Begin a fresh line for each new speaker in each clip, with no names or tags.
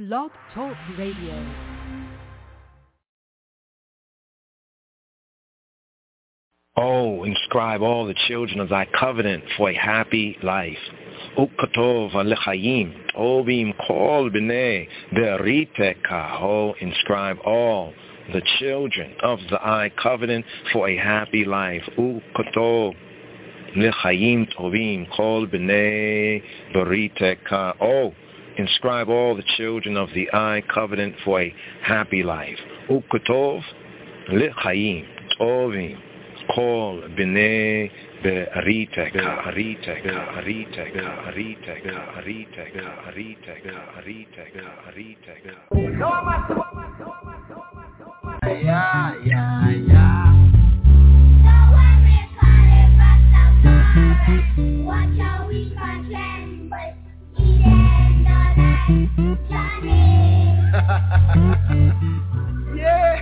Blog Talk Radio.
Oh, inscribe all the children of thy covenant for a happy life. Ukatov alechayim, ovim kol b'nei beriteka. Oh, inscribe all the children of thy covenant for a happy life. Ukatov lechayim tovim kol b'nei beriteka. Oh, inscribe all the children of the I covenant for a happy life. Ukatov lechayim tovim kol b'nei beriteka, ariteka, ariteka, ariteka, ariteka, ariteka, ariteka, ariteka.
Yeah. Watch how we can but even Johnny. Yeah.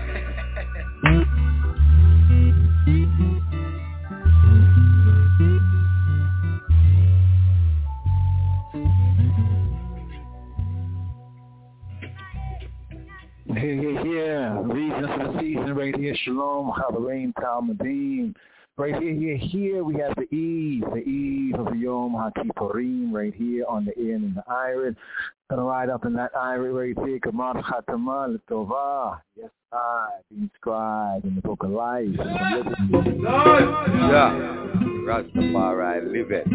Yeah. Reasons for the season right here. Shalom, Havarim, Talmudim. Right here we have the eve of Yom HaKippurim right here on the ear and in the iris. Gonna ride up in that iris right here. Kamar Chatama L'Tovah. Yes, I be inscribed in the book of life.
Yeah, Rastafari live it.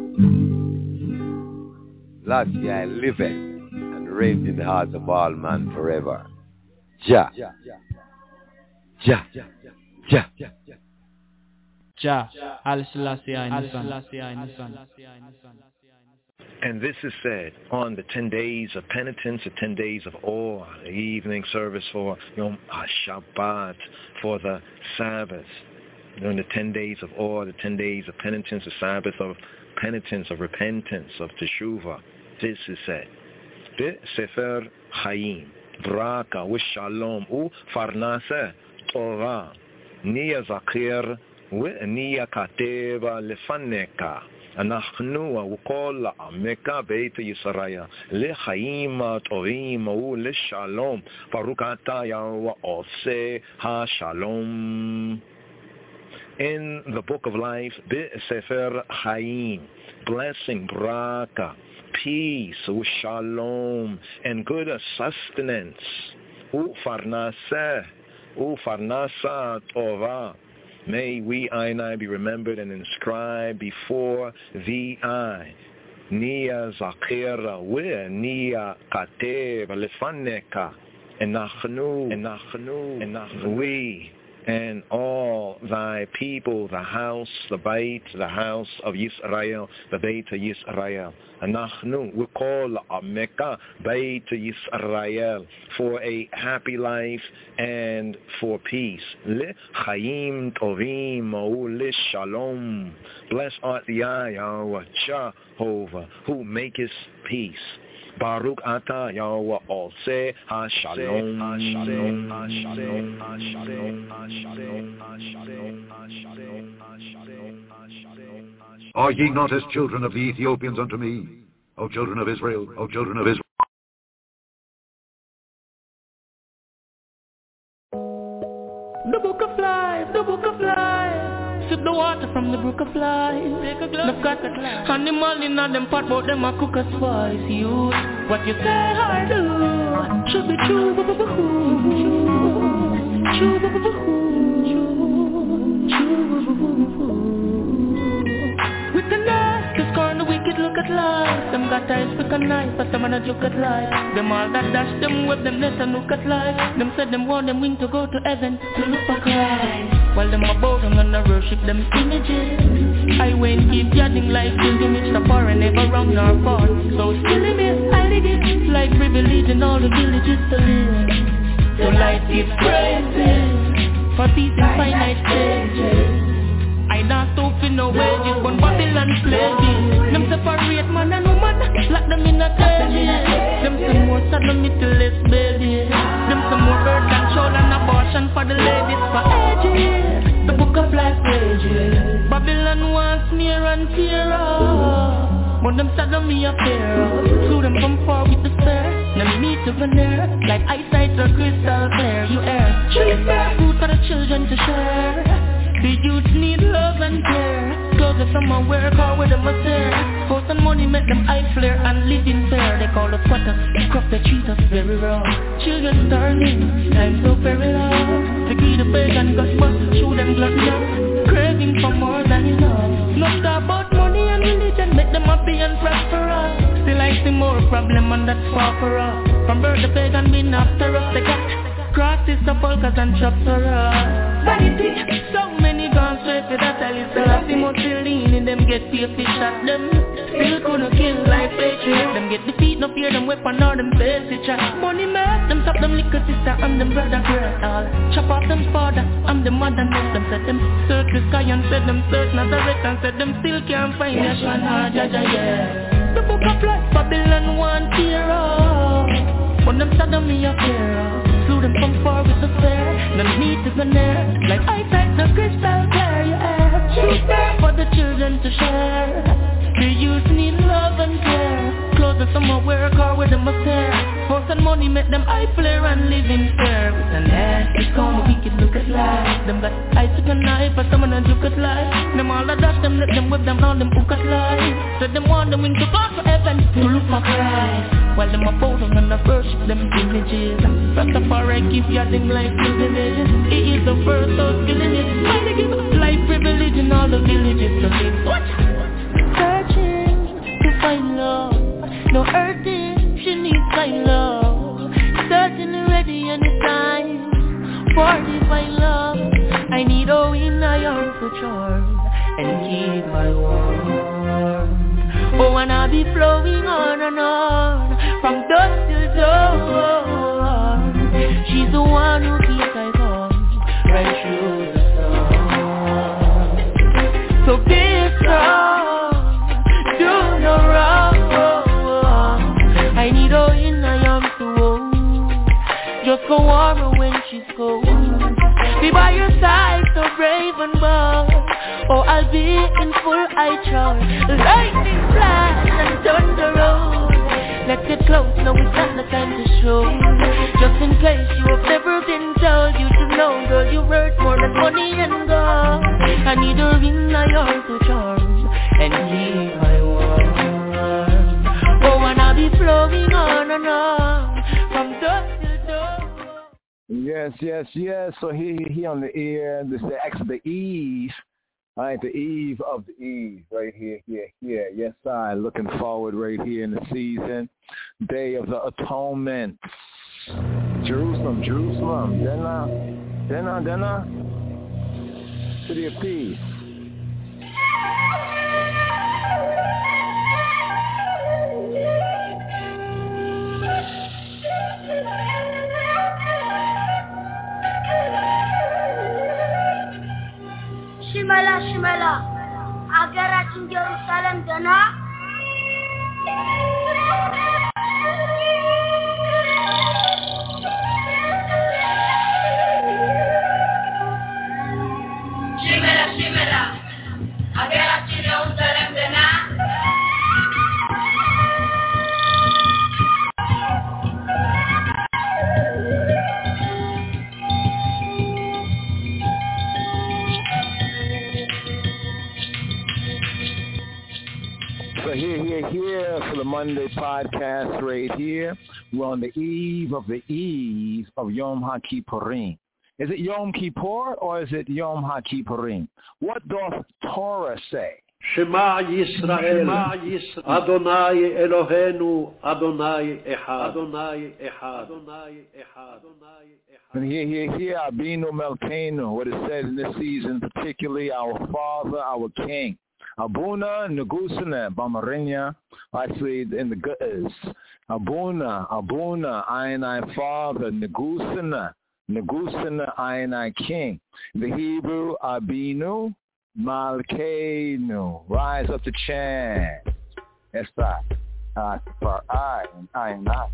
Last year I live it and raved in the hearts of all man forever. Jah.
Haile Selassie I Nissan.
And this is said on the 10 days of penitence, the 10 days of awe, the evening service for Yom HaShabbat, for the Sabbath. During the 10 days of awe, the 10 days of penitence, the Sabbath of penitence, of repentance, of teshuvah. This is said. Sefer Chaim, Braka, Shalom, Farnaseh, Torah, Nia Zakir, Nia Kateva, Lefaneka. אנחנו וכל עמך בית ישראל לחיים טובים ולשלום ברוך אתה יהוה עושה השלום. In the book of life, Sefer Chaim, blessing, braka, peace, shalom, and good sustenance. Ufarnaseh, ufarnasa tova. May we, I and I, be remembered and inscribed before thee, I. Nia zakira, we nia katev, lefaneka, enachnu, we, and all thy people, the house, the Beit, the house of Yisrael, the Beit of Yisrael. Anachnu, we call Ameka, Beit Yisrael, for a happy life and for peace. Le Chaim Tovim, le Shalom. Blessed art the Yahweh Jehovah, who maketh peace. Baruch Ata Yahweh Oseh HaShalom.
Are ye not as children of the Ethiopians unto me, O children of Israel, O children of Israel?
The book of life, the book of life. Sip the water from the brook of life. They've got animal in all them pot, but them a cook as spice. You, what you say I do should be true. With the knife, to scorn the wicked, look at life. Them got eyes with a knife, but them a joke at life. Them all that dash them web them net and look at life. Them said them want them wing to go to heaven to look for Christ. While them a bow down and a worship them images. I went keep yadding like pilgrimage to foreign, never wrong nor fault. So still in it, I did it, like privilege in all the villages to live. So life gives praises for peace in finite stages. I don't stop in no wages, but Babylon plagues. Them separate man and woman, lock them in a cage. Them some more sodomity-less babies. Them some more birth control and abortion for the ladies for ages. The book of life pages. Babylon wants near and tear up. But them sodomy a pair up. So them come forward with the spare. Them No need to veneer, like eyesight or crystal clear. You air, food for the children to share. The youth need love and care. Clothes that someone wear, car with them a stare. Force and money make them eye flare and live in fear. They call us squatters, crop they treat us very wrong. Children starving, time so very long. To keep the pagan gospel, show them blood love. Craving for more than enough. Not talk about money and religion, make them happy and prosperous. Still I see more problem and that's far for us. From birth the pagan been after us. They got crosses, the polkas and chops for us. Vanity, so many gone straight for that. I listen, I see Mussolini, them get fear fish at them. Still couldn't kill like patriots. Them get defeat, no fear them weapon or them face it. Money make them stop them liquor sister and them brother girl. All chop off them father, I'm the mother. Make them set them search the sky and set them search Nazareth and said them still can't find Yeshua nor Jaja, yeah. The book of life, Babylon one tear up. When them sad on me a fear. Slew them from far with the fair. No need to veneer, like eyesight, the crystal clear. You air, for the children to share. The youth need love and care. Clothes that someone wear, car with them a stare. Force and money make them eye flare and live in fear. With an ass, it's called the wicked look at life. Them got eyes to a knife, but someone a look at life. Them all a dash them, let them whip them, all them hook at life. So them want them wing to go to heaven to look for Christ. While them a bow down and a worship them images. Rastafari keep yelling like pilgrimages. He is the first of killing it. Why they give up life privilege in all the villages to live? What? Searching to find love. No hurting, she needs kind love. Certainly ready anytime for divine love. I need a in my arms to charm and keep my warm. Oh, and I'll be flowing on and on from dusk till dawn. She's the one who keeps us on right through the sun. So be strong, do no wrong. I need her in my arms to hold. Just go warmer when she's cold. Be by your side, so brave and bold. Oh, I'll be in full eye charge. Lightning flash and thunder roll. Let's get close, no it's not the time to show. Just in case you have never been told, you should know, girl, you worth more than money and gold. I need her in my arms to charm and keep my warm. Oh, and I'll be flowing on and on from dusk till dawn.
Yes. So he on the air. This is the X of the Eve. All right, the eve of the eve, right here. Yes, I looking forward right here in the season, Day of the Atonement. Jerusalem, Dena, City of Peace.
ሽመላ አገራችን ኢየሩሳሌም ደና ሽመላ አገራችን ኢየሩሳሌም ደና
Here for the Monday podcast right here. We're on the eve of Yom HaKippurim. Is it Yom Kippur or is it Yom HaKippurim? What doth Torah say?
Shema Yisrael, Adonai Eloheinu, Adonai Echad.
And here, Abinu Melkeinu, what it says in this season, particularly our Father, our King. Abuna Negusana Bamarinya, actually in the Gutters. Abuna, Ayanai Father, Negusana, Ayanai King. The Hebrew, Abinu Malkeinu. Rise up to chant. That's right. For I and I.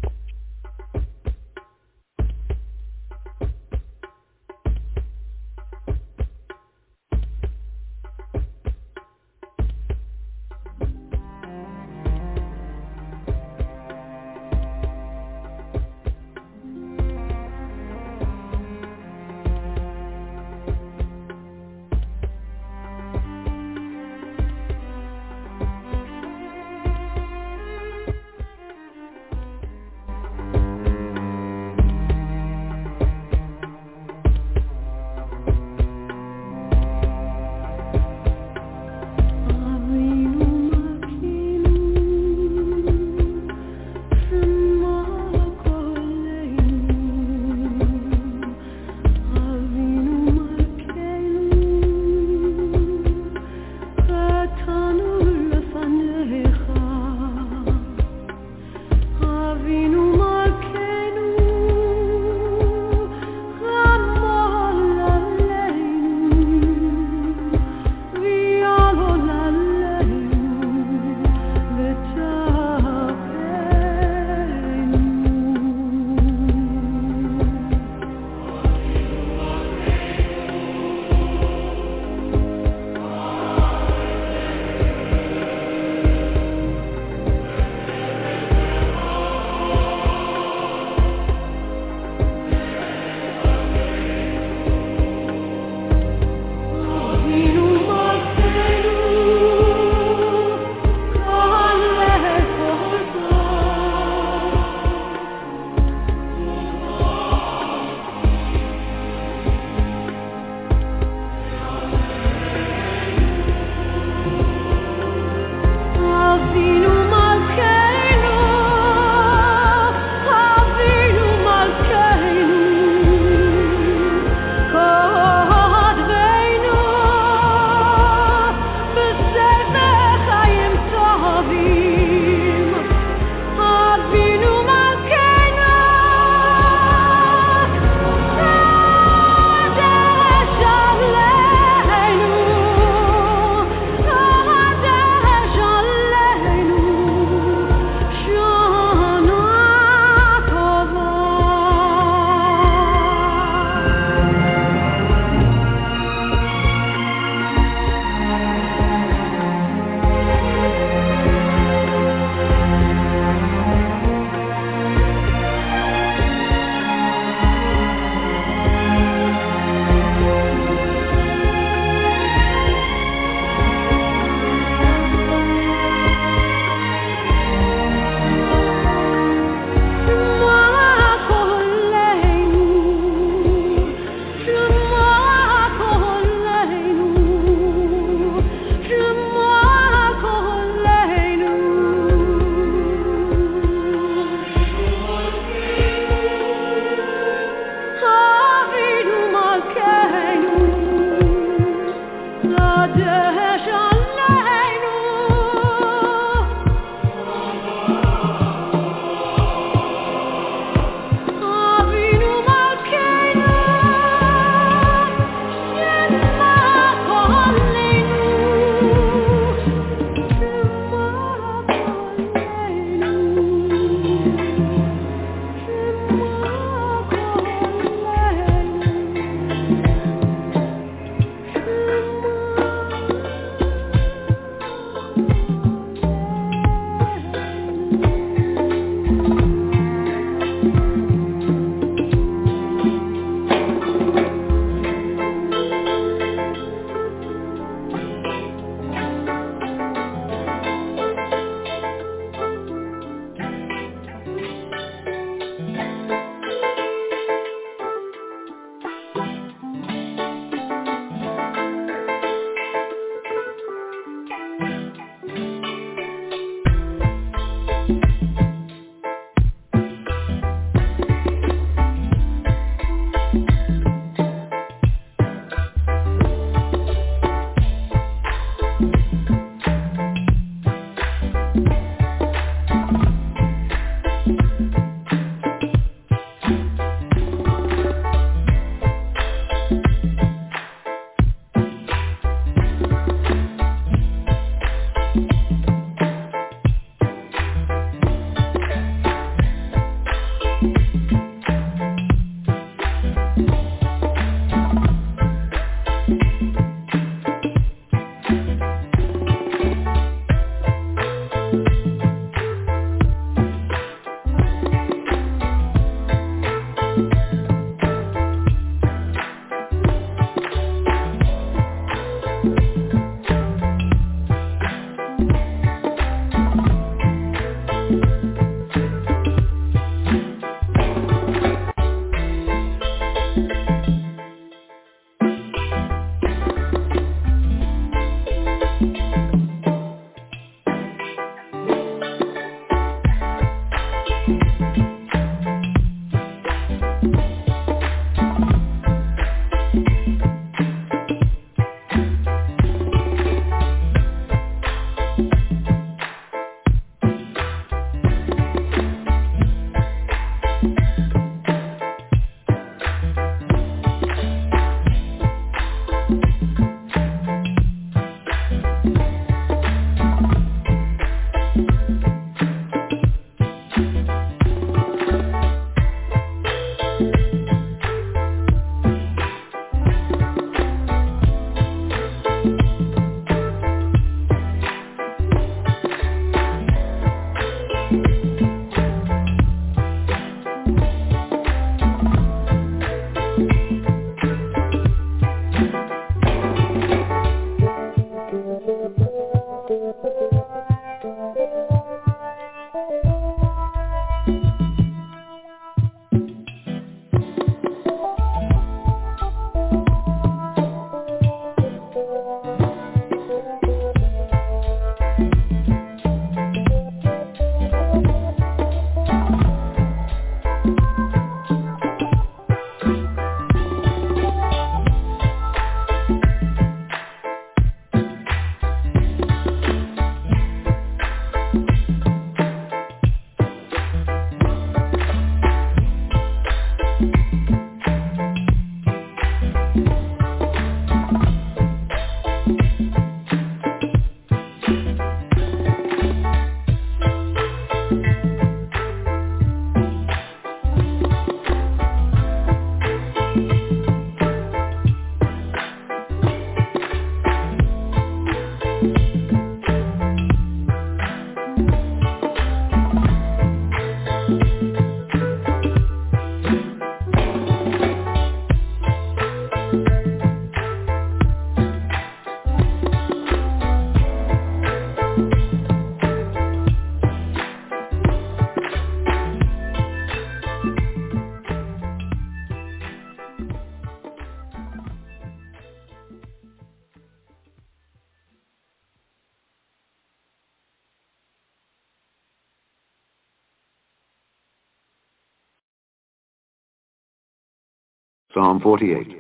Psalm 48.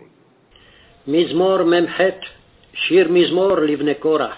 Mizmor Memchet, Shir Mizmor Livnei Korah.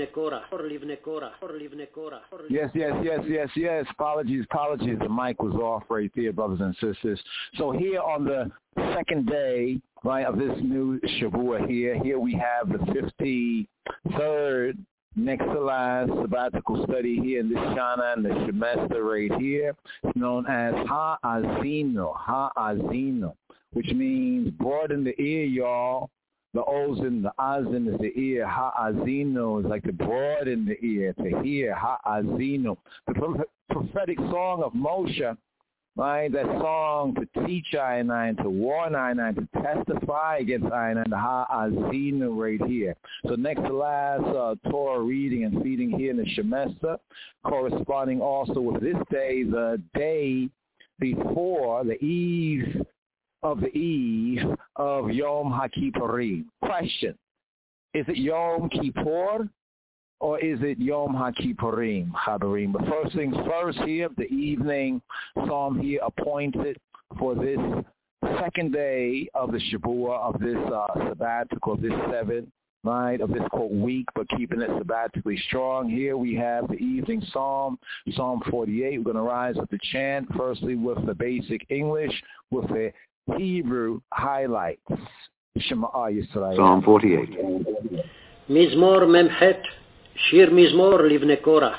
Yes. Apologies. The mic was off right there, brothers and sisters. So here on the second day, right, of this new Shavua here we have the 53rd next to last sabbatical study here in this Shana and the Shemester right here. It's known as Ha'azino, which means broaden the ear, y'all. The ozin, the azin is the ear. Ha'azino is like to broaden the ear, to hear. Ha'azino. The prophetic song of Moshe, right? That song to teach I-9, to warn I-9, to testify against I-9, the Ha'azino right here. So next to last Torah reading and feeding here in the Shemester, corresponding also with this day, the day before, the eve of Yom HaKippurim. Question, is it Yom Kippur or is it Yom HaKippurim, Chaverim? But first things first here, the evening psalm here appointed for this second day of the Shavua, of this sabbatical, this seventh, right, of this quote week, but keeping it sabbatically strong. Here we have the evening psalm, Psalm 48. We're going to rise with the chant, firstly with the basic English, with the Hebrew highlights. Shema Yisrael.
Psalm 48.
Mizmor Memchet, Shir Mizmor Livnei Korah.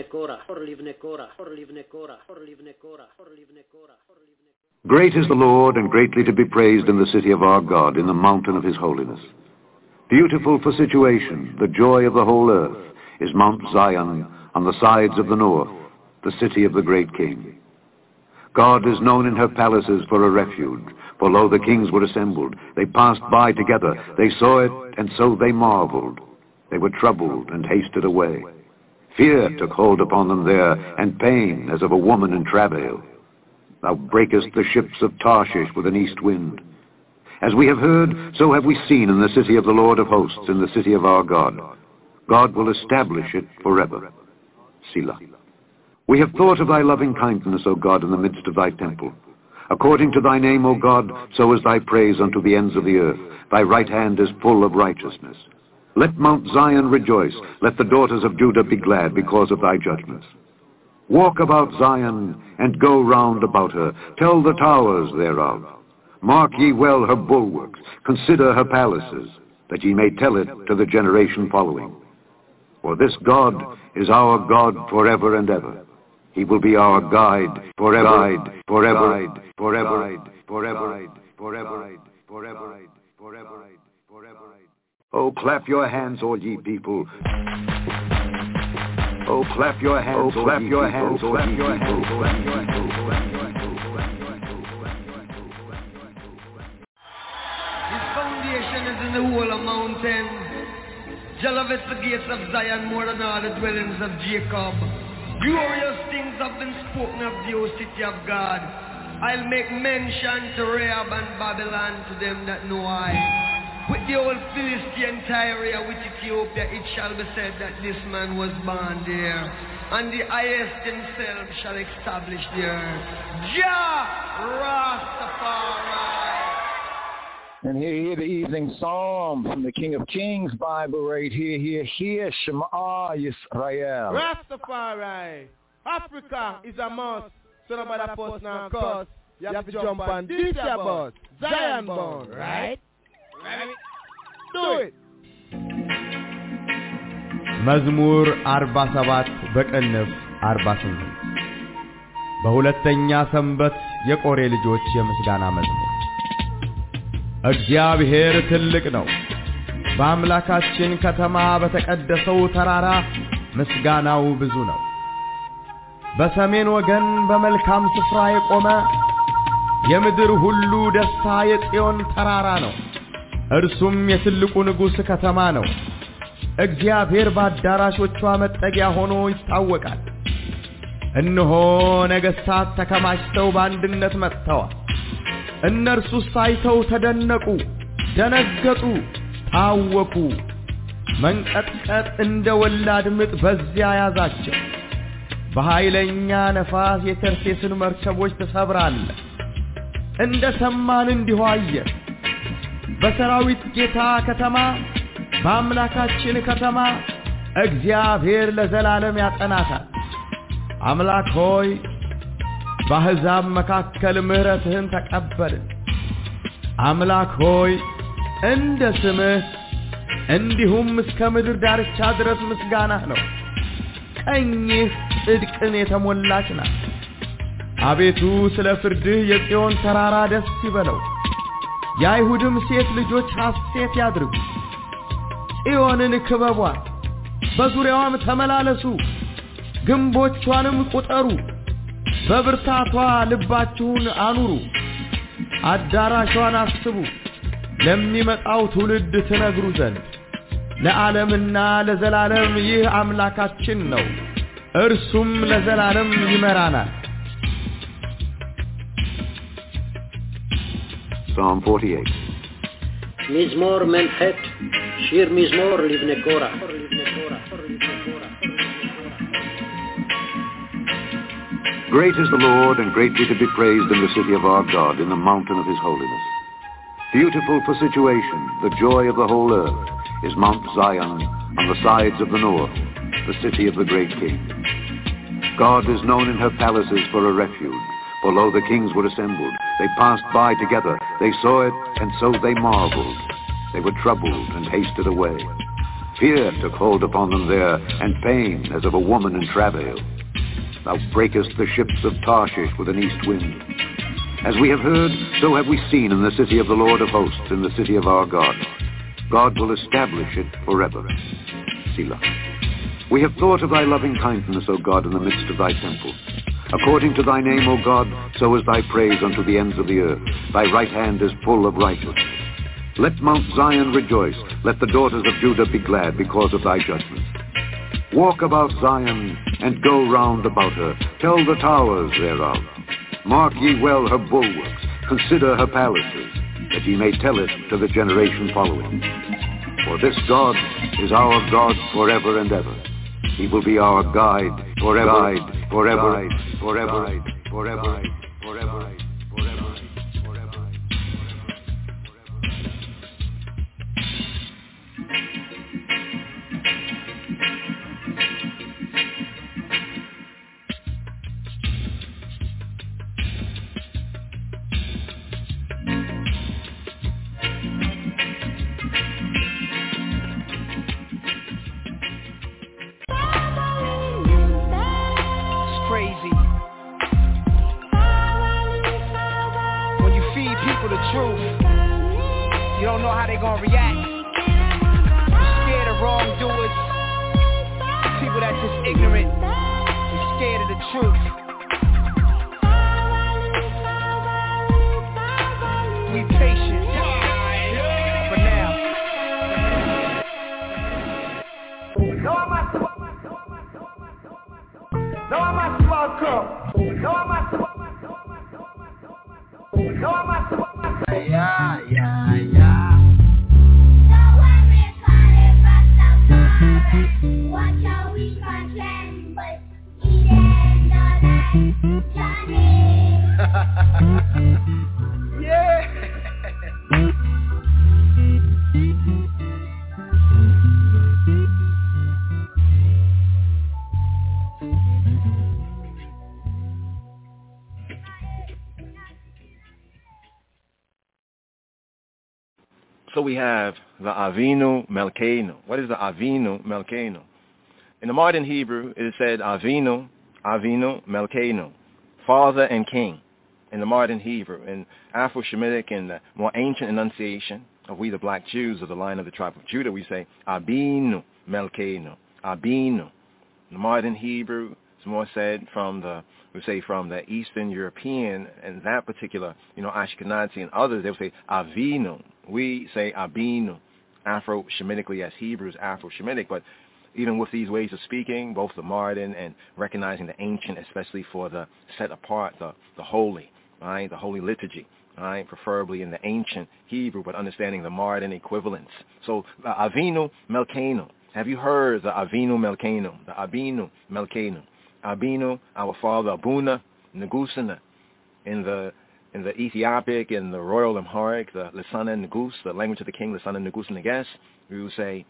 Great is the Lord, and greatly to be praised in the city of our God, in the mountain of his holiness. Beautiful for situation, the joy of the whole earth, is Mount Zion on the sides of the north, the city of the great King. God is known in her palaces for a refuge. For lo, the kings were assembled. They passed by together. They saw it, and so they marveled. They were troubled and hasted away. Fear took hold upon them there, and pain as of a woman in travail. Thou breakest the ships of Tarshish with an east wind. As we have heard, so have we seen in the city of the Lord of hosts, in the city of our God. God will establish it forever. Selah. We have thought of thy loving kindness, O God, in the midst of thy temple. According to thy name, O God, so is thy praise unto the ends of the earth. Thy right hand is full of righteousness. Let Mount Zion rejoice. Let the daughters of Judah be glad because of thy judgments. Walk about Zion, and go round about her. Tell the towers thereof. Mark ye well her bulwarks. Consider her palaces, that ye may tell it to the generation following. For this God is our God forever and ever. He will be our guide forever, forever, forever, forever, forever, forever, forever, forever. Oh, clap your hands, all ye people. Oh, clap your hands, oh, clap your hands, oh, clap your hands, oh, clap your hands.
His foundation is in the whole of mountain. Jah loveth the gates of Zion more than all the dwellings of Jacob. Glorious things have been spoken of the O city of God. I'll make mention to Rahab and Babylon to them that know I. With the old Philistine Tyre, with Ethiopia, it shall be said that this man was born there, and the highest himself shall establish the earth. Jah Rastafari.
And here the evening psalm from the King of Kings Bible right here, Shema Yisrael.
Rastafari. Africa is a must, so nobody post now cause. You have to jump on this bus, Zion born, right? Do it.
መዝሙር 47 በቅንፍ 48 በሁለተኛ ሰንበት የቆሬ ልጆች የምስጋና መዝሙር። እግዚአብሔር ትልቅ ነው፣ በአምላካችን ከተማ በተቀደሰው ተራራ ምስጋናው ብዙ ነው። በሰሜን ወገን በመልካም ስፍራ የቆመ የምድር ሁሉ ደስታ የጽዮን ተራራ ነው። እርሱም የትልቁ ንጉሥ ከተማ ነው። እግዚአብሔር በአዳራሾቿ መጠጊያ ሆኖ ይታወቃል። እነሆ ነገሥታት ተከማችተው በአንድነት መጥተዋል። እነርሱ ሳይተው ተደነቁ፣ ደነገጡ፣ ታወኩ። መንቀጥቀጥ እንደ ወላድ ምጥ በዚያ ያዛቸው። በኃይለኛ ነፋስ የተርሴስን መርከቦች ተሰብራለህ። እንደ ሰማን እንዲሁ አየን። በሰራዊት ጌታ ከተማ በአምላካችን ከተማ እግዚአብሔር ለዘላለም ያጸናታል። አምላክ ሆይ በአሕዛብ መካከል ምሕረትህን ተቀበልን። አምላክ ሆይ እንደ ስምህ እንዲሁም እስከ ምድር ዳርቻ ድረስ ምስጋናህ ነው። ቀኝህ ጽድቅን የተሞላች ናት። አቤቱ ስለ ፍርድህ የጽዮን ተራራ ደስ ይበለው፣ የአይሁድም ሴት ልጆች ሐሴት ያድርጉ። ጽዮንን ክበቧት፣ በዙሪያዋም ተመላለሱ፣ ግንቦቿንም ቁጠሩ፣ በብርታቷ ልባችሁን አኑሩ። አዳራሿን አስቡ፣ ለሚመጣው ትውልድ ትነግሩ ዘንድ። ለዓለምና ለዘላለም ይህ አምላካችን ነው፣ እርሱም ለዘላለም ይመራናል።
Psalm 48.
Mizmor Memchet, Shir Mizmor Livnei Korach.
Great is the Lord, and greatly to be praised in the city of our God, in the mountain of his holiness. Beautiful for situation, the joy of the whole earth, is Mount Zion on the sides of the north, the city of the great King. God is known in her palaces for a refuge. For lo, the kings were assembled. They passed by together. They saw it, and so they marveled. They were troubled and hasted away. Fear took hold upon them there, and pain as of a woman in travail. Thou breakest the ships of Tarshish with an east wind. As we have heard, so have we seen in the city of the Lord of hosts, in the city of our God. God will establish it forever. Selah. We have thought of thy loving kindness, O God, in the midst of thy temple. According to thy name, O God, so is thy praise unto the ends of the earth. Thy right hand is full of righteousness. Let Mount Zion rejoice. Let the daughters of Judah be glad because of thy judgments. Walk about Zion, and go round about her. Tell the towers thereof. Mark ye well her bulwarks. Consider her palaces, that ye may tell it to the generation following. For this God is our God forever and ever. He will be our guide forever, forever, forever, forever, forever, forever, forever.
feed people the truth. You don't know how they gonna react. You're scared of wrongdoers. People that's just ignorant. You're scared of the truth. We patient. For now. No, I'm a yeah. Watch how we can but yeah.
So we have the Avinu Melkeinu. What is the Avinu Melkeinu? In the modern Hebrew, it is said Avinu Melkeinu, Father and King. In the modern Hebrew, in Afro-Shemitic and the more ancient enunciation of we the black Jews of the line of the tribe of Judah, we say Abinu Melkeinu, Abinu. In the modern Hebrew, it's more said from the Eastern European and that particular, Ashkenazi and others, they'll say Avinu. We say Abinu, Afro-Shemitically as Hebrews, Afro-Shemitic, but even with these ways of speaking, both the modern and recognizing the ancient, especially for the set apart, the holy, right, the holy liturgy, right, preferably in the ancient Hebrew, but understanding the modern equivalents. So Avinu Melkeinu. Have you heard the Avinu Melkeinu? The Abinu Melkeinu. Abinu, our father, Abuna, Negusana, in the Ethiopic, in the Royal Amharic, the Lisana Negus, the language of the king, Lisana Negus Neges, we will say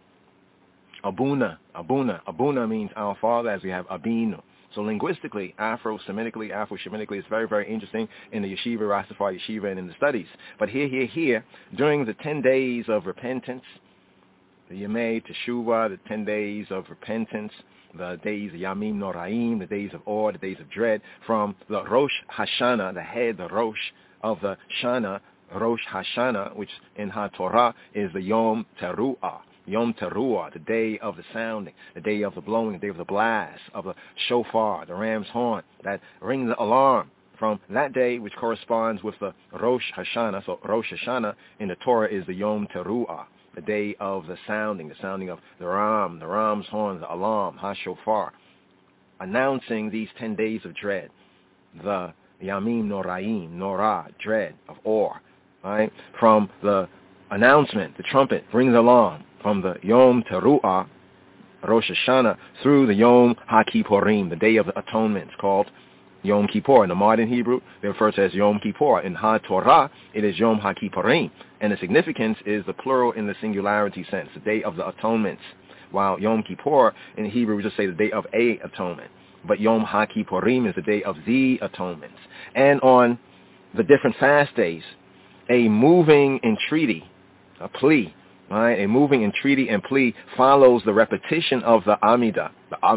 Abuna. Abuna means our father, as we have Abinu. So linguistically, Afro-Semitically, Afro-Shemitically, it's very, very interesting in the Yeshiva, Rastafari Yeshiva, and in the studies. But here, during the 10 days of repentance, the Yemei Teshuvah, the 10 days of repentance, the days of Yamim Noraim, the days of awe, the days of dread, from the Rosh Hashanah, the head, the Rosh of the Shana, Rosh Hashanah, which in HaTorah is the Yom Teruah. Yom Teruah, the day of the sounding, the day of the blowing, the day of the blast, of the shofar, the ram's horn, that rings the alarm. From that day, which corresponds with the Rosh Hashanah, so Rosh Hashanah in the Torah is the Yom Teruah, the day of the sounding of the ram's horn, the alarm, HaShofar, announcing these 10 days of dread, the Yamim Noraim, Norah, dread, of awe, right? From the announcement, the trumpet rings the alarm, from the Yom Teruah, Rosh Hashanah, through the Yom HaKippurim, the Day of the Atonement, called Yom Kippur. In the modern Hebrew, they refer to it as Yom Kippur. In HaTorah, it is Yom HaKippurim. And the significance is the plural in the singularity sense, the Day of the Atonements. While Yom Kippur, in Hebrew, we just say the Day of a Atonement. But Yom HaKippurim is the Day of the Atonements. And on the different fast days, a moving entreaty, a plea, right? A moving entreaty and plea follows the repetition of the Amidah,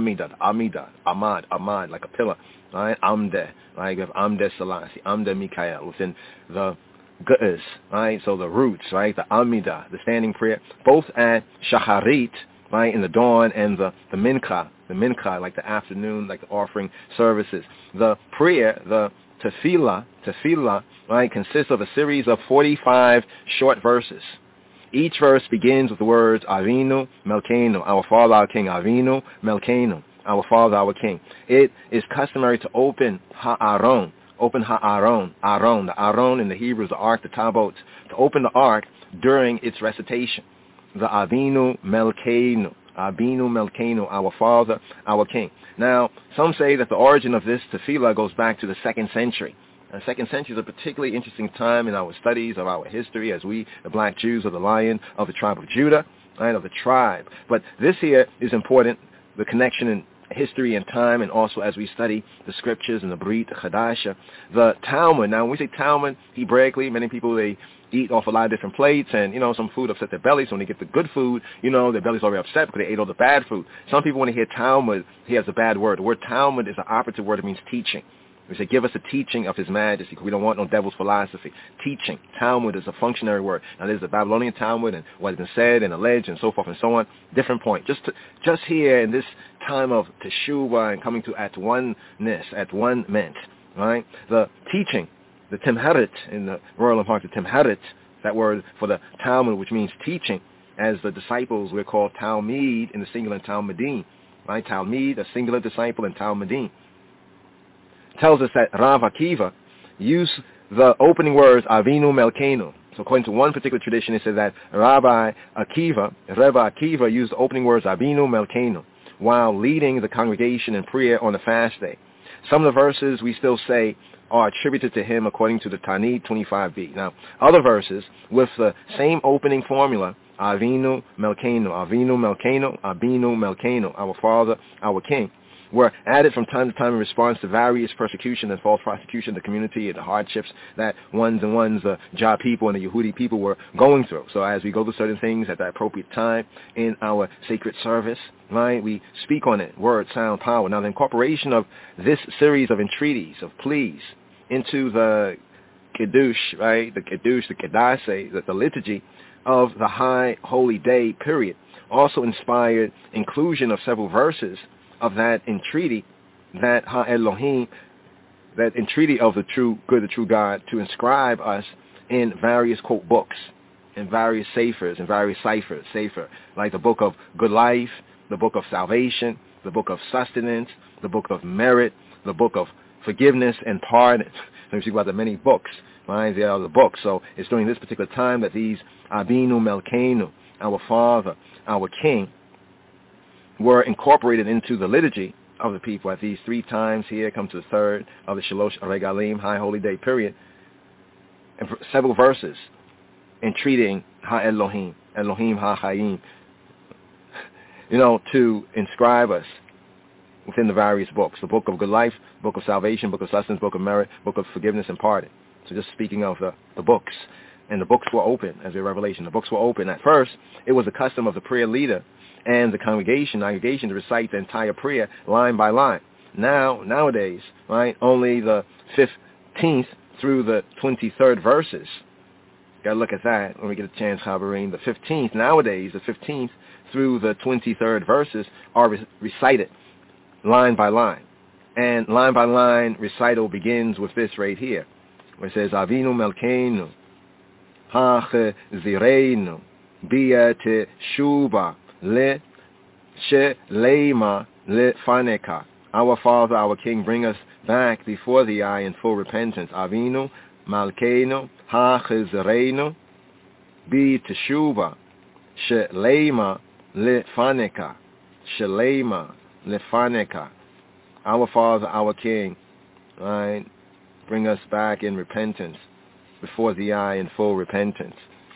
Amad, like a pillar, right? Amdeh, right? You have Amdeh Selassie, Amdeh Mikael within the Ge'ez, right? So the roots, right? The Amidah, the standing prayer, both at Shacharit, right? In the dawn, and the Mincha, like the afternoon, like the offering services. The prayer, the Tefillah, right? Consists of a series of 45 short verses. Each verse begins with the words Avinu Melkeinu, our Father, our King. Avinu Melkeinu, our Father, our King. It is customary to open Ha'aron, Aron. The Aron in the Hebrew is the ark, the tabot, to open the ark during its recitation. The Avinu Melkeinu, our Father, our King. Now, some say that the origin of this tefillah goes back to the 2nd century. The 2nd century is a particularly interesting time in our studies of our history as we, the black Jews of the lion of the tribe of Judah, right, of the tribe. But this here is important, the connection in history and time, and also as we study the scriptures and the Brit, the Chadasha, the Talmud. Now, when we say Talmud, Hebraically, many people, they eat off a lot of different plates, and, some food upset their bellies. So when they get the good food, their belly's already upset because they ate all the bad food. Some people, when they hear Talmud, he has a bad word. The word Talmud is an operative word. It means teaching. We say, give us a teaching of his majesty. We don't want no devil's philosophy. Teaching. Talmud is a functionary word. Now, there's the Babylonian Talmud and what has been said and alleged and so forth and so on. Different point. Just here in this time of teshuvah and coming to at oneness, at one ment, right? The teaching, the Timharit in the Royal Empire, the Timharit, that word for the Talmud, which means teaching, as the disciples, we're called Talmid in the singular and Talmudim, right? Talmid, a singular disciple, and Talmudim. Tells us that Rav Akiva used the opening words Avinu Melkeinu. So according to one particular tradition, it says that Rabbi Akiva used the opening words Avinu Melkeinu while leading the congregation in prayer on the fast day. Some of the verses we still say are attributed to him according to the Tanit 25b. Now, other verses with the same opening formula, Avinu Melkeinu, Avinu Melkeinu, Abinu Melkeinu, our Father, our King, were added from time to time in response to various persecution and false prosecution in the community and the hardships that the Jah people and the Yehudi people were going through. So as we go through certain things at the appropriate time in our sacred service, right, we speak on it, word, sound, power. Now the incorporation of this series of entreaties, of pleas, into the Kiddush, right, the Kiddush, the Kedasseh, the liturgy of the high holy day period, also inspired inclusion of several verses of that entreaty, that Ha-Elohim, that entreaty of the true good, the true God, to inscribe us in various, quote, books, in various ciphers, like the book of good life, the book of salvation, the book of sustenance, the book of merit, the book of forgiveness and pardon. So we speak about the many books, right? They are the books. So it's during this particular time that these Abinu Melkeinu, our Father, our King, were incorporated into the liturgy of the people at these 3 times here, come to the third of the Shalosh Regalim, High Holy Day period, and several verses entreating Ha-Elohim, Elohim Ha-Chayim, to inscribe us within the various books, the book of good life, book of salvation, book of sustenance, book of merit, book of forgiveness and pardon. So just speaking of the books, and the books were open, as a revelation. The books were open. At first, it was the custom of the prayer leader and the congregation to recite the entire prayer line by line. Nowadays, right, only the 15th through the 23rd verses. Got to look at that when we get a chance, Chavareen. The 15th, nowadays, the 15th through the 23rd verses are recited line by line. And line by line recital begins with this right here, where it says, Avinu Melkeinu, Ha-Zireinu, Biyate Shuba, Le Shelema Le Faneka. Our Father, our King, bring us back before the eye in full repentance. Avinu Malkeinu Ha-Chizreinu Bi Teshuva Shelema Le Faneka. Shelema Le Faneka. Our Father, our King, right? Bring us back in repentance, before the eye in full repentance.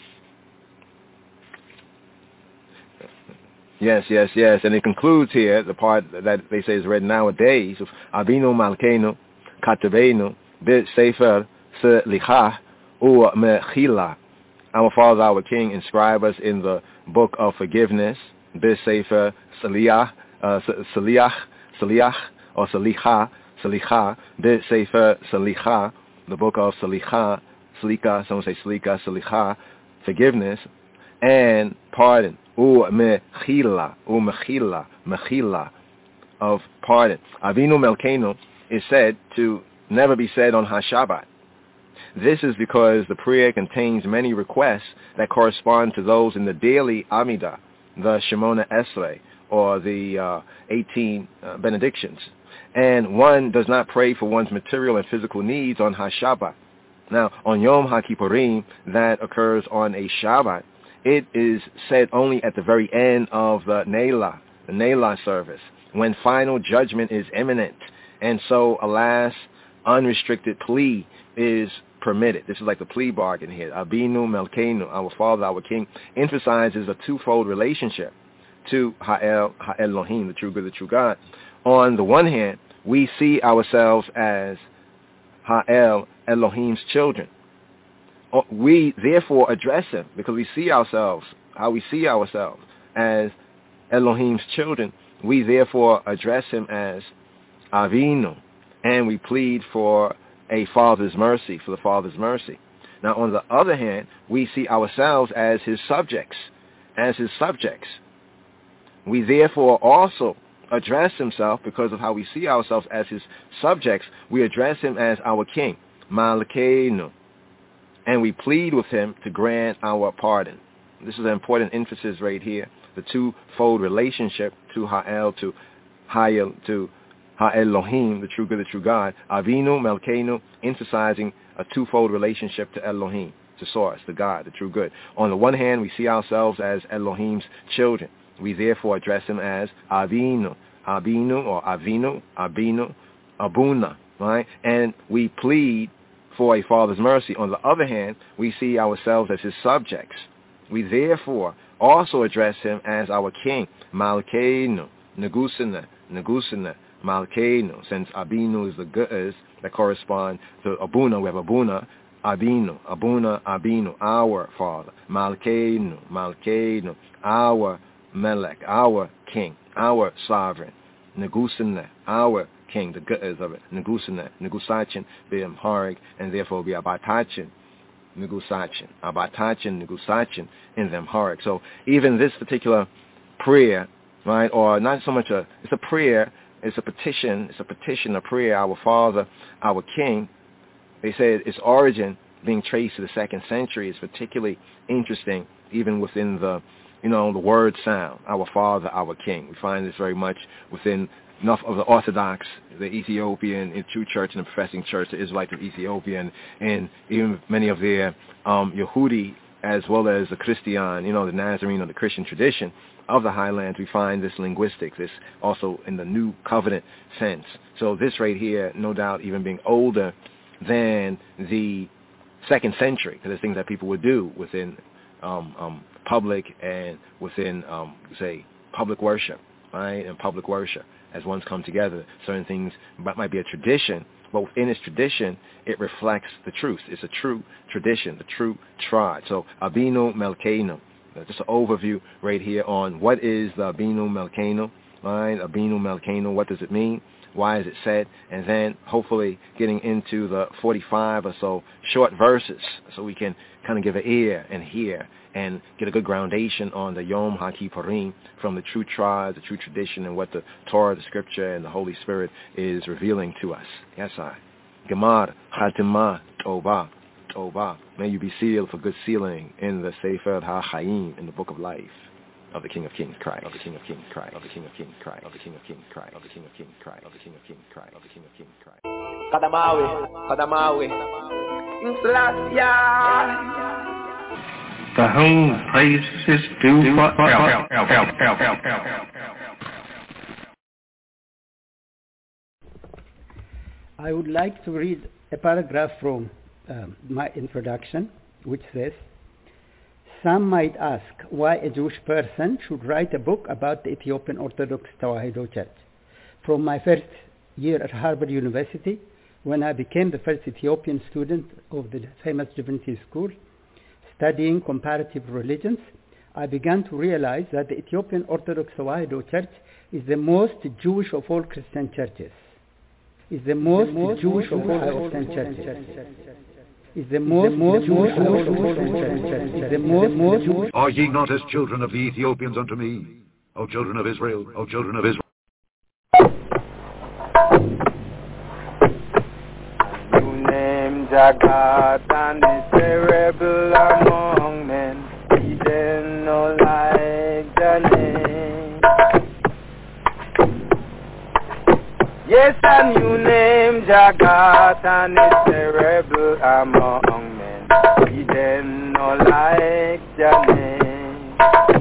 Yes. And it concludes here, the part that they say is read nowadays, of Avinu Malkeinu, Katavenu, Bit Sefer Selichah, U Mechila. Our Father, our King, inscribe us in the book of forgiveness, Bit Sefer Seliach, or Selichah, Bit Sefer Selichah, the book of Selichah, Selika, some say Selika, Selichah, forgiveness and pardon. Mechila of pardon. Avinu Melkeinu is said to never be said on HaShabbat. This is because the prayer contains many requests that correspond to those in the daily Amidah, the Shemona Esrei, or the 18 benedictions. And one does not pray for one's material and physical needs on HaShabbat. Now, on Yom HaKippurim, that occurs on a Shabbat, it is said only at the very end of the Neilah service, when final judgment is imminent. And so a last unrestricted plea is permitted. This is like the plea bargain here. Abinu Melkeinu, our Father, our King, emphasizes a twofold relationship to Ha-Elohim, the true good, the true God. On the one hand, we see ourselves as Ha-Elohim's children. We therefore address him because we see ourselves, how we see ourselves as Elohim's children. We therefore address him as Avinu. and we plead for a father's mercy, for the father's mercy. Now, on the other hand, we see ourselves as his subjects, We therefore also address himself, because of how we see ourselves as his subjects, we address him as our king, Malkeinu, and we plead with him to grant our pardon. This is an important emphasis right here, the twofold relationship to Ha'el, to Ha'Elohim, the true good, the true God. Avinu, Malkeinu, emphasizing a twofold relationship to Elohim, to Source, the God, the true good. On the one hand, we see ourselves as Elohim's children. We therefore address him as Avinu, or Avinu, Abuna, right? And we plead for a father's mercy. On the other hand, we see ourselves as his subjects. We therefore also address him as our king, Malkeinu, Negusana, Malkeinu. Since Abinu is the Ge'ez that correspond to Abuna, we have Abuna, Abinu, our father, Malkeinu, our Melech, our king, our sovereign, Negusana, our king, the Ge'ez of it, Negusachin, be Amharic, and therefore be Abatachin, Negusachin, Negusachin in the Amharic. So even this particular prayer, right, or not so much it's a prayer, it's a petition, a prayer, our Father, our King. They say its origin being traced to the 2nd century is particularly interesting, even within the word sound, our Father, our King. We find this very much within enough of the Orthodox, the Ethiopian, in true church and the professing church, the Israelites of Ethiopia, and even many of their Yehudi, as well as the Christian, the Nazarene or the Christian tradition of the highlands. We find this linguistics, this also in the New Covenant sense. So this right here, no doubt, even being older than the 2nd century, because there's things that people would do within public and within, public worship, right? And public worship, as ones come together, certain things might be a tradition, but within its tradition, it reflects the truth. It's a true tradition, the true trod. So Abinu Melkeinu, just an overview right here on what is the Abinu Melkeinu, right? Abinu Melkeinu, what does it mean? Why is it said? And then hopefully getting into the 45 or so short verses so we can kind of give an ear and hear and get a good groundation on the Yom HaKippurim from the true tribes, the true tradition, and what the Torah, the Scripture, and the Holy Spirit is revealing to us. Yes, I. Gemar, Chatimah, Tova. May you be sealed for good sealing in the Sefer HaChaim, in the Book of Life of the King of Kings, Christ. Of the King of Kings, Christ. Of the King of Kings, Christ. Of the King of Kings, Christ. Of the King of Kings, Christ. Of the King of Kings, Christ. Of the King of Kings, Christ. Kadamawi.
To whom praises due forever.
I would like to read a paragraph from my introduction, which says, some might ask why a Jewish person should write a book about the Ethiopian Orthodox Tewahedo Church. From my first year at Harvard University, when I became the first Ethiopian student of the famous Divinity School, studying comparative religions, I began to realize that the Ethiopian Orthodox Tewahedo Church is the most Jewish of all Christian churches. Is the most Jewish of all Christian churches. Is the most Jewish of all Christian churches. Is the most Jewish.
Are ye not as children of the Ethiopians unto me, O children of Israel, O children of Israel?
You name Jagat and is terrible among men. He didn't know like the name. Yes, and you name Jagat and is terrible among men. He didn't know like the name.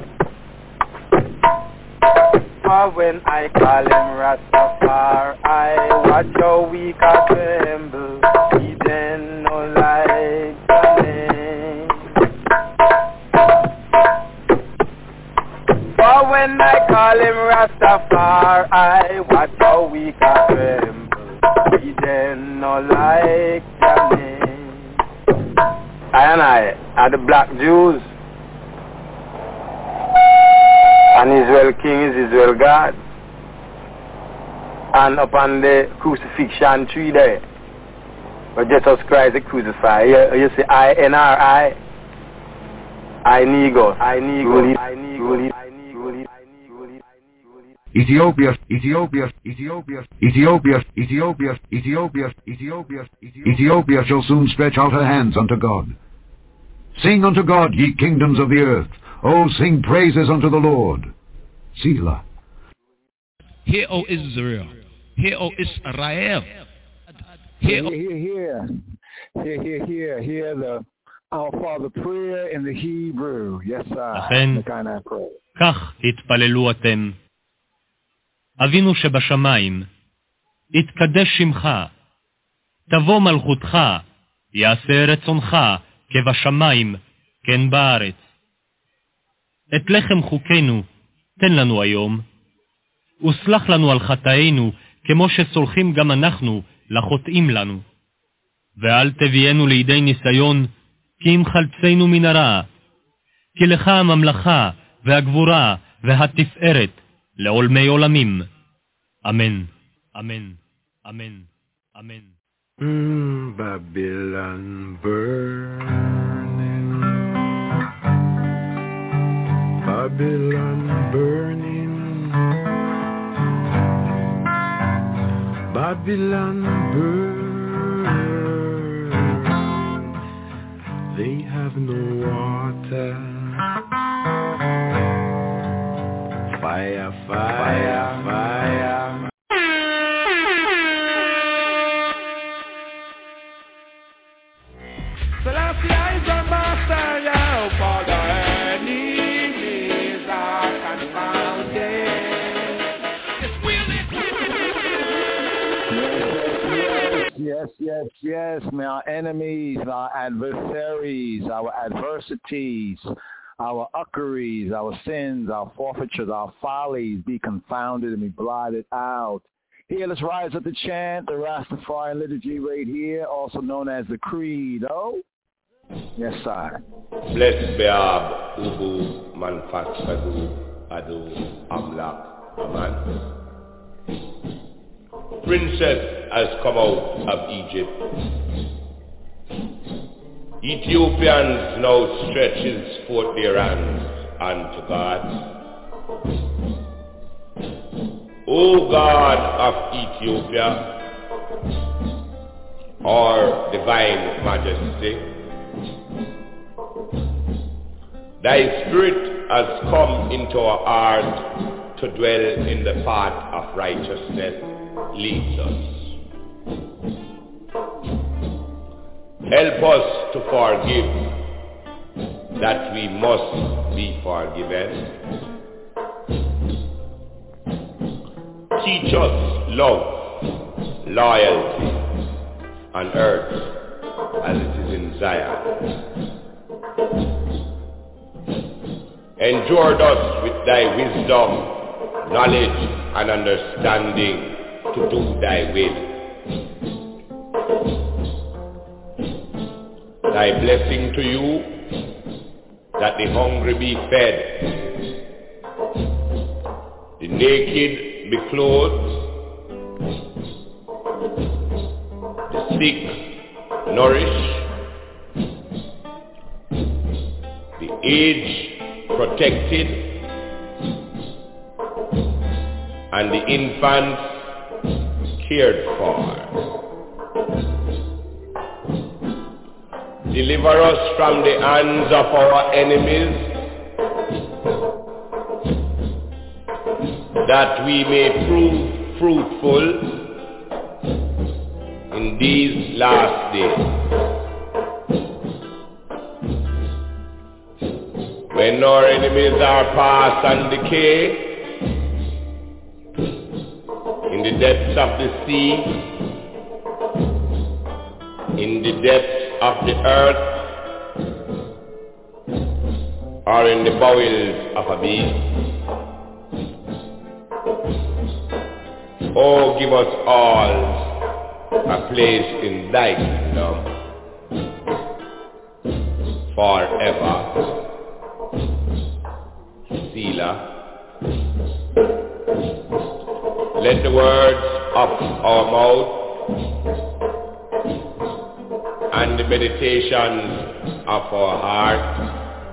For when I call him Rastafari, watch how weak I tremble. He didn't know like the name. For when I call him Rastafari, watch how weak I tremble. He didn't know like the name. I are the black Jews. And Israel King is Israel God. And upon the crucifixion tree there, where Jesus Christ is crucified, you see I-N-R-I, I-Negos, I-Negos, I-Negos.
Ethiopia shall soon stretch out her hands unto God. Sing unto God, ye kingdoms of the earth. Oh, sing praises unto the Lord. Selah.
Hear, O Israel. Hear, O Israel.
Hear our Father prayer in the Hebrew. Yes,
לכן, כך התפללו אתם. אבינו שבשמיים, יתקדש שמך, תבוא מלכותך, יעשה רצונך, כבשמיים, כן בארץ. את לחם חוקנו, תן לנו היום, וסלח לנו על חטאינו, כמו שסולחים גם אנחנו לחוטאים לנו. ואל תביאנו לידי ניסיון, כי אם חלצנו מן הרע. כי לך הממלכה, והגבורה, והתפארת, לעולמי עולמים. אמן, אמן, אמן, אמן.
Babylon burning, Babylon burning, Babylon burning. They have no water. Fire, fire, fire.
Selassie is a master, yeah, for the enemies are confounded.
Yes. May our enemies, our adversaries, our adversities, our uckeries, our sins, our forfeitures, our follies be confounded and be blotted out. Here, let's rise up to chant the Rastafarian liturgy right here, also known as the Creed. Oh? Yes, sir.
Blessed be Ab, Ubu, Manfat, Adu, Adu, Amlak, Aman. Princess has come out of Egypt. Ethiopians now stretches forth their hands unto God. O God of Ethiopia, our divine majesty, thy spirit has come into our heart to dwell in the path of righteousness. Leads us. Help us to forgive that we must be forgiven. Teach us love, loyalty on earth as it is in Zion. Endured us with thy wisdom, knowledge and understanding to do thy will. Thy blessing to you, that the hungry be fed, the naked be clothed, the sick nourished, the aged protected, and the infants cared for. Deliver us from the hands of our enemies, that we may prove fruitful in these last days. When our enemies are past and decay, in the depths of the sea, in the depths of the earth, or in the bowels of a beast. Oh, give us all a place in thy kingdom forever. Selah. Let the words of our mouth and the meditations of our heart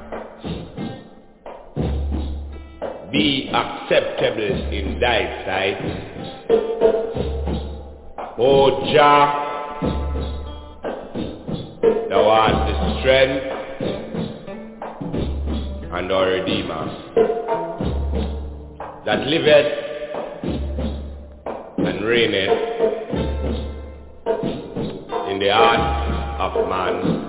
be acceptable in thy sight, O Jah. Thou art the strength and our Redeemer, that liveth and reigneth in the heart of man.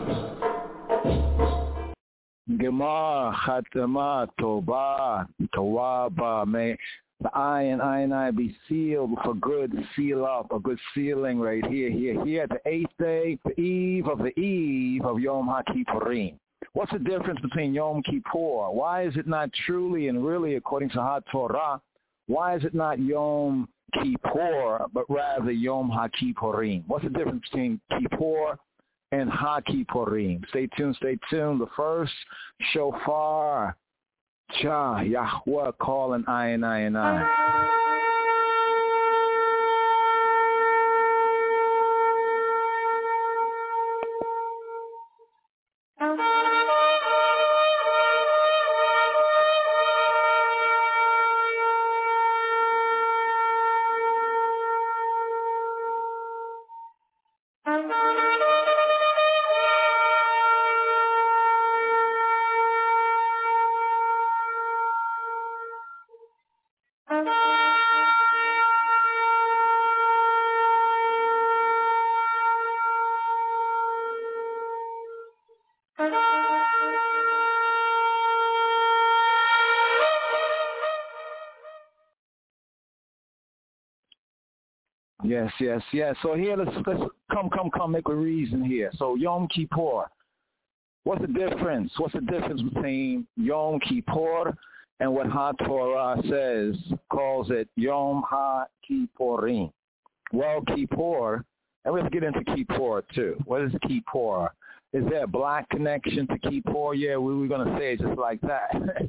Gemar, Chatama, Toba, Tawaba, may the I and I be sealed with a good seal up, a good sealing right here at the 8th day, the eve of Yom HaKippurim. What's the difference between Yom Kippur? Why is it not truly and really, according to HaTorah, why is it not Yom Kippur, but rather Yom HaKippurim? What's the difference between Kippur and HaKippurim? Stay tuned. The first shofar, Jah, Yahweh calling I and I. Yes. So here, let's come, make a reason here. So Yom Kippur, what's the difference? What's the difference between Yom Kippur and what HaTorah says, calls it Yom HaKippurim? Well, Kippur, and let's get into Kippur too. What is Kippur? Is there a black connection to Kippur? Yeah, we were going to say it just like that.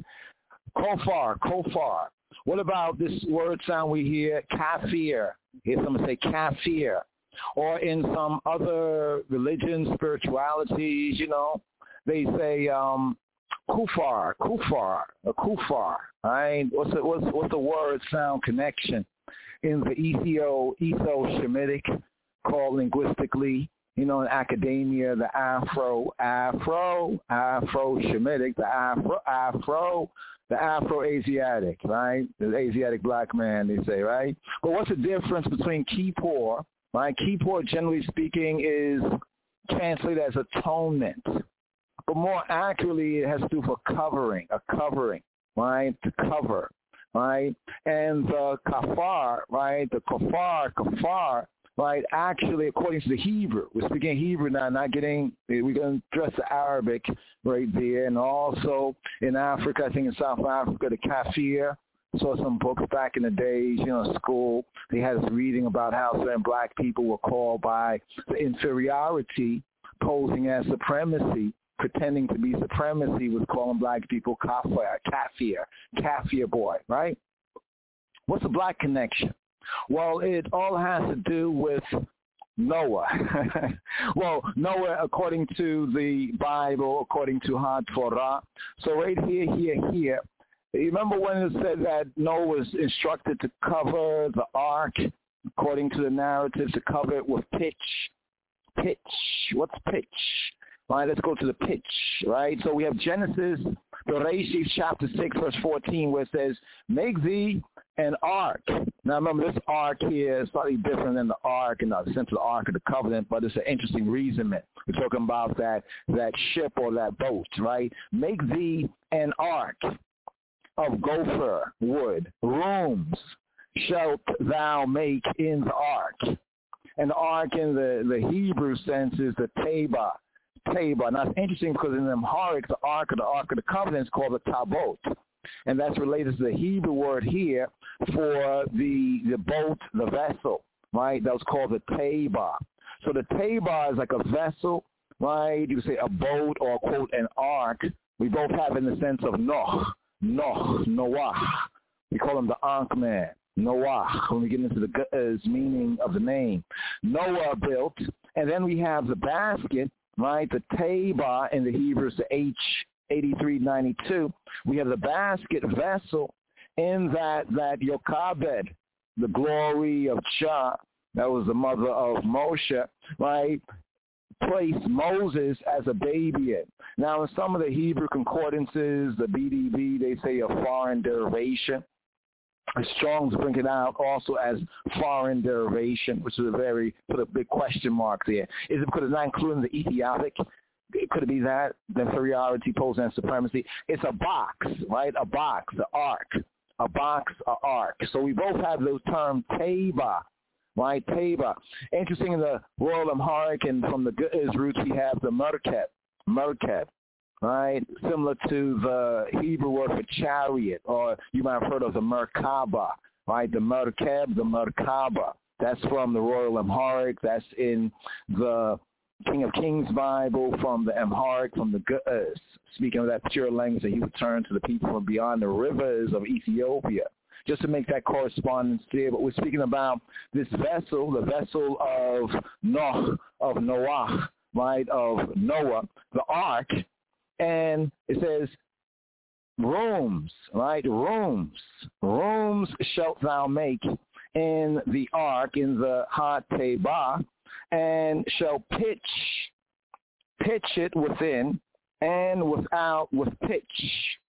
Kofar. What about this word sound we hear, kafir? Hear someone say kafir. Or in some other religions, spiritualities, they say kufar, right? What's the word sound connection in the Etho-Shemitic, called linguistically, in academia, the Afro-Shemitic, the Afro-Asiatic, right? The Asiatic black man, they say, right? But what's the difference between Kippur, right? Kippur, generally speaking, is translated as atonement. But more accurately, it has to do with a covering, right? To cover, right? And the kafar, right? The kafar, right? Actually, according to the Hebrew, we're speaking Hebrew now, we're going to address the Arabic right there. And also in Africa, I think in South Africa, the kafir. Saw some books back in the days, school. They had us reading about how certain black people were called by the inferiority, posing as supremacy, pretending to be supremacy, was calling black people kafir boy, right? What's the black connection? Well, it all has to do with Noah. Well, Noah, according to the Bible, according to HaTorah. So right here. You remember when it said that Noah was instructed to cover the ark, according to the narrative, to cover it with pitch? What's pitch? Right, let's go to the pitch, right? So we have Genesis, Bereshit chapter 6, verse 14, where it says, make thee an ark. Now remember, this ark here is slightly different than the ark in the sense of the ark of the covenant, but it's an interesting reasonment. We're talking about that ship or that boat, right? Make thee an ark of gopher wood. Rooms shalt thou make in the ark. And the ark in the Hebrew sense is the Tabah. Now it's interesting because in the Amharic, the ark of the covenant is called the Tabot. And that's related to the Hebrew word here for the boat, the vessel, right? That was called the Tabah. So the Tabah is like a vessel, right? You say a boat or, quote, an ark. We both have in the sense of Noah. We call him the Ankh man. Noah, when we get into the Ge'ez meaning of the name. Noah built, and then we have the basket, right, the Teba in the Hebrews, the H8392. We have the basket vessel in that Yokabed, the glory of Jah, that was the mother of Moshe, right, placed Moses as a baby in. Now, in some of the Hebrew concordances, the BDB, they say a foreign derivation. Strong's bring it out also as foreign derivation, which is put a big question mark there. Is it because it's not including the Ethiopic? Could it be that? The inferiority, pose, and supremacy. It's a box, right? A box, the ark. A box, a ark. So we both have those terms, Teba, right? Teba. Interesting in the Royal Amharic, and from the Ge'ez roots, we have the Merkeb, right? Similar to the Hebrew word for chariot, or you might have heard of the Merkaba, right? The Merkeb, the Merkaba. That's from the Royal Amharic. That's in the King of Kings Bible, from the Amharic, from the Ge'ez. Speaking of that pure language that he would turn to the people from beyond the rivers of Ethiopia. Just to make that correspondence clear, but we're speaking about this vessel, the vessel of Noah, right, of Noah, the ark, and it says, rooms, right, rooms shalt thou make in the ark, in the Ha-Teba, and shall pitch it within and without with pitch.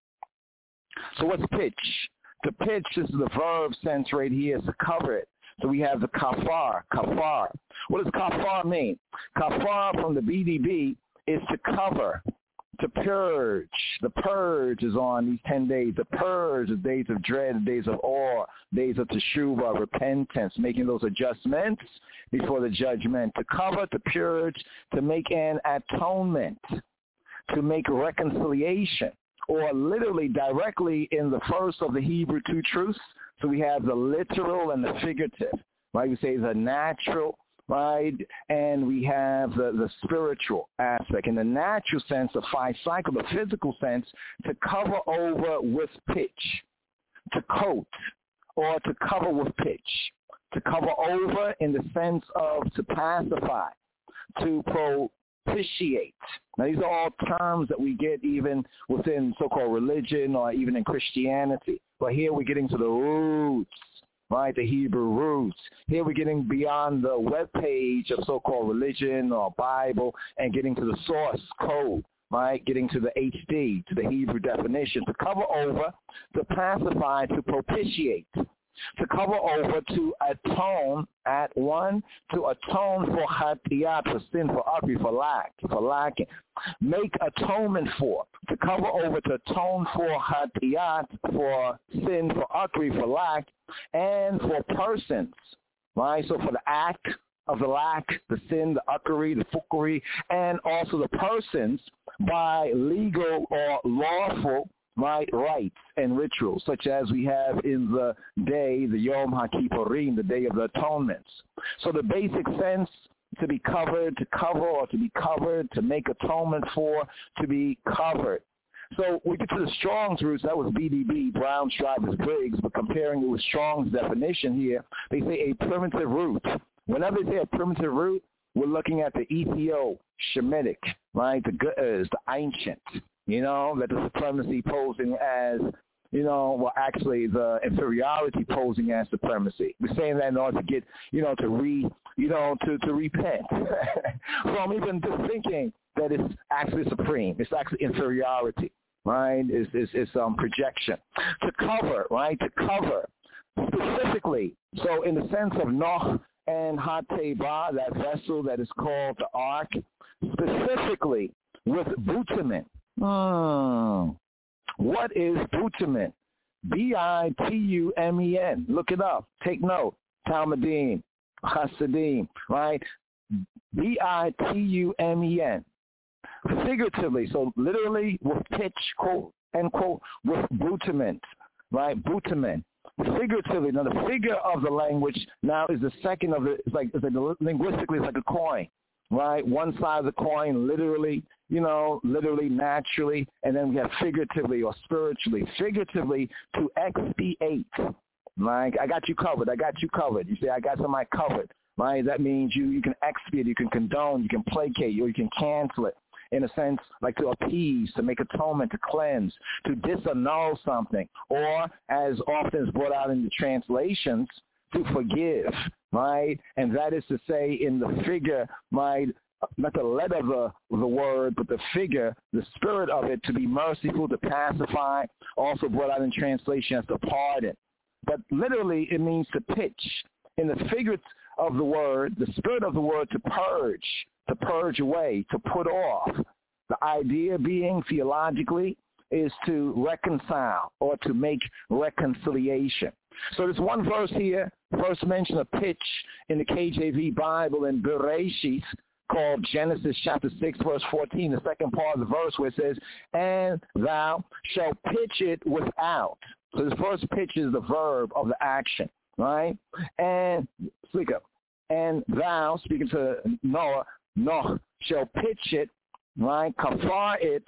So what's pitch? To pitch is the verb sense right here, is to cover it. So we have the kafar. What does kafar mean? Kafar from the BDB is to cover, to purge. The purge is on these 10 days. The purge is days of dread, days of awe, days of teshuvah, repentance, making those adjustments before the judgment. To cover, to purge, to make an atonement, to make reconciliation, or literally directly in the first of the Hebrew two truths. So we have the literal and the figurative, right? We say the natural, right? And we have the spiritual aspect. In the natural sense, the 5 cycle, the physical sense, to cover over with pitch, to coat, or to cover with pitch, to cover over in the sense of to pacify, to propitiate. Now, these are all terms that we get even within so-called religion or even in Christianity. But here we're getting to the roots, right, the Hebrew roots. Here we're getting beyond the web page of so-called religion or Bible and getting to the source code, right, getting to the HD, to the Hebrew definition. To cover over, to pacify, to propitiate. To cover over, to atone, to atone for hatiyat, for sin, for ugly, for lacking. Make atonement for, to cover over, to atone for hatiyat, for sin, for ugly, for lack, and for persons, right? So for the act of the lack, the sin, the uckery, the fuckery, and also the persons by legal or lawful, right, rites and rituals, such as we have in the day, the Yom HaKippurim, the Day of the Atonements. So the basic sense, to be covered, to cover, or to be covered, to make atonement for, to be covered. So we get to the Strong's roots. That was BDB, Brown, Strivers, Briggs, but comparing it with Strong's definition here, they say a primitive root. Whenever they say a primitive root, we're looking at the Ethio-Shemitic, right, the Ge'ez, the ancient, you know, that the supremacy posing as, you know, well, actually the inferiority posing as supremacy. We're saying that in order to get, you know, to repent from even just thinking that it's actually supreme. It's actually inferiority, right? It's projection. To cover, right? To cover specifically. So in the sense of Noah and Ha-Teba, that vessel that is called the ark, specifically with bitumen. What is bitumen? B-I-T-U-M-E-N. Look it up. Take note. Talmudim, Hasidim, right? B-I-T-U-M-E-N. Figuratively, so literally with pitch, quote, end quote, with bitumen, right? Bitumen. Figuratively, now the figure of the language now is the second of it. It's like linguistically, it's like a coin, right? One side of the coin, literally, you know, literally, naturally, and then we have figuratively or spiritually. Figuratively, to expiate, Right? I got you covered. You say, I got somebody covered. Right? That means you can expiate, you can condone, you can placate, or you can cancel it. In a sense, like to appease, to make atonement, to cleanse, to disannul something, or as often is brought out in the translations, to forgive, right? And that is to say in the figure, right, not the letter of the word, but the figure, the spirit of it, to be merciful, to pacify, also brought out in translation as to pardon. But literally it means to pitch. In the figure of the word, the spirit of the word, to purge away, to put off. The idea being theologically is to reconcile or to make reconciliation. So there's one verse here, first mention of pitch in the KJV Bible in Bereshit, called Genesis chapter 6, verse 14, the second part of the verse where it says, and thou shalt pitch it without. So this first pitch is the verb of the action, right? And speak up. And thou, speaking to Noah, shall pitch it, right, kafar it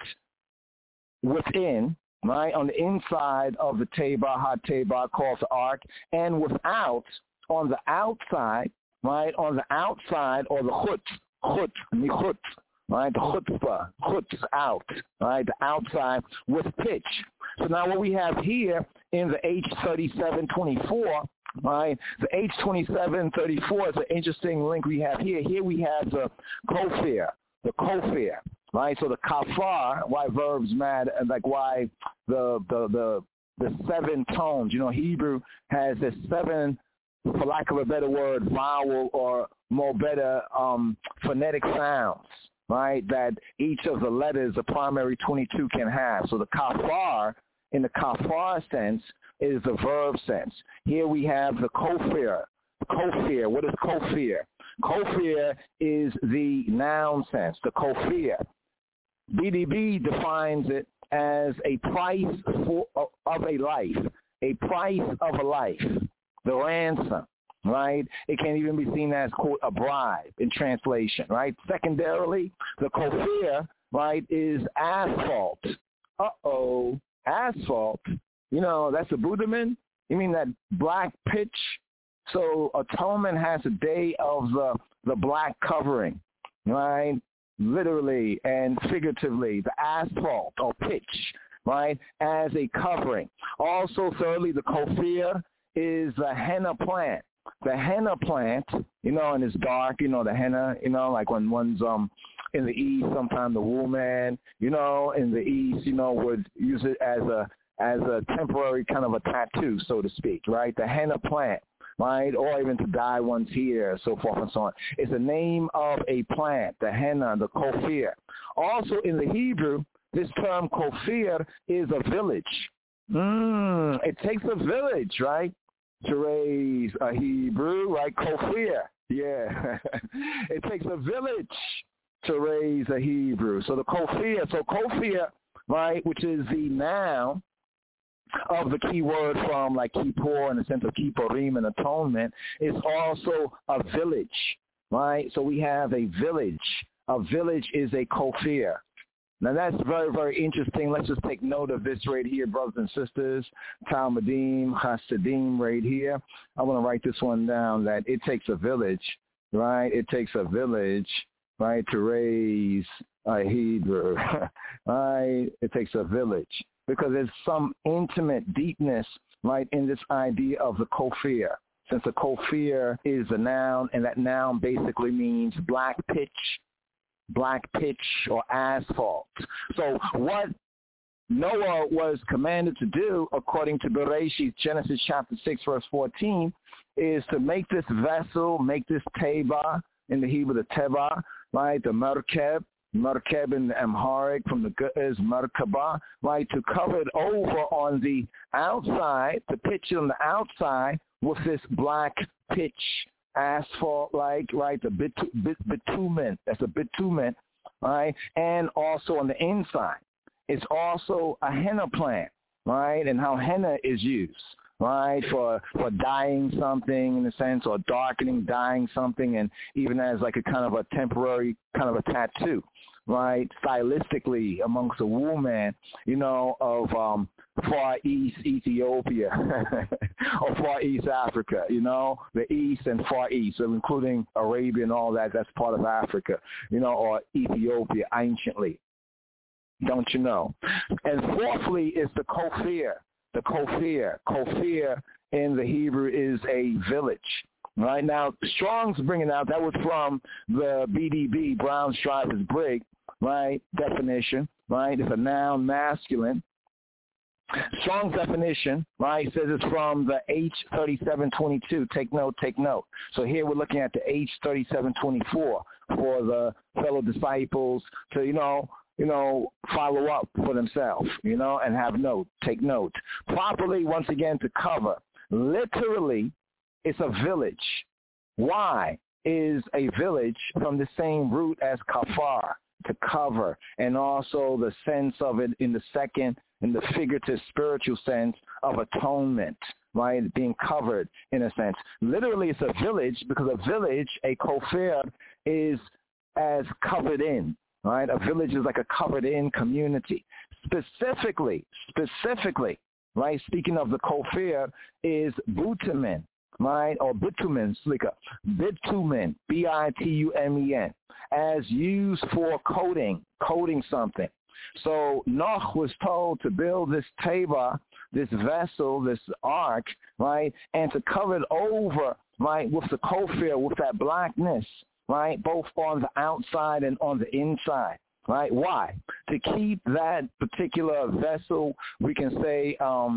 within, right, on the inside of the Tabor, Ha-Tabor, called the ark, and without, on the outside, right, on the outside, or the chut, right, the chut's out, right, the outside with pitch. So now what we have here in the H3724, right, the H2734 is an interesting link we have here. Here we have the kofir, right? So the kafar, why verbs matter, like why the 7 tones. You know, Hebrew has the 7, for lack of a better word, vowel or more better phonetic sounds, right? That each of the letters, the primary 22, can have. So the kafar, in the kafar sense, is the verb sense. Here we have the kofir. Kofir, what is kofir? Kofir is the noun sense, the kofir. BDB defines it as a price of a life, a price of a life, the ransom, right? It can even be seen as, quote, a bribe in translation, right? Secondarily, the kofir, right, is asphalt. Asphalt. You know, that's a Buddhaman. You mean that black pitch? So atonement has a day of the black covering, right? Literally and figuratively, the asphalt or pitch, right, as a covering. Also, thirdly, the kofir is the henna plant. The henna plant, you know, and it's dark, you know, the henna, you know, like when one's in the East, sometimes the woman, you know, in the East, you know, would use it as a temporary kind of a tattoo, so to speak, right? The henna plant, right? Or even to dye one's hair, so forth and so on. It's the name of a plant, the henna, the kofir. Also in the Hebrew, this term kofir is a village. It takes a village, right, to raise a Hebrew, right? Kofir, yeah. It takes a village to raise a Hebrew. So the kofir, right, which is the noun of the key word from like kippur in the sense of kippurim and atonement, is also a village, right? So we have a village. A village is a kofir. Now that's very, very interesting. Let's just take note of this right here, brothers and sisters. Talmudim, Hasidim right here. I want to write this one down, that it takes a village, right? It takes a village, right, to raise a Hebrew, right? It takes a village. Because there's some intimate deepness, right, in this idea of the kofir. Since the kofir is a noun, and that noun basically means black pitch or asphalt. So what Noah was commanded to do, according to Bereshit, Genesis chapter 6, verse 14, is to make this vessel, make this teba, in the Hebrew, the teba, right, the merkeb in the Amharic, from the is merkabah, right, to cover it over on the outside, to pitch it on the outside with this black pitch, asphalt-like, right, the bitumen, that's a bitumen, right, and also on the inside. It's also a henna plant, right, and how henna is used, right, for dyeing something in a sense, or darkening, dyeing something, and even as like a kind of a temporary kind of a tattoo, right, stylistically amongst the woman, of Far East Ethiopia or Far East Africa, the East and Far East, so including Arabia and all that, that's part of Africa, or Ethiopia anciently. Don't you know? And fourthly is the Kofir. The Kofir. Kofir in the Hebrew is a village. Right now, Strong's bringing out, that was from the BDB, Brown Strivers Brig, right, definition, right? It's a noun masculine. Strong's definition, right, says it's from the H3722. Take note, take note. So here we're looking at the H3724 for the fellow disciples to, follow up for themselves, and have note, take note. Properly, once again, to cover. Literally, it's a village. Why is a village from the same root as kafar, to cover, and also the sense of it in the figurative spiritual sense of atonement, right, being covered in a sense. Literally, it's a village because a village, a kofir, is as covered in, right? A village is like a covered in community. Specifically, right, speaking of the kofir, is bitumen, right, or bitumen, bitumen, B-I-T-U-M-E-N, as used for coating something. So Noach was told to build this teva, this vessel, this ark, right, and to cover it over, right, with the kofir, with that blackness, right, both on the outside and on the inside, right? Why? To keep that particular vessel, we can say,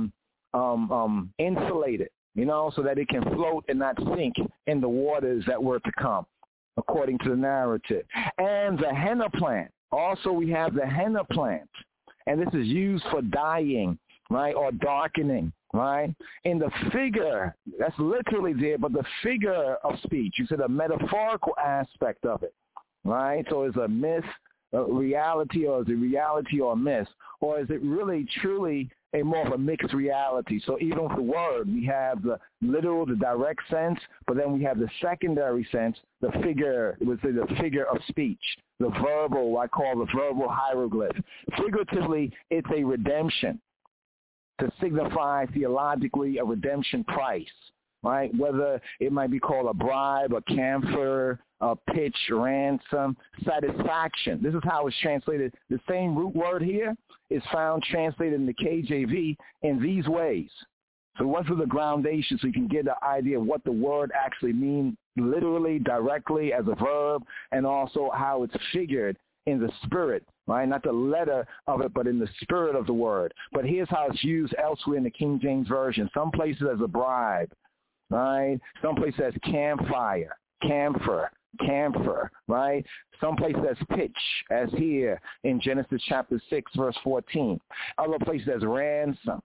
insulated, so that it can float and not sink in the waters that were to come, according to the narrative. And the henna plant. Also, we have the henna plant, and this is used for dyeing, right, or darkening, right? In the figure, that's literally there, but the figure of speech, you said a metaphorical aspect of it, right? So is a myth a reality, or is it reality or a myth? Or is it really, truly a more of a mixed reality? So even with the word, we have the literal, the direct sense, but then we have the secondary sense, the figure, the figure of speech, the verbal, I call the verbal hieroglyph. Figuratively, it's a redemption, to signify theologically a redemption price, right? Whether it might be called a bribe, a camphor, a pitch, ransom, satisfaction. This is how it's translated. The same root word here is found translated in the KJV in these ways. So we went through the groundation so you can get the idea of what the word actually means literally, directly as a verb, and also how it's figured in the spirit, right? Not the letter of it, but in the spirit of the word. But here's how it's used elsewhere in the King James Version. Some places as a bribe, right? Some places as campfire, camphor, right? Some places as pitch, as here in Genesis chapter 6, verse 14. Other places as ransom,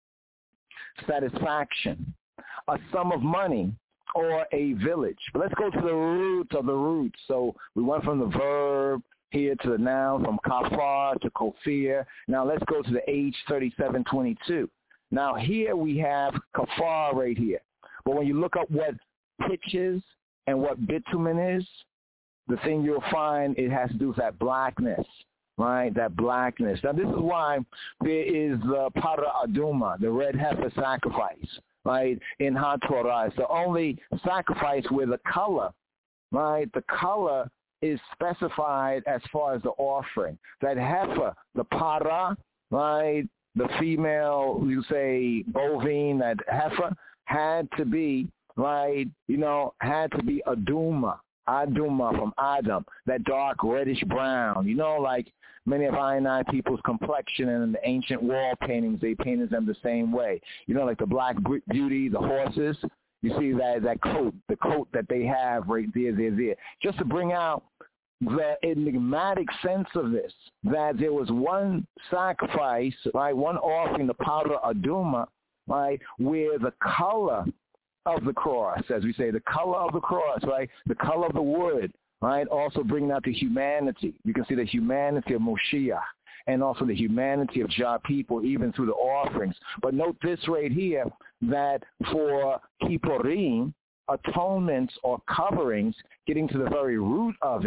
satisfaction, a sum of money, or a village. But let's go to the roots of the roots. So we went from the verb here to the noun, from kafar to kofir. Now let's go to the H3722. Now here we have kafar right here. But when you look up what pitch is and what bitumen is, the thing you'll find, it has to do with that blackness, right? That blackness. Now this is why there is the para aduma, the red heifer sacrifice, right? In HaTorah, it's the only sacrifice where the color, right? The color is specified as far as the offering. That heifer, the para, right? The female, you say bovine, that heifer had to be, right, had to be aduma from Adam, that dark reddish brown, like many of I people's complexion, and in the ancient wall paintings, they painted them the same way. Like the Black Beauty, the horses, you see that coat, the coat that they have right there. Just to bring out the enigmatic sense of this, that there was one sacrifice, right, one offering, the powder aduma, right, where the color of the cross, as we say, the color of the cross, right, the color of the wood, right, also bringing out the humanity. You can see the humanity of Moshiach and also the humanity of Jah people, even through the offerings. But note this right here, that for Kippurim, atonements or coverings, getting to the very root of it,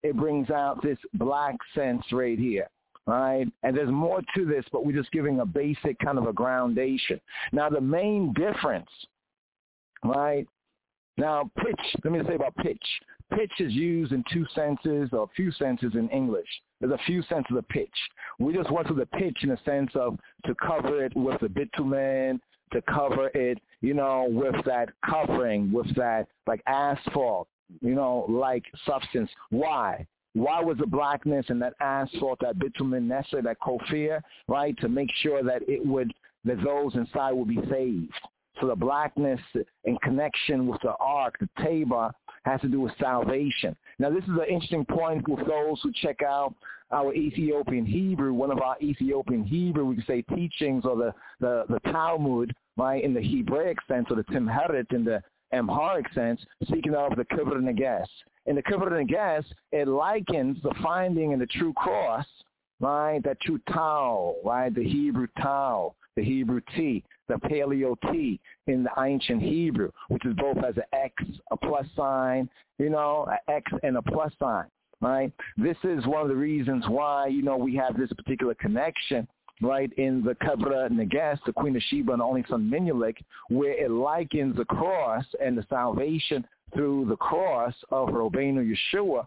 it brings out this black sense right here. Right? And there's more to this, but we're just giving a basic kind of a groundation. Now, the main difference, right? Now, pitch, let me say about pitch. Pitch is used in two senses or a few senses in English. There's a few senses of pitch. We just went to the pitch in the sense of to cover it with the bitumen, to cover it, with that covering, with that like asphalt, like substance. Why? Why was the blackness and that asphalt, that bitumen necessary, that kofir, right, to make sure that that those inside will be saved? So the blackness in connection with the ark, the Tabor, has to do with salvation. Now, this is an interesting point with those who check out our Ethiopian Hebrew, one of our Ethiopian Hebrew, we could say teachings, or the Talmud, right, in the Hebraic sense, or the Timheret in the Amharic sense, speaking of the Kibur Neges. In the Kibur Neges, it likens the finding in the true cross, right, that true Tau, right, the Hebrew Tau, the Hebrew T, the Paleo T in the ancient Hebrew, which is both as an X, a plus sign, an X and a plus sign, right? This is one of the reasons why, we have this particular connection, right, in the Kibur Neges, the Queen of Sheba and the only son Menelik, where it likens the cross and the salvation through the cross of Rabbeinu Yeshua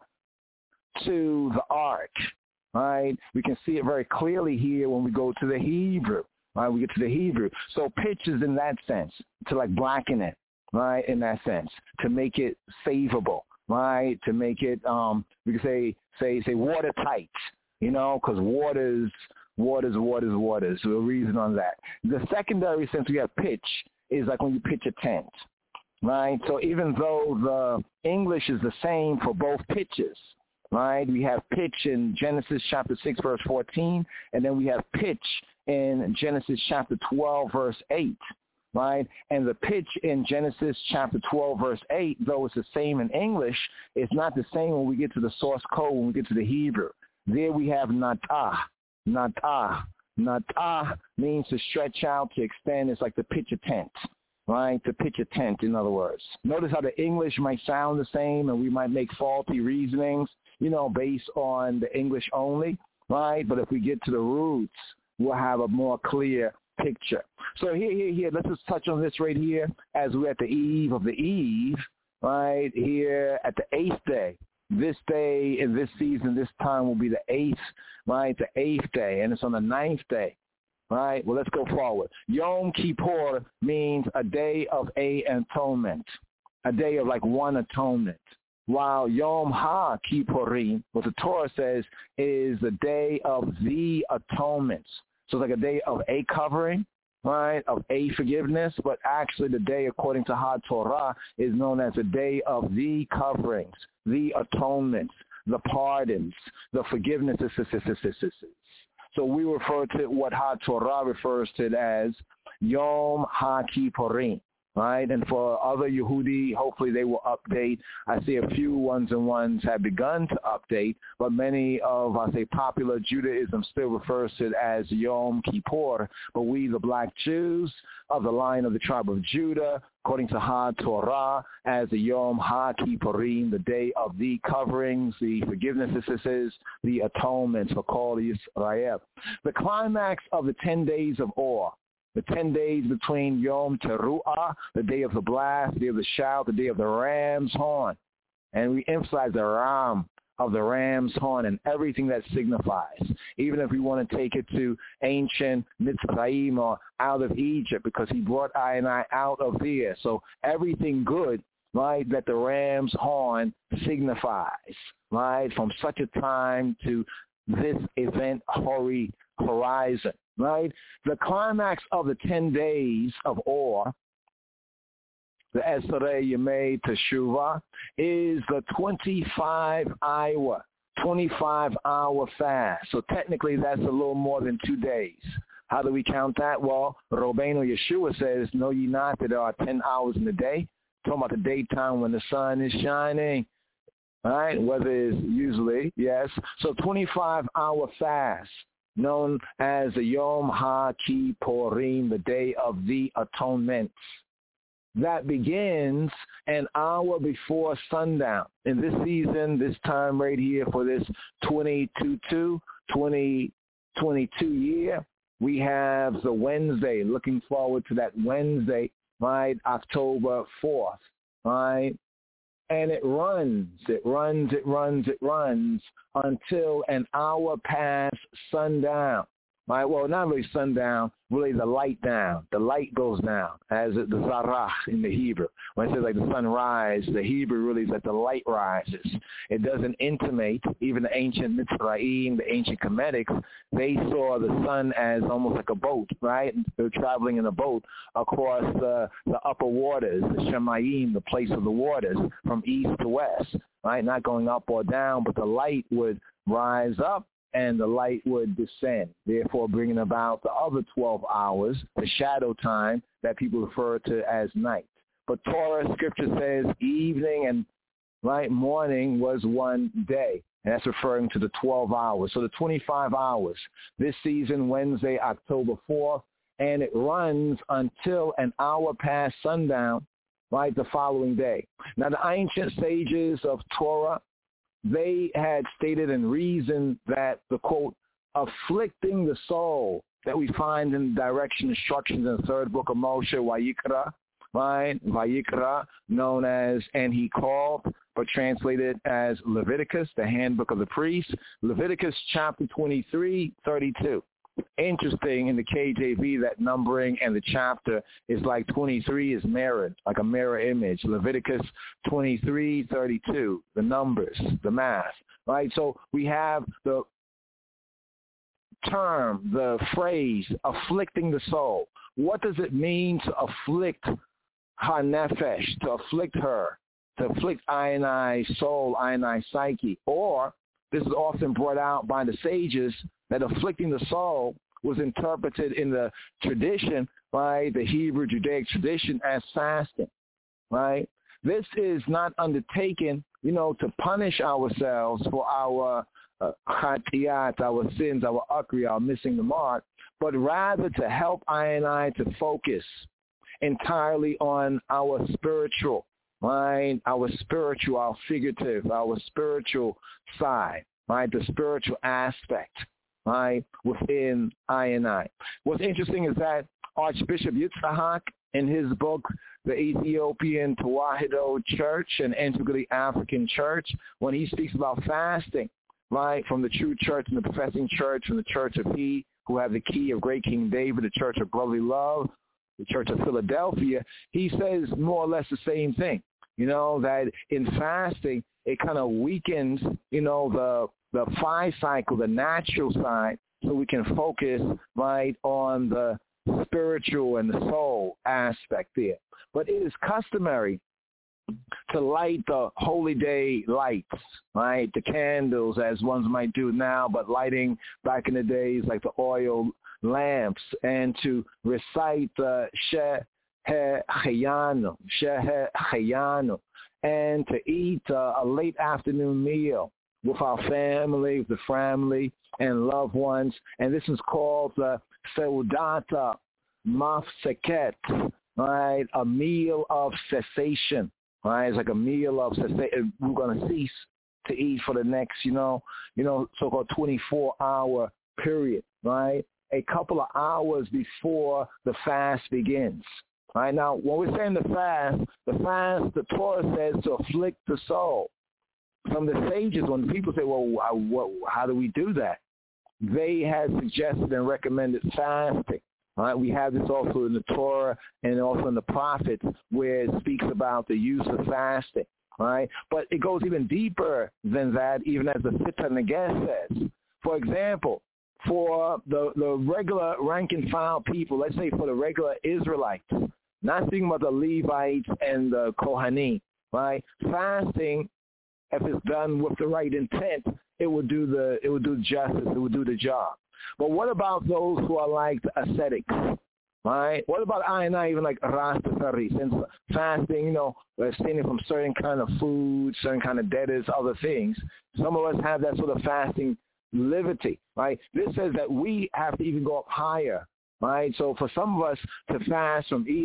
to the ark, right? We can see it very clearly here when we go to the Hebrew, right? We get to the Hebrew. So pitch is in that sense, to like blacken it, right, in that sense, to make it savable, right, to make it, we can say watertight, because waters. So a reason on that. The secondary sense we have pitch is like when you pitch a tent. Right, so even though the English is the same for both pitches, right? We have pitch in Genesis chapter 6, verse 14, and then we have pitch in Genesis chapter 12, verse 8, right? And the pitch in Genesis chapter 12, verse 8, though it's the same in English, it's not the same when we get to the source code, when we get to the Hebrew. There we have natah. Natah means to stretch out, to extend. It's like to pitch a tent. Right, to pitch a tent, in other words. Notice how the English might sound the same, and we might make faulty reasonings, based on the English only, right? But if we get to the roots, we'll have a more clear picture. So here, let's just touch on this right here as we're at the eve of the eve, right, here at the 8th day. This day in this season, this time will be the 8th, right, the 8th day, and it's on the 9th day. Right, well, let's go forward. Yom Kippur means a day of atonement, a day of like one atonement. While Yom HaKippurim, what the Torah says, is the day of the atonements. So it's like a day of a covering, right, of a forgiveness, but actually the day, according to HaTorah, is known as the day of the coverings, the atonements, the pardons, the forgivenesses. So we refer to what HaTorah refers to it as Yom HaKippurim, right? And for other Yehudi, hopefully they will update. I see a few ones and ones have begun to update, but many of, popular Judaism still refers to it as Yom Kippur. But we, the black Jews of the line of the tribe of Judah, according to HaTorah, as the Yom HaKippurim, the day of the coverings, the forgivenesses, the atonements for Kol Yisrael. The climax of the 10 days of awe, the 10 days between Yom Teruah, the day of the blast, the day of the shout, the day of the ram's horn. And we emphasize the ram of the ram's horn and everything that signifies. Even if we want to take it to ancient Mitzrayim or out of Egypt, because he brought I and I out of there. So everything good, right, that the ram's horn signifies, right, from such a time to this event horizon, right? The climax of the 10 days of awe, the Esrei Yemei Teshuvah, is the 25-hour fast. So technically that's a little more than 2 days. How do we count that? Well, Rabbeinu Yeshua says, know ye not that there are 10 hours in the day? Talking about the daytime when the sun is shining, right? Whether it's usually, yes. So 25-hour fast, known as the Yom HaKippurim, the Day of the Atonements.
that begins an hour before sundown. In this season, this time right here for this 2022 year, we have the Wednesday. Looking forward to that Wednesday, right, October 4th, right? And it runs until an hour past sundown. Right? Well, not really sundown, really the light down. The light goes down, as the zarach in the Hebrew. When it says like the sunrise, the Hebrew really is that the light rises. It doesn't intimate, even the ancient Mitzrayim, the ancient Kemetics, they saw the sun as almost like a boat, right? They were traveling in a boat across the upper waters, the Shemayim, the place of the waters, from east to west, right? Not going up or down, but the light would rise up and the light would descend, therefore bringing about the other 12 hours, the shadow time that people refer to as night. But Torah scripture says evening and morning was one day, and that's referring to the 12 hours. So the 25 hours, this season, Wednesday, October 4th, and it runs until an hour past sundown, right, the following day. Now, the ancient sages of Torah, they had stated and reasoned that the, quote, afflicting the soul that we find in direction instructions in the third book of Moshe, Vayikra, right? Vayikra, known as, and he called, but translated as Leviticus, the handbook of the priest, Leviticus chapter 23, 32. Interesting in the KJV that numbering and the chapter is like 23 is mirrored, like a mirror image. Leviticus 23, 32, the numbers, the math, right? So we have the term, the phrase, afflicting the soul. What does it mean to afflict her nefesh, to afflict her, to afflict I soul, I psyche? Or, this is often brought out by the sages, that afflicting the soul was interpreted in the tradition, right, the Hebrew Judaic tradition, as fasting, right? This is not undertaken, to punish ourselves for our chatiyat, our sins, our akri, our missing the mark, but rather to help I to focus entirely on our spiritual, right, our spiritual, our figurative, our spiritual side, right, the spiritual aspect, right, within I. What's interesting is that Archbishop Yitzhak, in his book, The Ethiopian Tewahedo Church, an integrally African church, when he speaks about fasting, right, from the true church and the professing church, from the church of he who have the key of great King David, the church of brotherly love, the church of Philadelphia, he says more or less the same thing, that in fasting, it kind of weakens, the phi cycle, the natural side, so we can focus right on the spiritual and the soul aspect there. But it is customary to light the holy day lights, right, the candles as ones might do now, but lighting back in the days like the oil lamps, and to recite the Shehecheyanu, and to eat a late afternoon meal with our family, with the family and loved ones. And this is called the Seudata Mafseket, right? A meal of cessation, right? It's like a meal of cessation. We're going to cease to eat for the next, so-called 24-hour period, right? A couple of hours before the fast begins. Right? Now, when we're saying the fast, the Torah says to afflict the soul. From the sages, when people say, well, how do we do that? They had suggested and recommended fasting. Right? We have this also in the Torah and also in the prophets, where it speaks about the use of fasting. Right? But it goes even deeper than that, even as the Sitcha Neges says. For example, for the regular rank and file people, let's say for the regular Israelites, not speaking about the Levites and the Kohanim, right? Fasting, if it's done with the right intent, it will do justice, it will do the job. But what about those who are like the ascetics, right? What about I even like Rastafari? Since fasting, we're abstaining from certain kind of food, certain kind of debtors, other things. Some of us have that sort of fasting liberty, right? This says that we have to even go up higher, right? So for some of us to fast from eating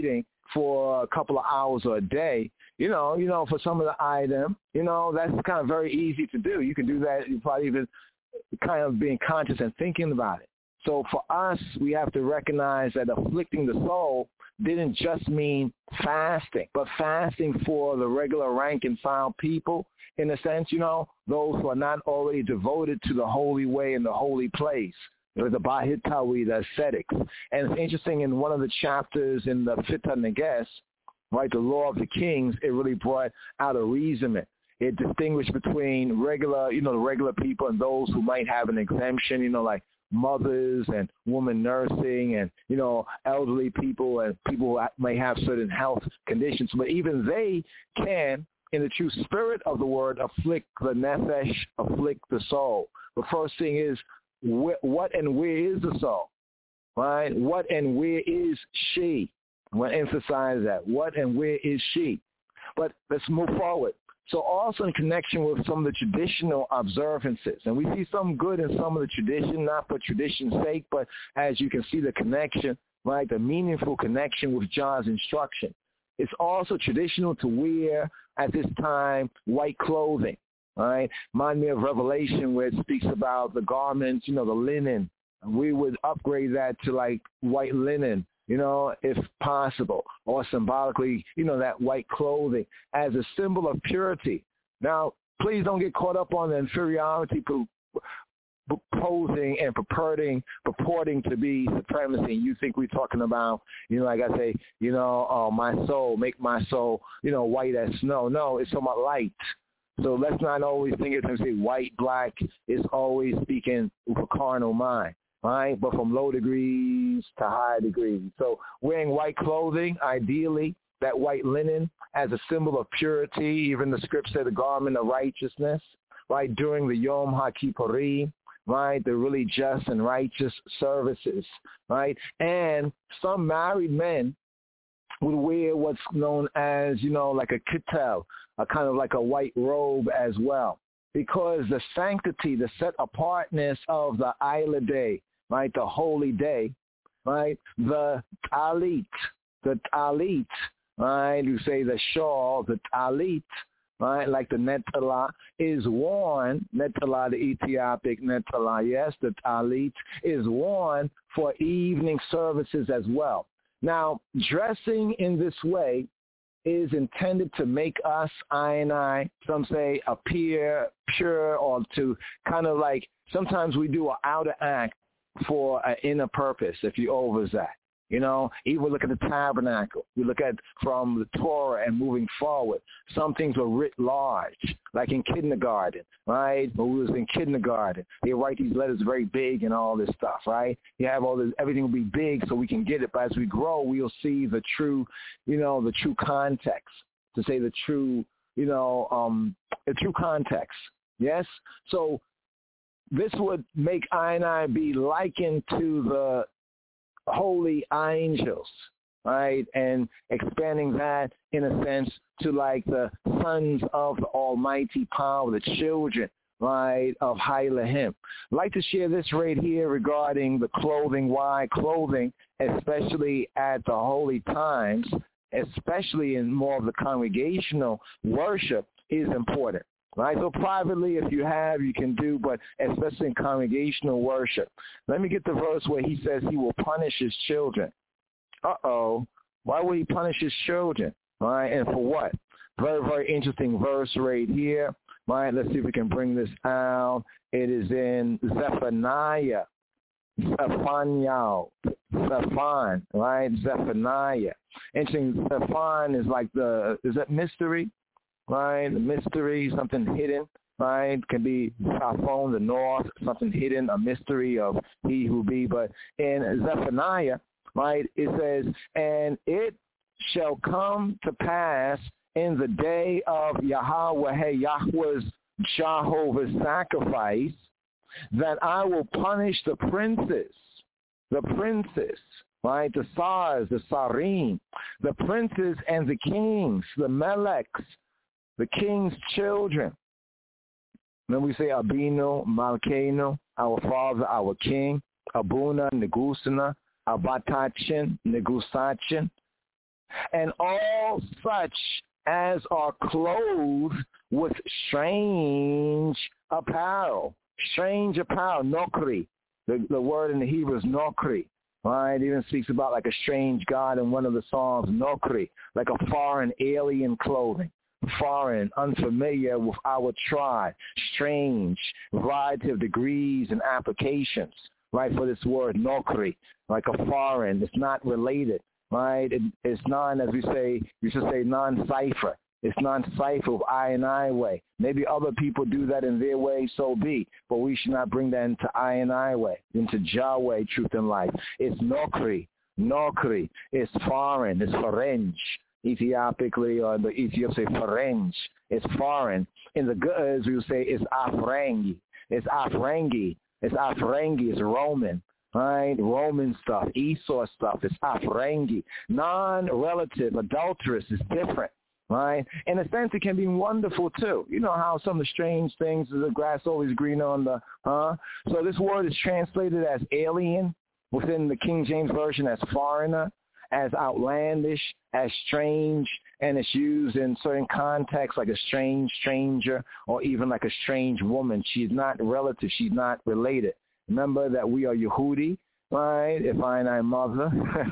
for a couple of hours or a day, for some of the item, that's kind of very easy to do. You can do that. You probably even kind of being conscious and thinking about it. So for us, we have to recognize that afflicting the soul didn't just mean fasting, but fasting for the regular rank and file people, in a sense, those who are not already devoted to the holy way and the holy place. The Bahitawi, the ascetics. And it's interesting, in one of the chapters in the Fita Neges, right, the Law of the Kings, it really brought out a reasonment. It distinguished between regular, the regular people and those who might have an exemption, like mothers and women nursing and, elderly people and people who may have certain health conditions. But even they can, in the true spirit of the word, afflict the nefesh, afflict the soul. The first thing is, what and where is the soul, right? What and where is she? I want to emphasize that. What and where is she? But let's move forward. So also in connection with some of the traditional observances, and we see some good in some of the tradition, not for tradition's sake, but as you can see the connection, right, the meaningful connection with John's instruction. It's also traditional to wear at this time white clothing. All right, remind me of Revelation where it speaks about the garments, the linen. We would upgrade that to like white linen, if possible, or symbolically, that white clothing as a symbol of purity. Now, please don't get caught up on the inferiority posing and purporting to be supremacy. You think we're talking about, like I say, my soul, make my soul, white as snow. No, it's talking about light. So let's not always think it's going to say white, black. It's always speaking with a carnal mind, right? But from low degrees to high degrees. So wearing white clothing, ideally, that white linen as a symbol of purity. Even the script said the garment of righteousness, right? During the Yom HaKippurim, right? The really just and righteous services, right? And some married men would wear what's known as, like a kittel, a kind of like a white robe as well, because the sanctity, the set apartness of the Isla Day, right, the holy day, right, the talit, right, you say the shawl, the talit, right, like the netala is worn, netala, the Ethiopic netala, yes, the talit is worn for evening services as well. Now, dressing in this way is intended to make us, some say, appear pure, or to kind of like, sometimes we do an outer act for an inner purpose, if you over that. Even look at the tabernacle. We look at from the Torah and moving forward. Some things were writ large, like in kindergarten, right? When we was in kindergarten, they write these letters very big and all this stuff, right? You have all this, everything will be big so we can get it. But as we grow, we'll see the true, the true context, to say the true, the true context. Yes? So this would make I be likened to the holy angels, right? And expanding that in a sense to like the sons of the almighty power, the children, right, of Hailahim. I'd like to share this right here regarding the clothing. Why clothing, especially at the holy times, especially in more of the congregational worship, is important. Right, so privately, if you have, you can do, but especially in congregational worship. Let me get the verse where he says he will punish his children. Why would he punish his children? Right, and for what? Very, very interesting verse right here. Right, let's see if we can bring this out. It is in Zephaniah. Zephan, right? Zephaniah. Interesting, Zephan is like is that mystery? Right, the mystery, something hidden, right? Can be Saphon, the north, something hidden, a mystery of he who be. But in Zephaniah, right, it says, and it shall come to pass in the day of Yahweh's Jehovah's sacrifice, that I will punish the princes, right, the Sars, the Sarim, the princes and the kings, the Meleks, the king's children. Then we say Abino, Malkeino, our father, our king, Abuna, Negusana, Abatachin, Negusachin, and all such as are clothed with strange apparel. Strange apparel, nokri. The word in the Hebrew is nokri. Right? It even speaks about like a strange God in one of the Psalms, nokri, like a foreign alien clothing. Foreign, unfamiliar with our tribe, strange, variety of degrees and applications, right, for this word nokri, like a foreign. It's not related, right? It's as we should say non-cipher. It's non-cipher with I and I way. Maybe other people do that in their way, so be. But we should not bring that into I and I way, into Jah way, truth and life. It's nokri. Nokri. It's foreign. It's forenj. Ethiopically, or the Ethiopians say forenj. It's foreign. In the goods, we would say it's afrengi. It's afrengi. It's afrengi. It's Roman. Right? Roman stuff. Esau stuff. It's afrengi. Non-relative, adulterous is different. Right? In a sense, it can be wonderful, too. You know how some of the strange things, the grass always green on the, So this word is translated as alien within the King James Version as foreigner, as outlandish, as strange, and it's used in certain contexts like a strange stranger or even like a strange woman. She's not relative. She's not related. Remember that we are Yehudi, right? If I and I mother.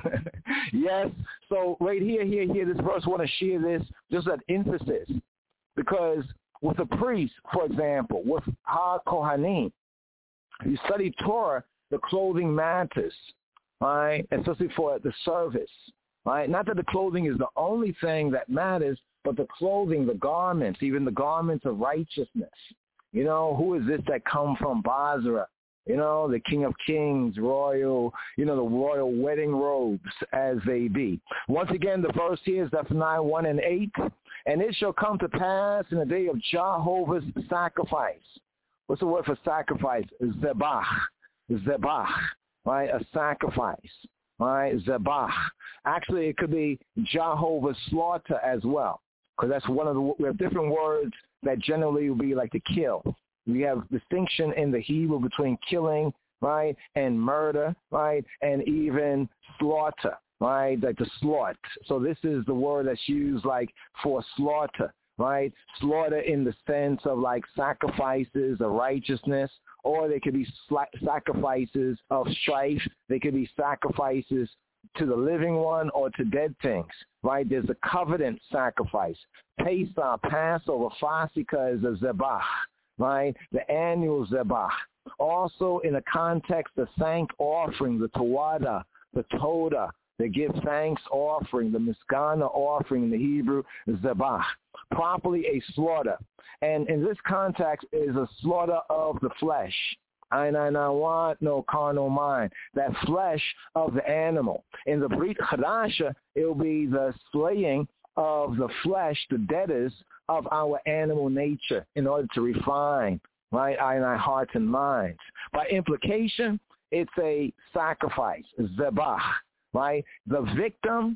Yes. So right here, this verse, I want to share this just as emphasis. Because with a priest, for example, with Ha-Kohanim, you study Torah, the clothing matters, right? Especially for the service, right? Not that the clothing is the only thing that matters, but the clothing, the garments, even the garments of righteousness. You know, who is this that come from Basra? You know, the King of Kings, royal, the royal wedding robes as they be. Once again, the verse here is Zephaniah 1 and 8. And it shall come to pass in the day of Jehovah's sacrifice. What's the word for sacrifice? Zebach. Zebach, right? A sacrifice, right? Zebach. Actually, it could be Jehovah's slaughter as well. Because that's we have different words that generally will be like to kill. We have distinction in the Hebrew between killing, right, and murder, right, and even slaughter, right, like the slaught. So this is the word that's used like for slaughter, right, slaughter in the sense of like sacrifices of righteousness, or they could be sacrifices of strife. They could be sacrifices to the living one or to dead things, right? There's a covenant sacrifice. Pesach, Passover, Fasika is a zebach. Right, the annual zebach. Also in the context of thank offering, the tawada, the toda, the give thanks offering, the miskana offering in the Hebrew, zebach. Properly a slaughter. And in this context is a slaughter of the flesh. I want no carnal mind. That flesh of the animal. In the Brit Chadasha, it will be the slaying of the flesh, the debtors of our animal nature in order to refine, right, our hearts and minds. By implication, it's a sacrifice, zebach, right? The victim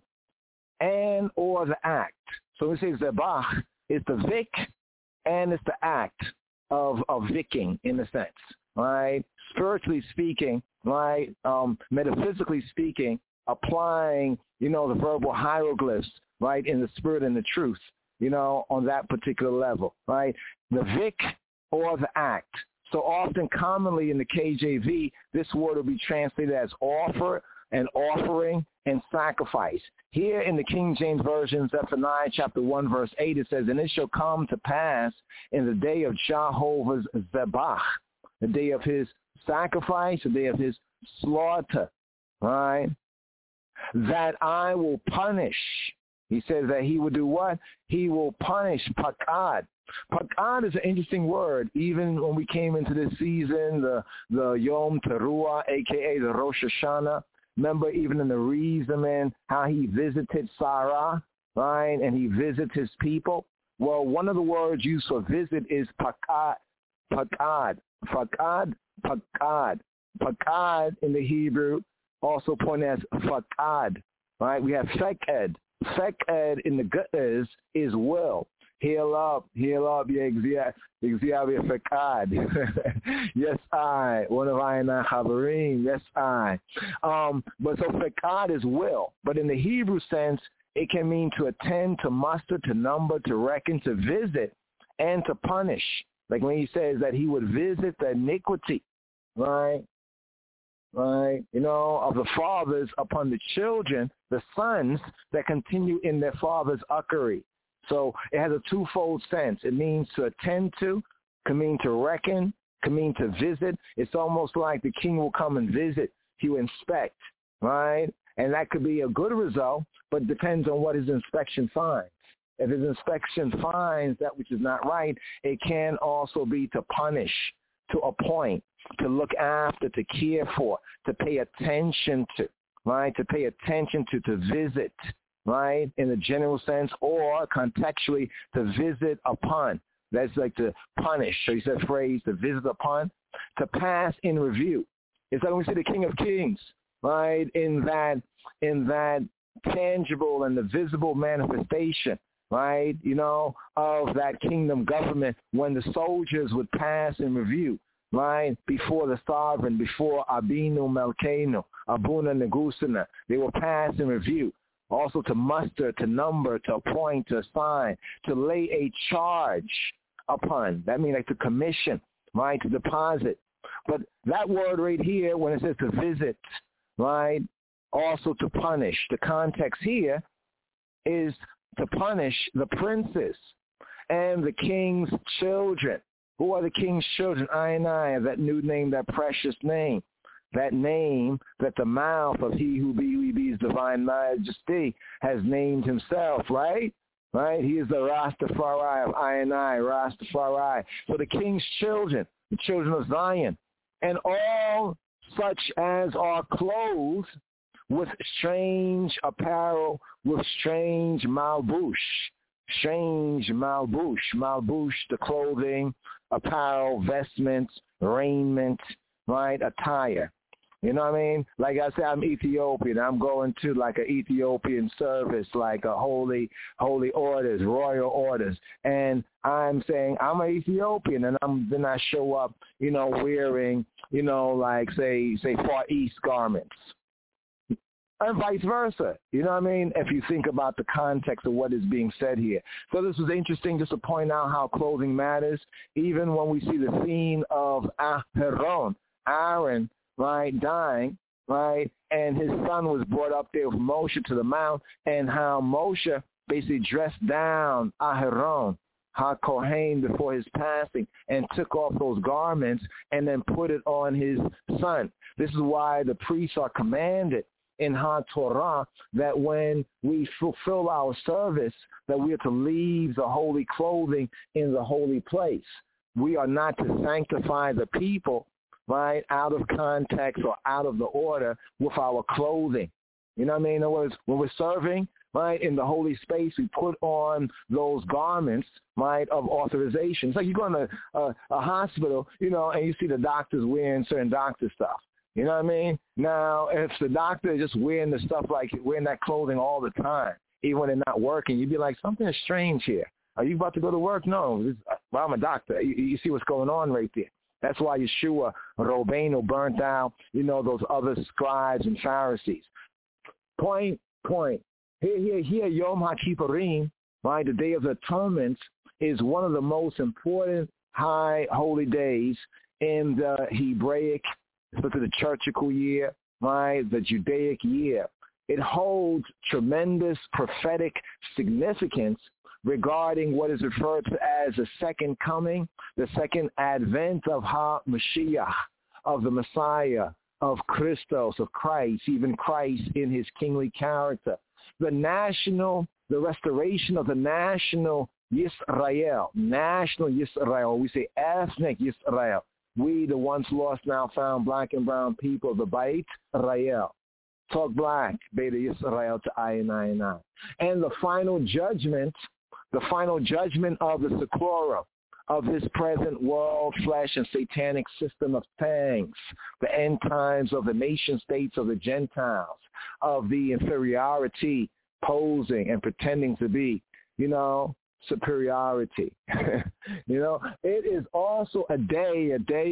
and or the act. So we say zebach is the vic and it's the act of vicking in a sense, right? Spiritually speaking, right, metaphysically speaking, applying, the verbal hieroglyphs, right, in the spirit and the truth, on that particular level, right? The vic or the act. So often, commonly in the KJV, this word will be translated as offer and offering and sacrifice. Here in the King James Version, Zephaniah chapter 1, verse 8, it says, and it shall come to pass in the day of Jehovah's zebach, the day of his sacrifice, the day of his slaughter, right, that I will punish. He says that he will do what? He will punish pakad. Pakad is an interesting word. Even when we came into this season, the Yom Teruah, a.k.a. the Rosh Hashanah, remember even in the Rezaman, how he visited Sarah, right, and he visits his people? Well, one of the words used for visit is pakad. Pakad. Fakad. Pakad. Pakad in the Hebrew also pointed as fakad, right? We have feked. Feked in the good is will. Heal up, Yexia Fekad. Yes, I. One of I and I Chaverim. Yes, I. But so Fekad is will. But in the Hebrew sense,
It can mean to attend, to muster, to number, to reckon, to visit, and to punish. Like when he says that he would visit the iniquity, right? Right, of the fathers upon the children, the sons that continue in their father's uckery. So it has a twofold sense. It means to attend to, can mean to reckon, can mean to visit. It's almost like the king will come and visit. He will inspect, right? And that could be a good result, but it depends on what his inspection finds. If his inspection finds that which is not right, it can also be to punish, to appoint, to look after, to care for, to pay attention to, right? To pay attention to visit, right? In a general sense, or contextually, to visit upon. That's like to punish. So he said phrase, to visit upon, to pass in review. It's like we see the King of Kings, right? In that tangible and the visible manifestation, right? Of that kingdom government when the soldiers would pass in review, right? Before the sovereign, before Abinu Melkeinu, Abuna Negusana. They will pass in review. Also to muster, to number, to appoint, to assign, to lay a charge upon. That means like to commission, right? To deposit. But that word right here, when it says to visit, right? Also to punish. The context here is to punish the princes and the king's children. Who are the king's children? I, that new name, that precious name. That name that the mouth of he who be's divine majesty has named himself, right? Right? He is the Rastafari of I, Rastafari. So the king's children, the children of Zion, and all such as are clothed with strange apparel, with strange malbouche. Strange malbouche. Malbouche, the clothing, apparel, vestments, raiment, right? Attire. You know what I mean? Like I said, I'm Ethiopian. I'm going to like an Ethiopian service, like a holy orders, royal orders. And I'm saying I'm an Ethiopian, and then I show up, wearing, like say Far East garments. And vice versa. You know what I mean? If you think about the context of what is being said here. So this was interesting just to point out how clothing matters. Even when we see the scene of Aaron, right, dying, right, and his son was brought up there with Moshe to the mount, and how Moshe basically dressed down Aharon, HaKohen, before his passing, and took off those garments and then put it on his son. This is why the priests are commanded in HaTorah that when we fulfill our service, that we are to leave the holy clothing in the holy place. We are not to sanctify the people, right, out of context or out of the order with our clothing. You know what I mean? In other words, when we're serving, right, in the holy space, we put on those garments, right, of authorization. It's like you go in a hospital, and you see the doctors wearing certain doctor stuff. You know what I mean? Now, if the doctor is just wearing the stuff like wearing that clothing all the time, even when they're not working, you'd be like, something is strange here. Are you about to go to work? No. Well, I'm a doctor. You see what's going on right there. That's why Yeshua, Rabbeinu, burnt out, those other scribes and Pharisees. Point. Here, Yom HaKippurim, right, the Day of Atonement, is one of the most important high holy days in the Hebraic, especially the churchical year, right, the Judaic year. It holds tremendous prophetic significance regarding what is referred to as the second coming, the second advent of HaMashiach, of the Messiah, of Christos, of Christ, even Christ in his kingly character. The restoration of the national Yisrael, we say ethnic Yisrael. We, the once lost, now found, black and brown people of the Beit Israel. Talk black, Beta Yisrael to I. And the final judgment of the Seclorum, of this present world, flesh, and satanic system of things, the end times of the nation states of the Gentiles, of the inferiority posing and pretending to be, superiority. It is also a day.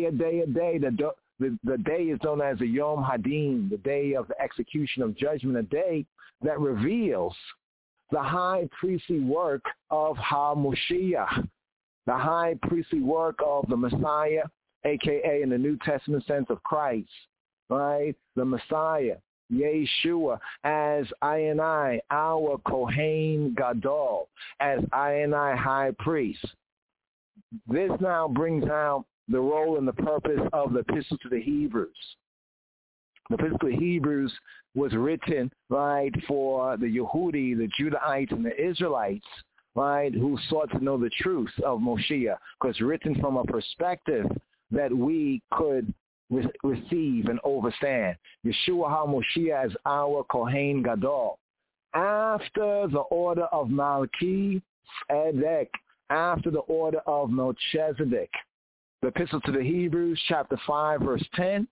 The day is known as the Yom Hadin, the day of the execution of judgment, a day that reveals
the high priestly work of HaMoshiach, the high priestly work of the Messiah, a.k.a. in the New Testament sense of Christ, right? The Messiah, Yeshua, as I, our Kohen Gadol, as I, high priest. This now brings out the role and the purpose of the Epistle to the Hebrews. The Epistle to the Hebrews was written, right, for the Yehudi, the Judahites, and the Israelites, right, who sought to know the truth of Moshiach, because written from a perspective that we could receive and understand. Yeshua HaMoshiach as our Kohen Gadol. After the order of Melchizedek, after the order of Melchizedek. The Epistle to the Hebrews, chapter 5, verse 10,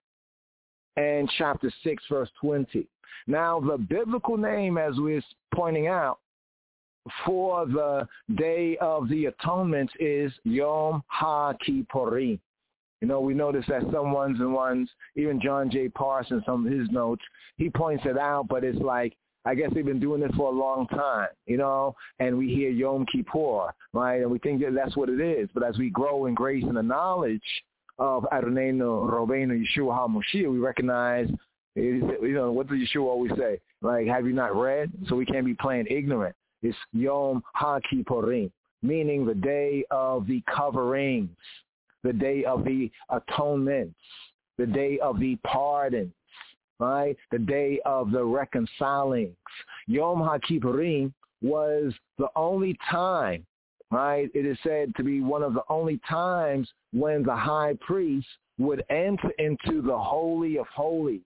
and chapter 6, verse 20. Now, the biblical name, as we're pointing out, for the Day of the Atonement is Yom HaKippurim. You know, we notice that some ones and ones, even John J. Parsons, some of his notes, he points it out, but it's like, I guess they've been doing this for a long time, you know, and we hear Yom Kippur, right, and we think that that's what it is. But as we grow in grace and the knowledge of Adonenu, Robbeinu, Yeshua HaMoshiach, we recognize, you know, what does Yeshua always say? Like, have you not read? So we can't be playing ignorant. It's Yom HaKippurim, meaning the day of the coverings, the day of the atonements, the day of the pardons, right? The day of the reconcilings. Yom HaKippurim was the only time, right? It is said to be one of the only times when the high priest would enter into the Holy of Holies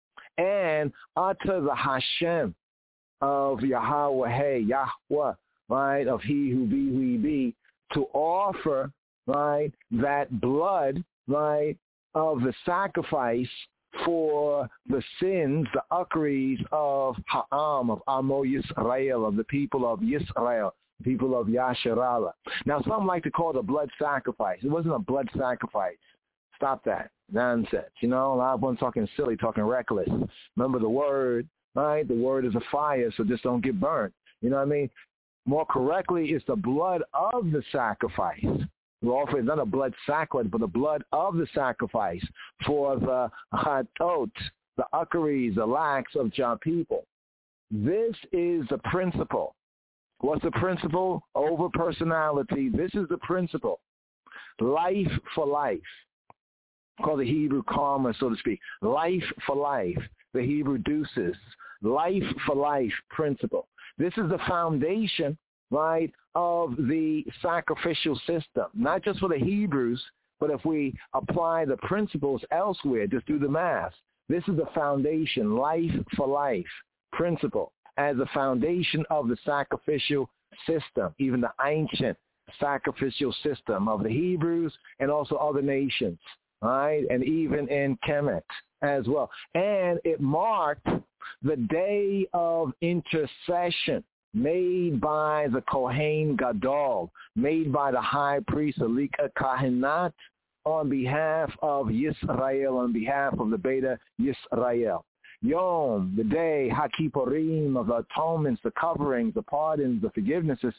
and utter the Hashem of Yahweh, Yahweh, right, of he who be, to offer, right, that blood, right, of the sacrifice for the sins, the uckeries of Ha'am, of Amo Yisrael, of the people of Yisrael, people of Yasharallah. Now, some like to call it a blood sacrifice. It wasn't a blood sacrifice. Stop that nonsense. You know, a lot of them talking silly, talking reckless. Remember the word, right? The word is a fire, so just don't get burned. You know what I mean? More correctly, it's the blood of the sacrifice. We offer not a blood sacrifice, but the blood of the sacrifice for the chatot, the uckeries, the lacks of Jah people. This is the principle. What's the principle? Over personality. This is the principle. Life for life. Called the Hebrew karma, so to speak. Life for life. The Hebrew deuces. Life for life principle. This is the foundation, right, of the sacrificial system. Not just for the Hebrews, but if we apply the principles elsewhere, just do the math. This is the foundation, life for life principle, as the foundation of the sacrificial system, even the ancient sacrificial system of the Hebrews and also other nations, right? And even in Kemet as well. And it marked the day of intercession made by the Kohen Gadol, made by the high priest, Alika Kahanat, on behalf of Yisrael, on behalf of the Beta Yisrael. Yom, the day, HaKippurim, of the atonements, the coverings, the pardons, the forgivenesses,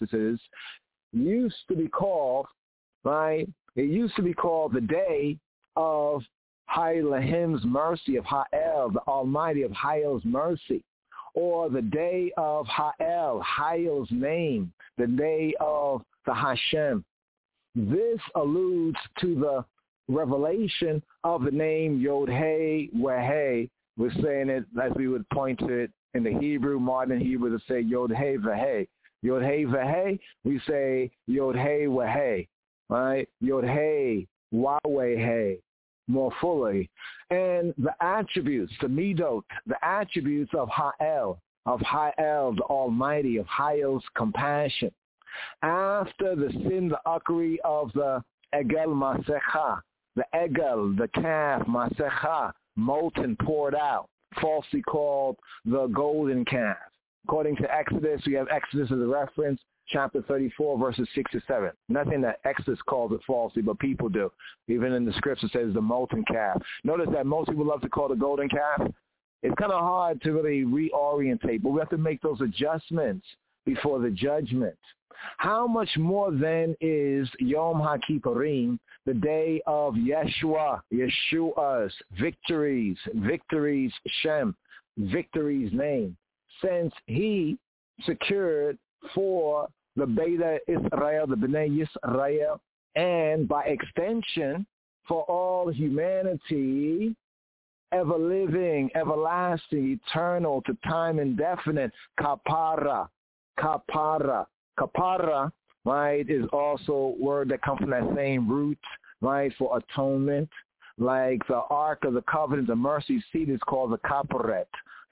used to be called, right? It used to be called the day of Hailahim's mercy, of Ha'el, the Almighty, of Hael's mercy, or the day of Ha'el, Hael's name, the day of the Hashem. This alludes to the revelation of the name Yod-Heh Weh. We're saying it as we would point to it in the Hebrew, modern Hebrew, to say Yod-Heh Veh. Yod-Heh Veh, we say Yod-Heh Weh, right? Yod-Heh Wah-Weh, more fully. And the attributes, the midot, the attributes of Ha'el, the Almighty, of Ha'el's compassion. After the sin, the uckery of the Egel Masecha, the Egel, the calf, Masecha, molten, poured out, falsely called the golden calf. According to Exodus, we have Exodus as a reference, chapter 34, verses 6 to 7. Nothing that Exodus calls it falsely, but people do. Even in the scripture, it says the molten calf. Notice that most people love to call the golden calf. It's kind of hard to really reorientate, but we have to make those adjustments before the judgment. How much more then is Yom HaKippurim, the day of Yeshua's victories, Shem, victory's name, since he secured for the Beta Israel, the Bnei Yisrael, and by extension for all humanity, ever living, everlasting, eternal, to time indefinite, kapara. Kapara, right, is also a word that comes from that same root, right, for atonement. Like the Ark of the Covenant, the mercy seat is called the kaparet,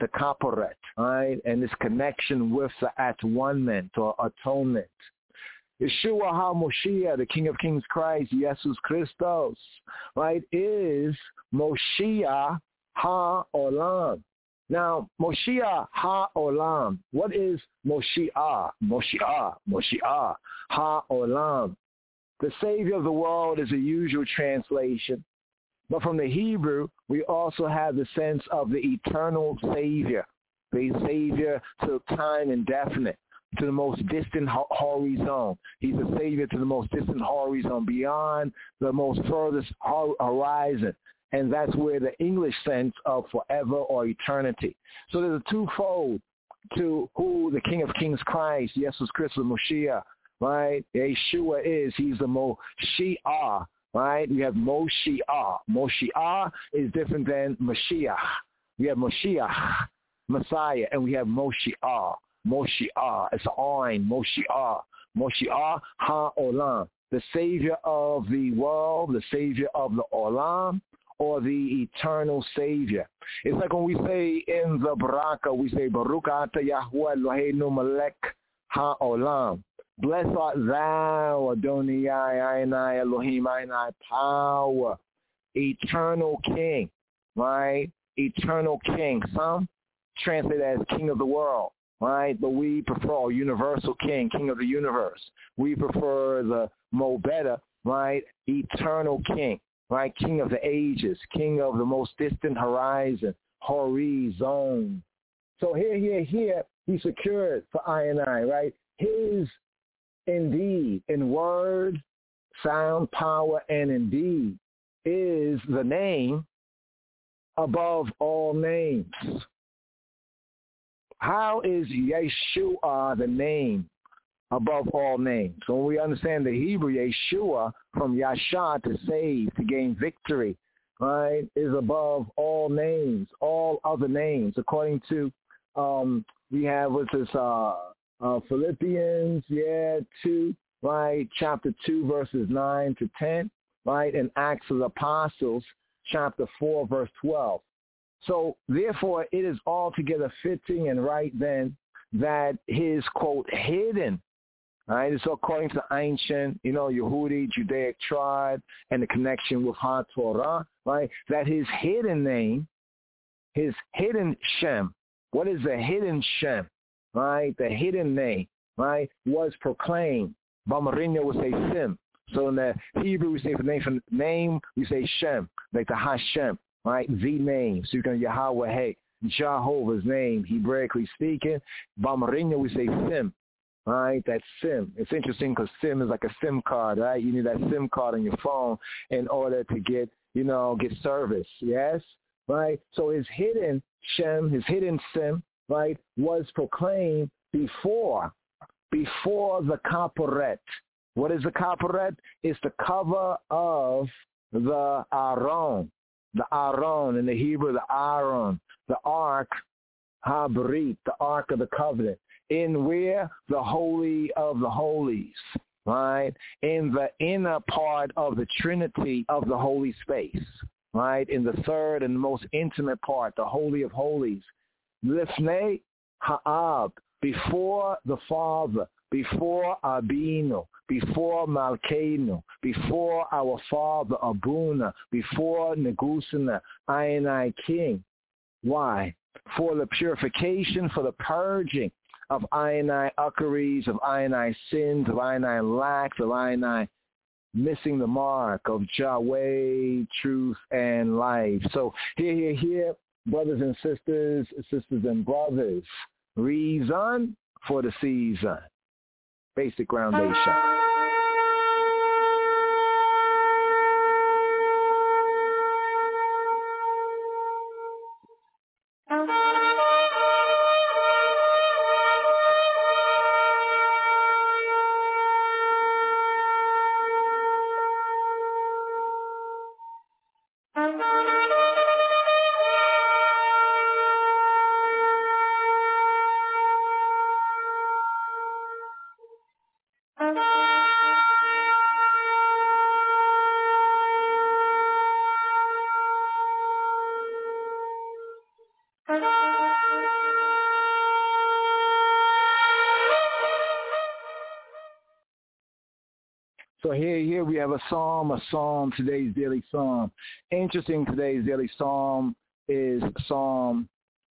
right, and this connection with the at-one-ment or atonement. Yeshua HaMoshiach, the King of Kings Christ, Jesus Christos, right, is Moshiach HaOlam. Now, Moshiach HaOlam, what is Moshiach? Moshiach HaOlam. The Savior of the world is a usual translation. But from the Hebrew, we also have the sense of the eternal Savior, the Savior to time indefinite, to the most distant horizon. He's a Savior to the most distant horizon, beyond the most furthest horizon. And that's where the English sense of forever or eternity. So there's a twofold to who the King of Kings Christ, Jesus Christ, the Moshiach, right? Yeshua is. He's the Moshiach, right? We have Moshiach. Moshiach is different than Mashiach. We have Moshiach, Messiah, and we have Moshiach. Moshiach. It's Ein, Moshiach. Moshiach HaOlam. The Savior of the world, the Savior of the Olam, or the eternal Savior. It's like when we say in the Baraka, we say, Baruch Ata Yahweh Eloheinu Melech HaOlam. Blessed art thou, Adonai, Ainai, Elohim, Ainai, power, eternal King, right? Eternal King. Some translate as King of the world, right? But we prefer universal King, King of the universe. We prefer the more better, right? Eternal King. Right, King of the ages, King of the most distant horizon, horizon. So here, he secured for I and I, right? His indeed, in word, sound, power, and indeed, is the name above all names. How is Yeshua the name above all names? So when we understand the Hebrew, Yeshua, from Yasha, to save, to gain victory, right, is above all names, all other names. According to, we have, what's this, Philippians, 2, right, chapter 2, verses 9 to 10, right, and Acts of the Apostles, chapter 4, verse 12. So, therefore, it is altogether fitting and right then that his, quote, hidden, right? It's according to ancient, Yehudi, Judaic tribe, and the connection with HaTorah, right? That his hidden name, his hidden Shem, what is the hidden Shem, right? The hidden name, right, was proclaimed. Bamarinya would say Sim. So in the Hebrew, we say for name, we say Shem, like the Hashem, right? The name. So you can Yahweh, hey, Jehovah's name, Hebraically speaking. Bamarinya, we say Sim. Right, that's SIM. It's interesting because SIM is like a SIM card, right? You need that SIM card on your phone in order to get service, yes? Right? So his hidden Shem, his hidden SIM, right, was proclaimed before the Kaporet. What is the Kaporet? It's the cover of the Aron. The Aron, in the Hebrew, the Aron, the Ark, Habrit, the Ark of the Covenant. In where? The Holy of the Holies, right? In the inner part of the Trinity of the holy space, right? In the third and most intimate part, the Holy of Holies. Lifnei Ha'ab, before the Father, before Abino, before Malkeinu, before our Father Abuna, before Negusana, Ainai King. Why? For the purification, for the purging of I and I uckeries, of I and I sins, of I and I lacks, of I and I missing the mark, of Yahweh, truth, and life. So here, brothers and sisters and brothers, reason for the season. Basic foundation. So here we have a psalm, today's daily psalm. Interesting, today's daily psalm is Psalm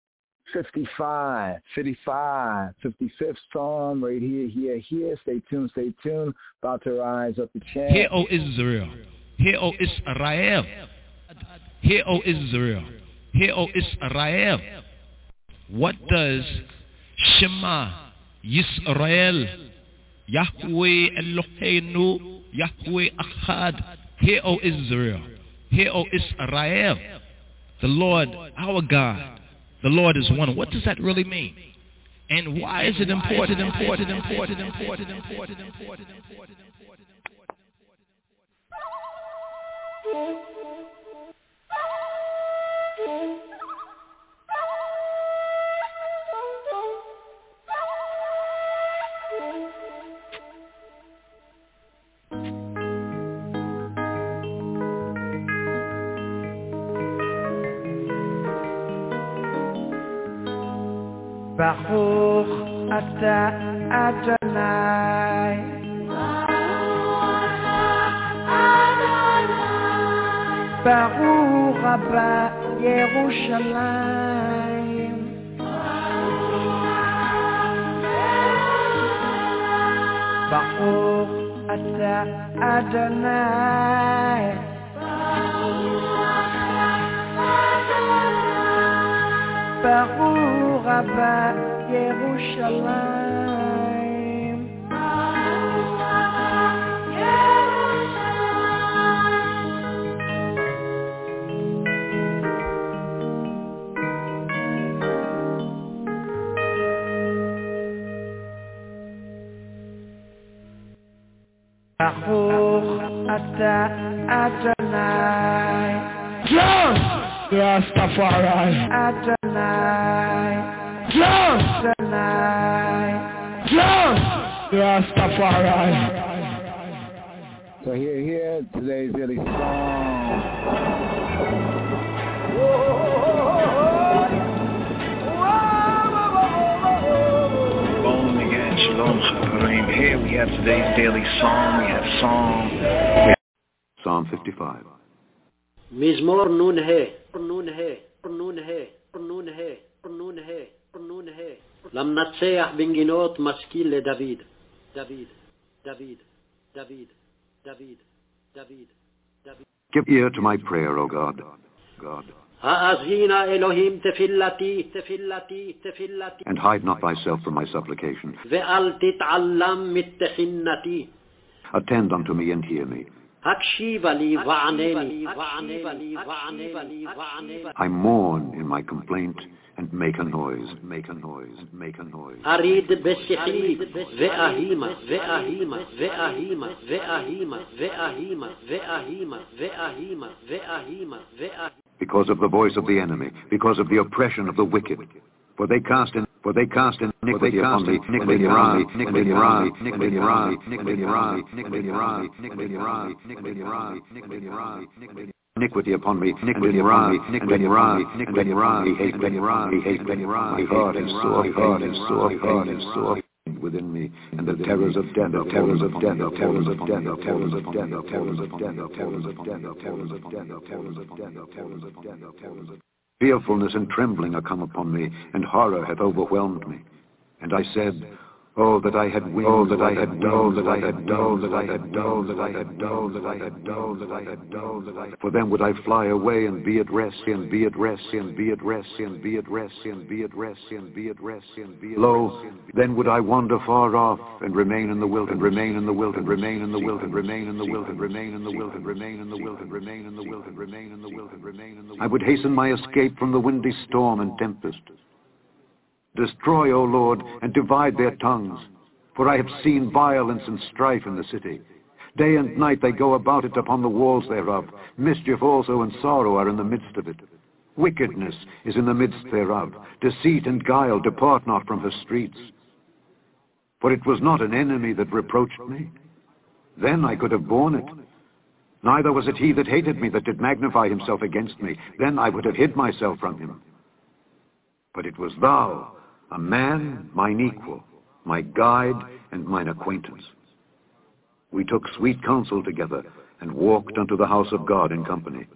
55, 55th psalm right here. Stay tuned. About to rise up the chant.
Hear, O Israel. Hear, O Israel. Hear, O Israel. Hear, O Israel. What does Shema Yisrael, Yahweh Eloheinu, Yahweh Echad? Hear, O Israel. Hear, O Israel. The Lord, our God, the Lord is one. What does that really mean? And why is it important?
Baruch Ata Adonai, Baruch Abba Yerushalayim, Baruch Ata Adonai, Baruch Abba Yerushalayim, Baruch Ata Adonai.
Rastafari.
Adonai.
Adonai. Rastafari.
So here, today's daily song.
Shalom again, Shalom Chaparim. Here we have today's daily psalm. We have
Psalm 55.
מזמור נ"ה למנצח בנגינות משכיל לדוד.
Give ear to my prayer, O God.
האזינה אלוהים תפילתי
And hide not thyself from my supplication.
ואל תתעלם מתחינתי.
Attend unto me and hear me.
הקשיבה לי וענני.
I mourn in my complaint and make a noise.
אריד בשכלי ואהימה.
Because of the voice of the enemy, because of the oppression of the wicked. For they cast iniquity upon me, iniquity upon me, my heart is sore within me, and the terrors of death, Fearfulness and trembling are come upon me, and horror hath overwhelmed me. And I said, Oh, that I had wings, oh, that I had done, that I had done, that I had done, that I had done, that I had done, that I had done, that I had. For then would I fly away and be at rest, and be at rest, and be at rest, and be at rest, and be at rest, and be at rest, and be at rest. Lo, then would I wander far off and remain in the wilderness, and remain in the wilderness, remain in the wilderness, remain in the wilderness, remain in the wilderness, remain in the wilderness, remain in the wilderness, remain in the wilderness, remain in the. I would hasten my escape from the windy storm and tempest. Destroy, O Lord, and divide their tongues. For I have seen violence and strife in the city. Day and night they go about it upon the walls thereof. Mischief also and sorrow are in the midst of it. Wickedness is in the midst thereof. Deceit and guile depart not from her streets. For it was not an enemy that reproached me. Then I could have borne it. Neither was it he that hated me that did magnify himself against me. Then I would have hid myself from him. But it was thou, a man mine equal, my guide and mine acquaintance. We took sweet counsel together, and walked unto the house of God in company.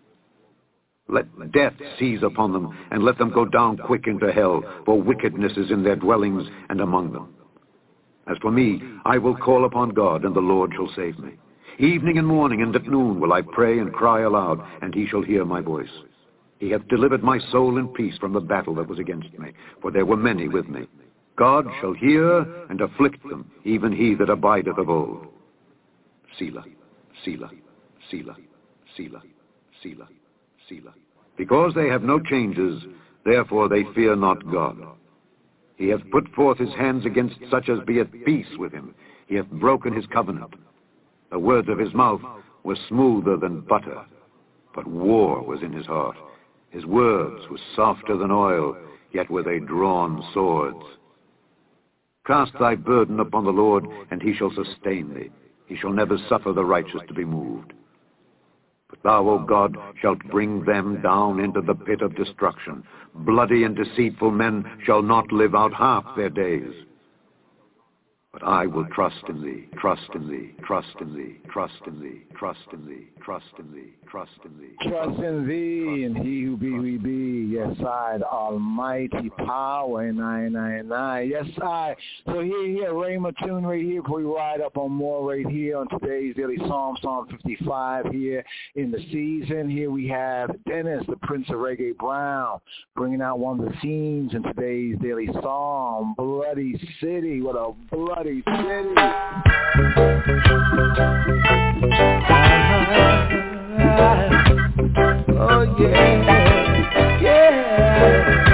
Let death seize upon them, and let them go down quick into hell, for wickedness is in their dwellings and among them. As for me, I will call upon God, and the Lord shall save me. Evening and morning and at noon will I pray and cry aloud, and he shall hear my voice. He hath delivered my soul in peace from the battle that was against me, for there were many with me. God shall hear and afflict them, even he that abideth of old. Selah, Selah, Selah, Selah, Selah, Selah. Because they have no changes, therefore they fear not God. He hath put forth his hands against such as be at peace with him. He hath broken his covenant. The words of his mouth were smoother than butter, but war was in his heart. His words were softer than oil, yet were they drawn swords. Cast thy burden upon the Lord, and he shall sustain thee. He shall never suffer the righteous to be moved. But thou, O God, shalt bring them down into the pit of destruction. Bloody and deceitful men shall not live out half their days. But I will trust in thee, trust in thee, trust in thee, trust in thee, trust in thee, trust in thee, trust in thee.
Trust in thee, and he who be, we be. Yes, I, the almighty power, and I. Yes, I. So here, Rhema tune right here, before we ride up on more right here on today's Daily Psalm, Psalm 55 here in the season. Here we have Dennis, the Prince of Reggae Brown, bringing out one of the scenes in today's Daily Psalm, Bloody City. What a bloody city.
Oh yeah, yeah.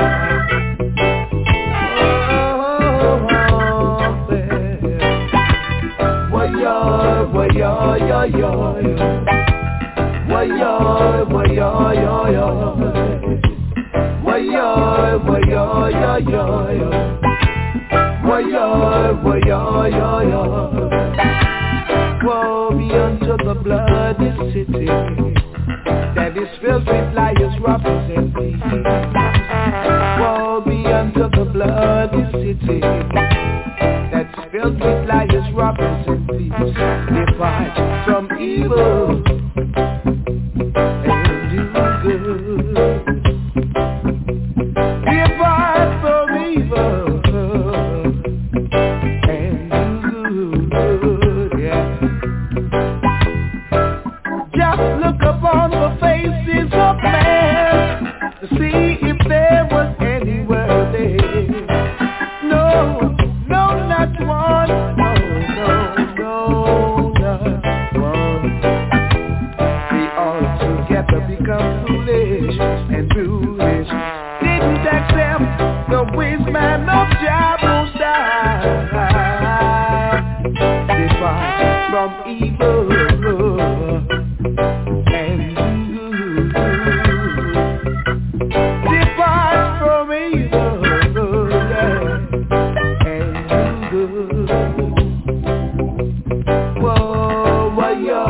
Woe be unto the bloody city that is filled with liars, robbers, and thieves. Woe be unto the bloody city that's filled with liars, robbers, and thieves. Depart from evil and do good. Depart from evil and do good. Yeah. Just look upon the faces of men to see if there was anywhere there. No, not one. No, not one. We all together become foolish and foolish. Didn't accept the wisdom of Jehovah. Depart from evil and good. Depart from evil and good. Whoa, yo.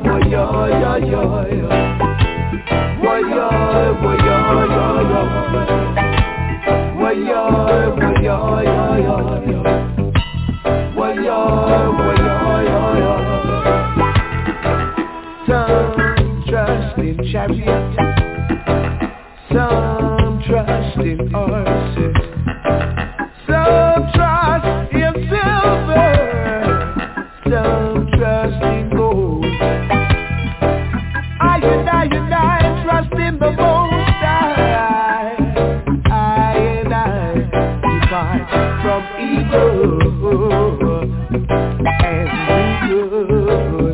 Some trust in chariots, some trust in horses, some trust in depart from evil and do good.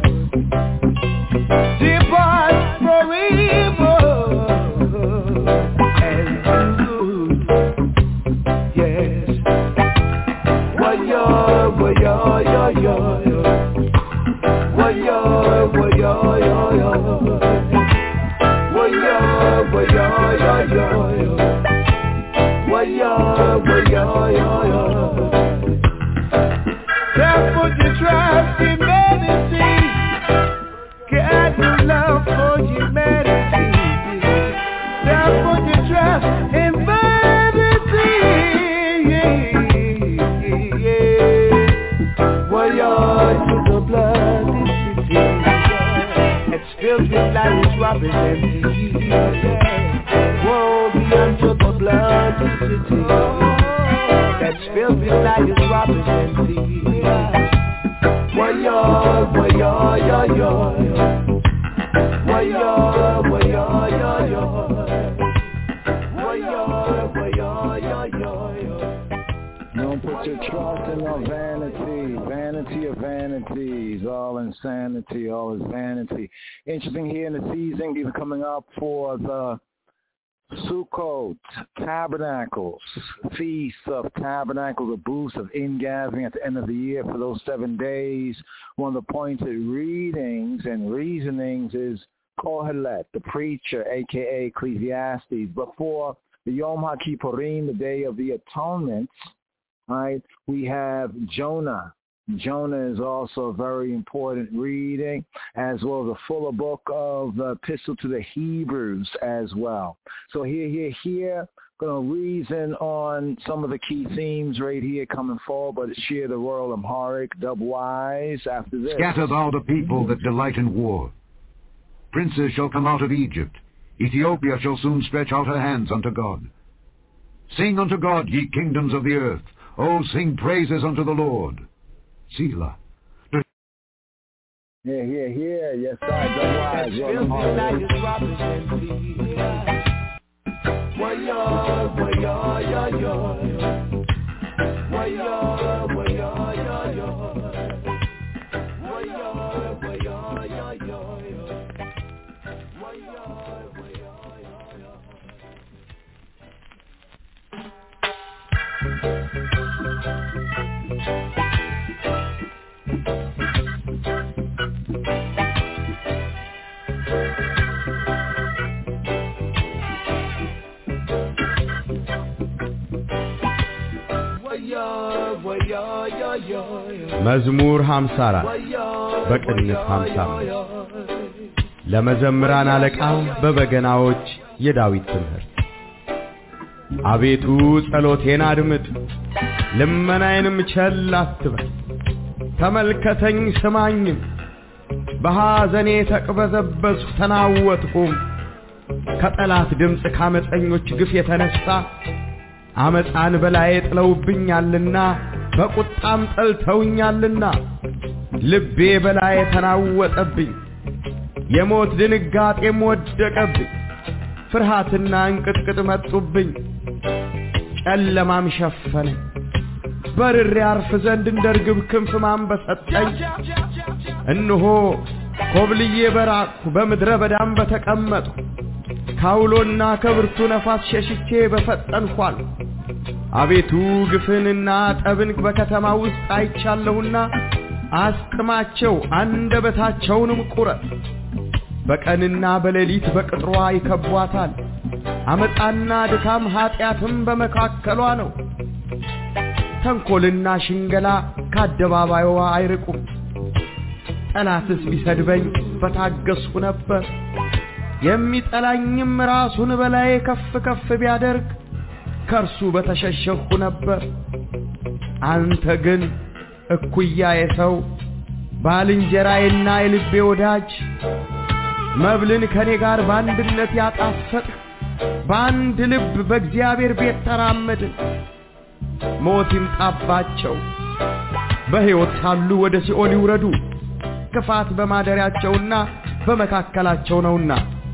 Depart from evil and do good. Yes. Wa-yo, wa-yo, yo, yo, yo. Wa-yo, wa-yo, yo, yo. Wa-yo, wa-yo, yo, yo, yo. Wa-yo, wa-yo, yo, yo. Don't put your trust in vanity. Get your love for humanity. Don't put your trust in vanity. Wa-yo, to the bloody city. It's filled with lions, robbers, and thieves. Woe be unto the bloody city. That's filled with lions, robbers, and thieves. Wa-yo, wa-yo, yo, yo. Wa-yo, wa-yo, yo, yo. Wa-yo, wa-yo, yo, yo.
Don't put your trust in no vanity. Vanity of vanities. All insanity. All is vanity. Interesting here in the season. These are coming up for the Sukkot, Tabernacles, Feast of Tabernacles, the booths of ingathering at the end of the year for those 7 days. One of the pointed readings and reasonings is Kohelet, the preacher, a.k.a. Ecclesiastes. Before the Yom HaKippurim, the Day of the Atonement, right, we have Jonah. Jonah is also a very important reading, as well as a fuller book of the Epistle to the Hebrews as well. So here, going to reason on some of the key themes right here coming forward, but share the Royal Amharic, dubwise after this.
Scatter thou the people that delight in war. Princes shall come out of Egypt. Ethiopia shall soon stretch out her hands unto God. Sing unto God, ye kingdoms of the earth. Oh, sing praises unto the Lord. Selah.
Here. Yes, sir. Dubwise, Royal Amharic.
Wa-yo, wa-yo, yo, yo. Wa-yo, wa-yo, yo, yo. Wa-yo, wa-yo, yo, yo. Wa-yo, wa-yo,
መዝሙር 54 በቅንፍ 55 ለመዘምራን አለቃ በበገናዎች የዳዊት ትምህርት። አቤቱ ጸሎቴን አድምጥ፣ ልመናዬንም ቸል አትበል። ተመልከተኝ ስማኝም፣ በሐዘኔ ተቅበዘበዝኩ ተናወጥኩም። ከጠላት ድምፅ ካመፀኞች ግፍ የተነሳ አመፃን በላዬ ጥለውብኛልና በቁጣም ጠልተውኛልና ልቤ በላዬ ተናወጠብኝ፣ የሞት ድንጋጤም ወደቀብኝ። ፍርሃትና እንቅጥቅጥ መጡብኝ፣ ጨለማም ሸፈነኝ። በርሬ አርፍ ዘንድ እንደ ርግብ ክንፍ ማን በሰጠኝ? እነሆ ኮብልዬ በራቅሁ በምድረ በዳም በተቀመጥሁ። ካውሎና ከብርቱ ነፋስ ሸሽቼ በፈጠንኳል። አቤቱ ግፍንና ጠብን በከተማ ውስጥ አይቻለሁና አስጥማቸው፣ አንደበታቸውንም ቁረጥ። በቀንና በሌሊት በቅጥሯ ይከቧታል። አመጣና ድካም ኃጢአትም በመካከሏ ነው። ተንኮልና ሽንገላ ከአደባባይዋ አይርቁም። ጠላትስ ቢሰድበኝ በታገስኩ ነበር። የሚጠላኝም ራሱን በላዬ ከፍ ከፍ ቢያደርግ ከርሱ በተሸሸኩ ነበር። አንተ ግን እኩያዬ ሰው፣ ባልንጀራዬና የልቤ ወዳጅ፣ መብልን ከኔ ጋር በአንድነት ያጣፈጥህ፣ በአንድ ልብ በእግዚአብሔር ቤት ተራመድን። ሞት ይምጣባቸው፣ በሕይወት ሳሉ ወደ ሲኦል ይውረዱ። ክፋት በማደሪያቸውና በመካከላቸው ነውና።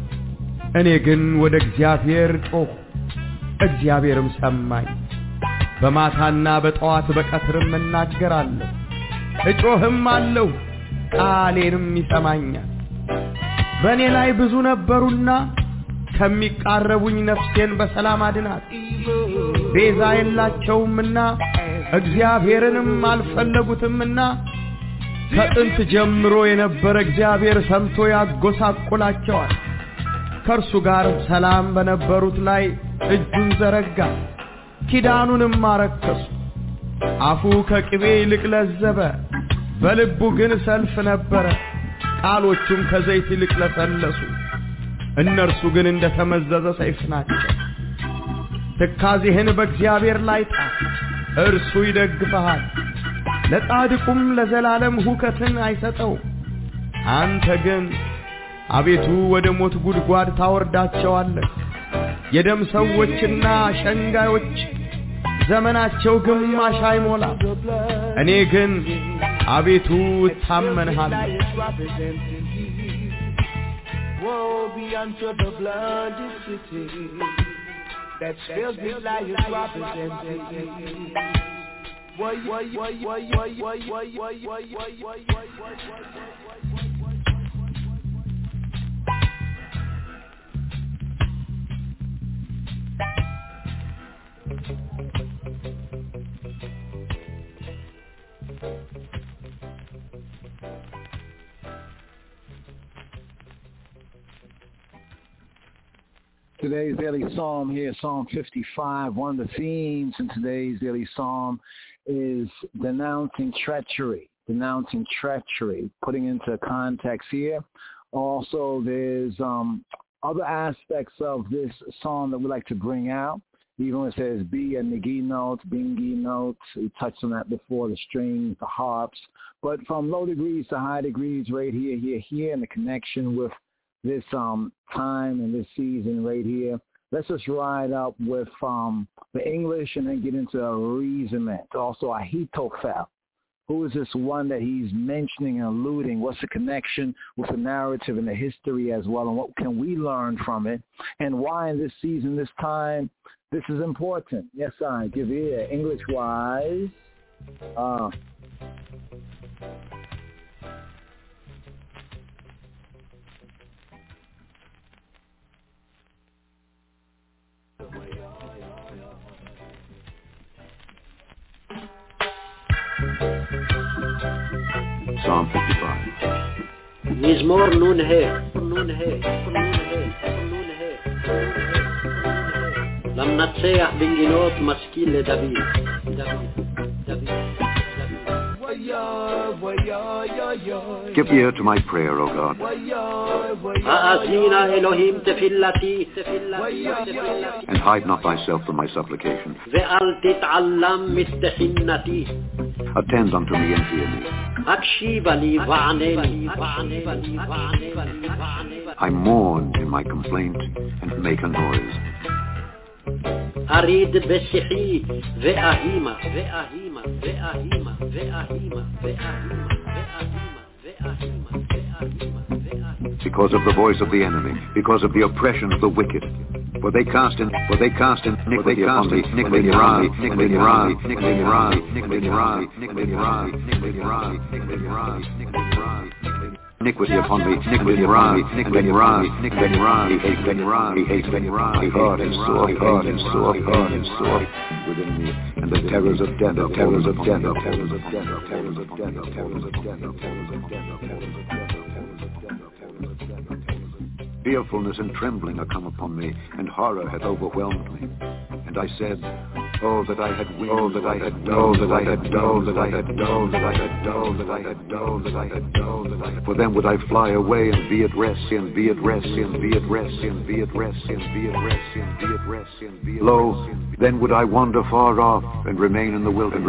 እኔ ግን ወደ እግዚአብሔር ጮኽሁ፣ እግዚአብሔርም ሰማኝ። በማታና በጠዋት በቀትርም እናገራለሁ እጮህም አለው ቃሌንም ይሰማኛል በእኔ ላይ ብዙ ነበሩና ከሚቃረቡኝ ነፍሴን በሰላም አድናት ቤዛ የላቸውምና እግዚአብሔርንም አልፈለጉትምና ከጥንት ጀምሮ የነበረ እግዚአብሔር ሰምቶ ያጎሳቁላቸዋል ከእርሱ ጋር ሰላም በነበሩት ላይ እጁን ዘረጋ ኪዳኑንም አረከሱ አፉ ከቅቤ ይልቅ ለዘበ በልቡ ግን ሰልፍ ነበረ ቃሎቹም ከዘይት ይልቅ ለሰለሱ እነርሱ ግን እንደተመዘዘ ሰይፍ ናቸው ትካዜህን በእግዚአብሔር ላይ ጣል እርሱ ይደግፈሃል ለጻድቁም ለዘላለም ሁከትን አይሰጠው አንተ ግን አቤቱ ወደ ሞት ጉድጓድ ታወርዳቸዋለህ የደም ሰዎችና ሸንጋዮች ዘመናቸው ግማሽ አይሞላ እኔ ግን አቤቱ እታመንሃለሁ
Woe be unto the bloody city that's filled with liars representing.
Today's daily psalm here, Psalm 55. One of the themes in today's daily psalm is denouncing treachery, putting into context here. Also, there's other aspects of this psalm that we like to bring out. Even when it says B and Nigi notes, Bingi notes, we touched on that before, the strings, the harps. But from low degrees to high degrees right here, and the connection with this time and this season right here. Let's just ride up with the English and then get into a reasonment. Also, Ahitophel. Who is this one that he's mentioning and alluding? What's the connection with the narrative and the history as well? And what can we learn from it? And why in this season, this time, this is important? Yes, I give ear. English-wise.
Psalm 55.
מזמור נ"ה. למנצח בנגינות משכיל לדוד.
Give ear to my prayer, O God.
האזינה אלוהים תפילתי.
And hide not thyself from my supplication.
ואל תתעלם מתחינתי.
Attend unto me and hear me.
הקשיבה לי וענני.
I mourned in my complaint and make a noise.
אריד בשיחי ואהימה.
Because of the voice of the enemy, because of the oppression of the wicked. For they cast in iniquity upon me, iniquity upon me, he hates my heart is sore within me, and the terrors of death, Fearfulness and trembling are come upon me, and horror hath overwhelmed me. And I said, oh, that I had wings, for then would I fly away and be at rest, Lo, then would I wander far off and remain in the wilderness,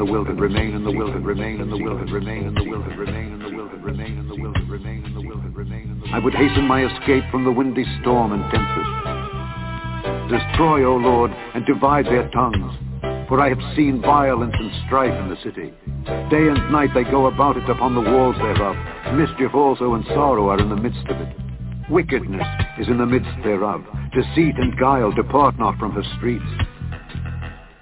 I would hasten my escape from the windy storm and tempest. Destroy, O Lord, and divide their tongues, for I have seen violence and strife in the city. Day and night they go about it upon the walls thereof. Mischief also and sorrow are in the midst of it. Wickedness is in the midst thereof. Deceit and guile depart not from her streets.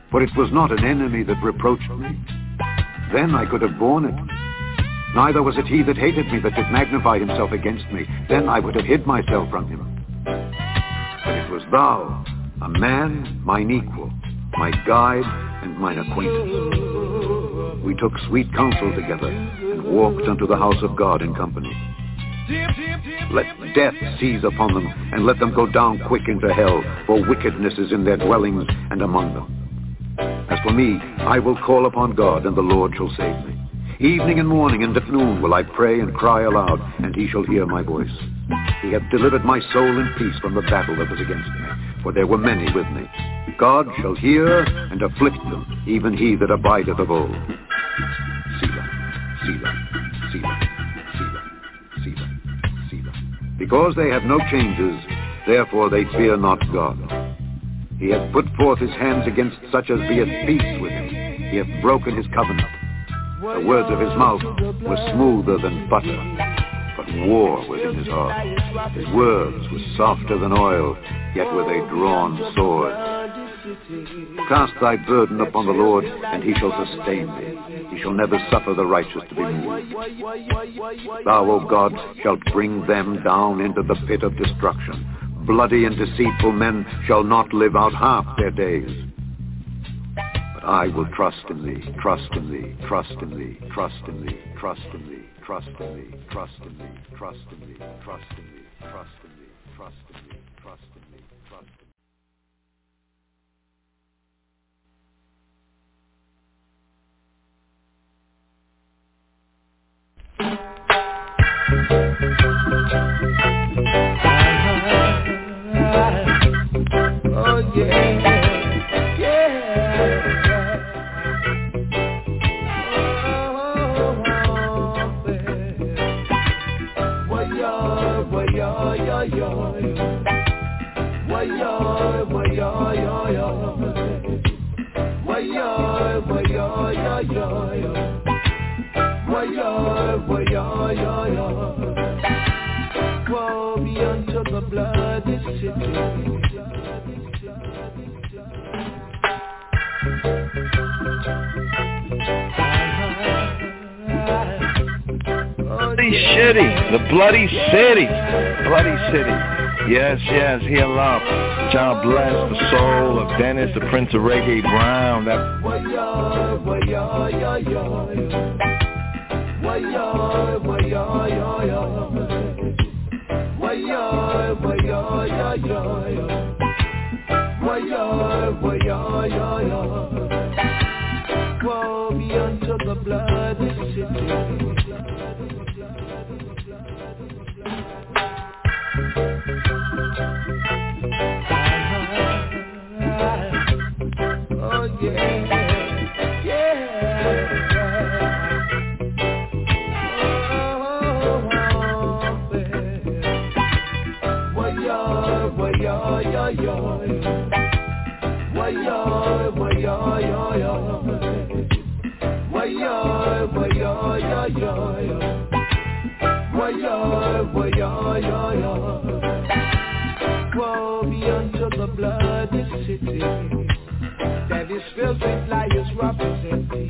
For it was not an enemy that reproached me. Then I could have borne it. Neither was it he that hated me that did magnify himself against me. Then I would have hid myself from him. But it was thou, a man, mine equal, my guide and mine acquaintance. We took sweet counsel together and walked unto the house of God in company. Let death seize upon them, and let them go down quick into hell, for wickedness is in their dwellings and among them. As for me, I will call upon God, and the Lord shall save me. Evening and morning and at noon will I pray and cry aloud, and he shall hear my voice. He hath delivered my soul in peace from the battle that was against me, for there were many with me. God shall hear and afflict them, even he that abideth of old. Selah, Selah, Selah, Selah, Selah, Selah. Because they have no changes, therefore they fear not God. He hath put forth his hands against such as be at peace with him. He hath broken his covenant. The words of his mouth were smoother than butter, but war was in his heart. His words were softer than oil, yet were they drawn swords. Cast thy burden upon the Lord, and he shall sustain thee. He shall never suffer the righteous to be moved. Thou, O God, shalt bring them down into the pit of destruction. Bloody and deceitful men shall not live out half their days. But I will trust in thee, trust in thee, trust in thee, trust in thee, trust in thee, trust in thee, trust in thee, trust in thee, trust in thee, trust in thee, trust in thee, trust in thee, trust in thee.
Oh yeah, yeah. Woe be unto the bloody city.
Bloody city, the bloody city, bloody city. Yes, yes, hear love. God bless the soul of Dennis, the Prince of Reggae Brown. That
woe be unto the bloody city. Oh yeah, yeah. Woe be unto the bloody city that is filled with liars representing.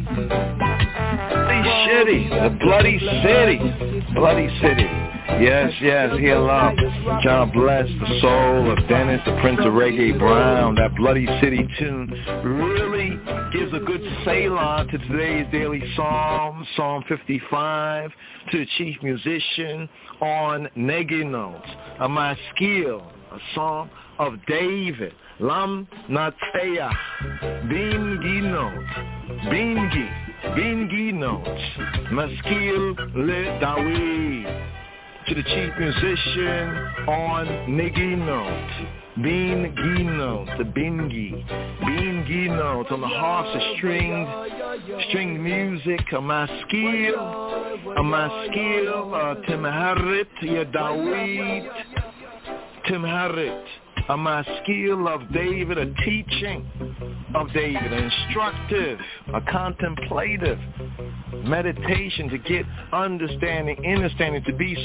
The bloody city, bloody city. Yes, yes, hear love. God bless the soul of Dennis, the Prince of Reggae Brown. That bloody city tune really gives a good Selah to today's daily psalm, Psalm 55, to the chief musician on Negi notes. A Maskil, a psalm of David. Lam Nateya, Bingi notes, Bingi notes, Maskil le Dawid. To the chief musician on Negi note, Bingi note, the Bingi note on the harps, the stringed music, a maskil, Timharit, ya Dawid, Timharit, a maskil of David, a teaching of David, an instructive, a contemplative meditation to get understanding, to be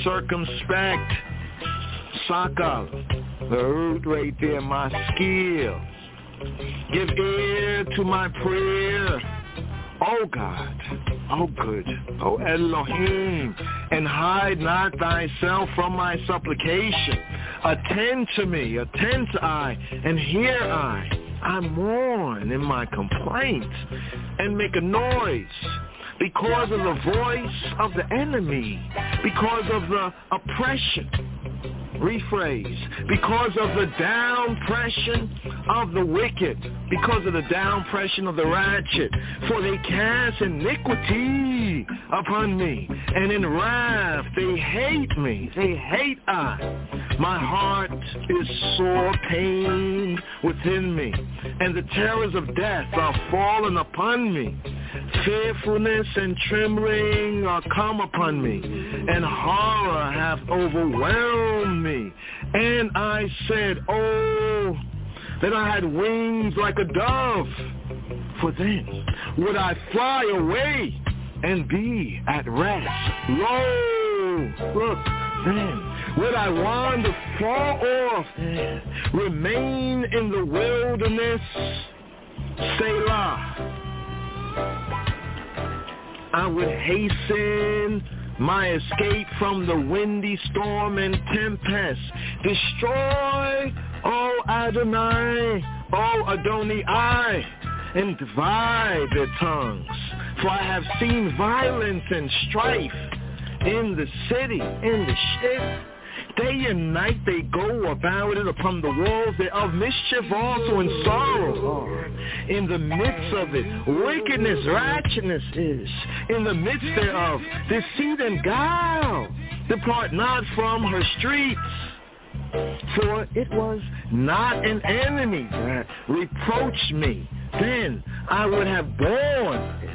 circumspect. Sakal, the root right there, maskil, Give ear to my prayer, O God, O good, O Elohim, and hide not thyself from my supplication. Attend to me, attend to I, and hear I mourn in my complaint, and make a noise because of the voice of the enemy, because of the oppression. Rephrase, because of the downpression of the wicked, because of the downpression of the ratchet, for they cast iniquity upon me, and in wrath they hate me, they hate I. My heart is sore pained within me, and the terrors of death are fallen upon me. Fearfulness and trembling are come upon me, and horror hath overwhelmed me. And I said, oh, that I had wings like a dove, for then would I fly away and be at rest. Lo, look, then would I wander far off and remain in the wilderness. Selah. I would hasten my escape from the windy storm and tempest. Destroy, O Adonai, O Adonai, and divide their tongues. For I have seen violence and strife in the city, in the ship. Day and night they go about it upon the walls thereof, mischief also and sorrow. In the midst of it, wickedness, righteousness is. In the midst thereof, deceit and guile. Depart not from her streets. For it was not an enemy that reproached me. Then I would have borne it.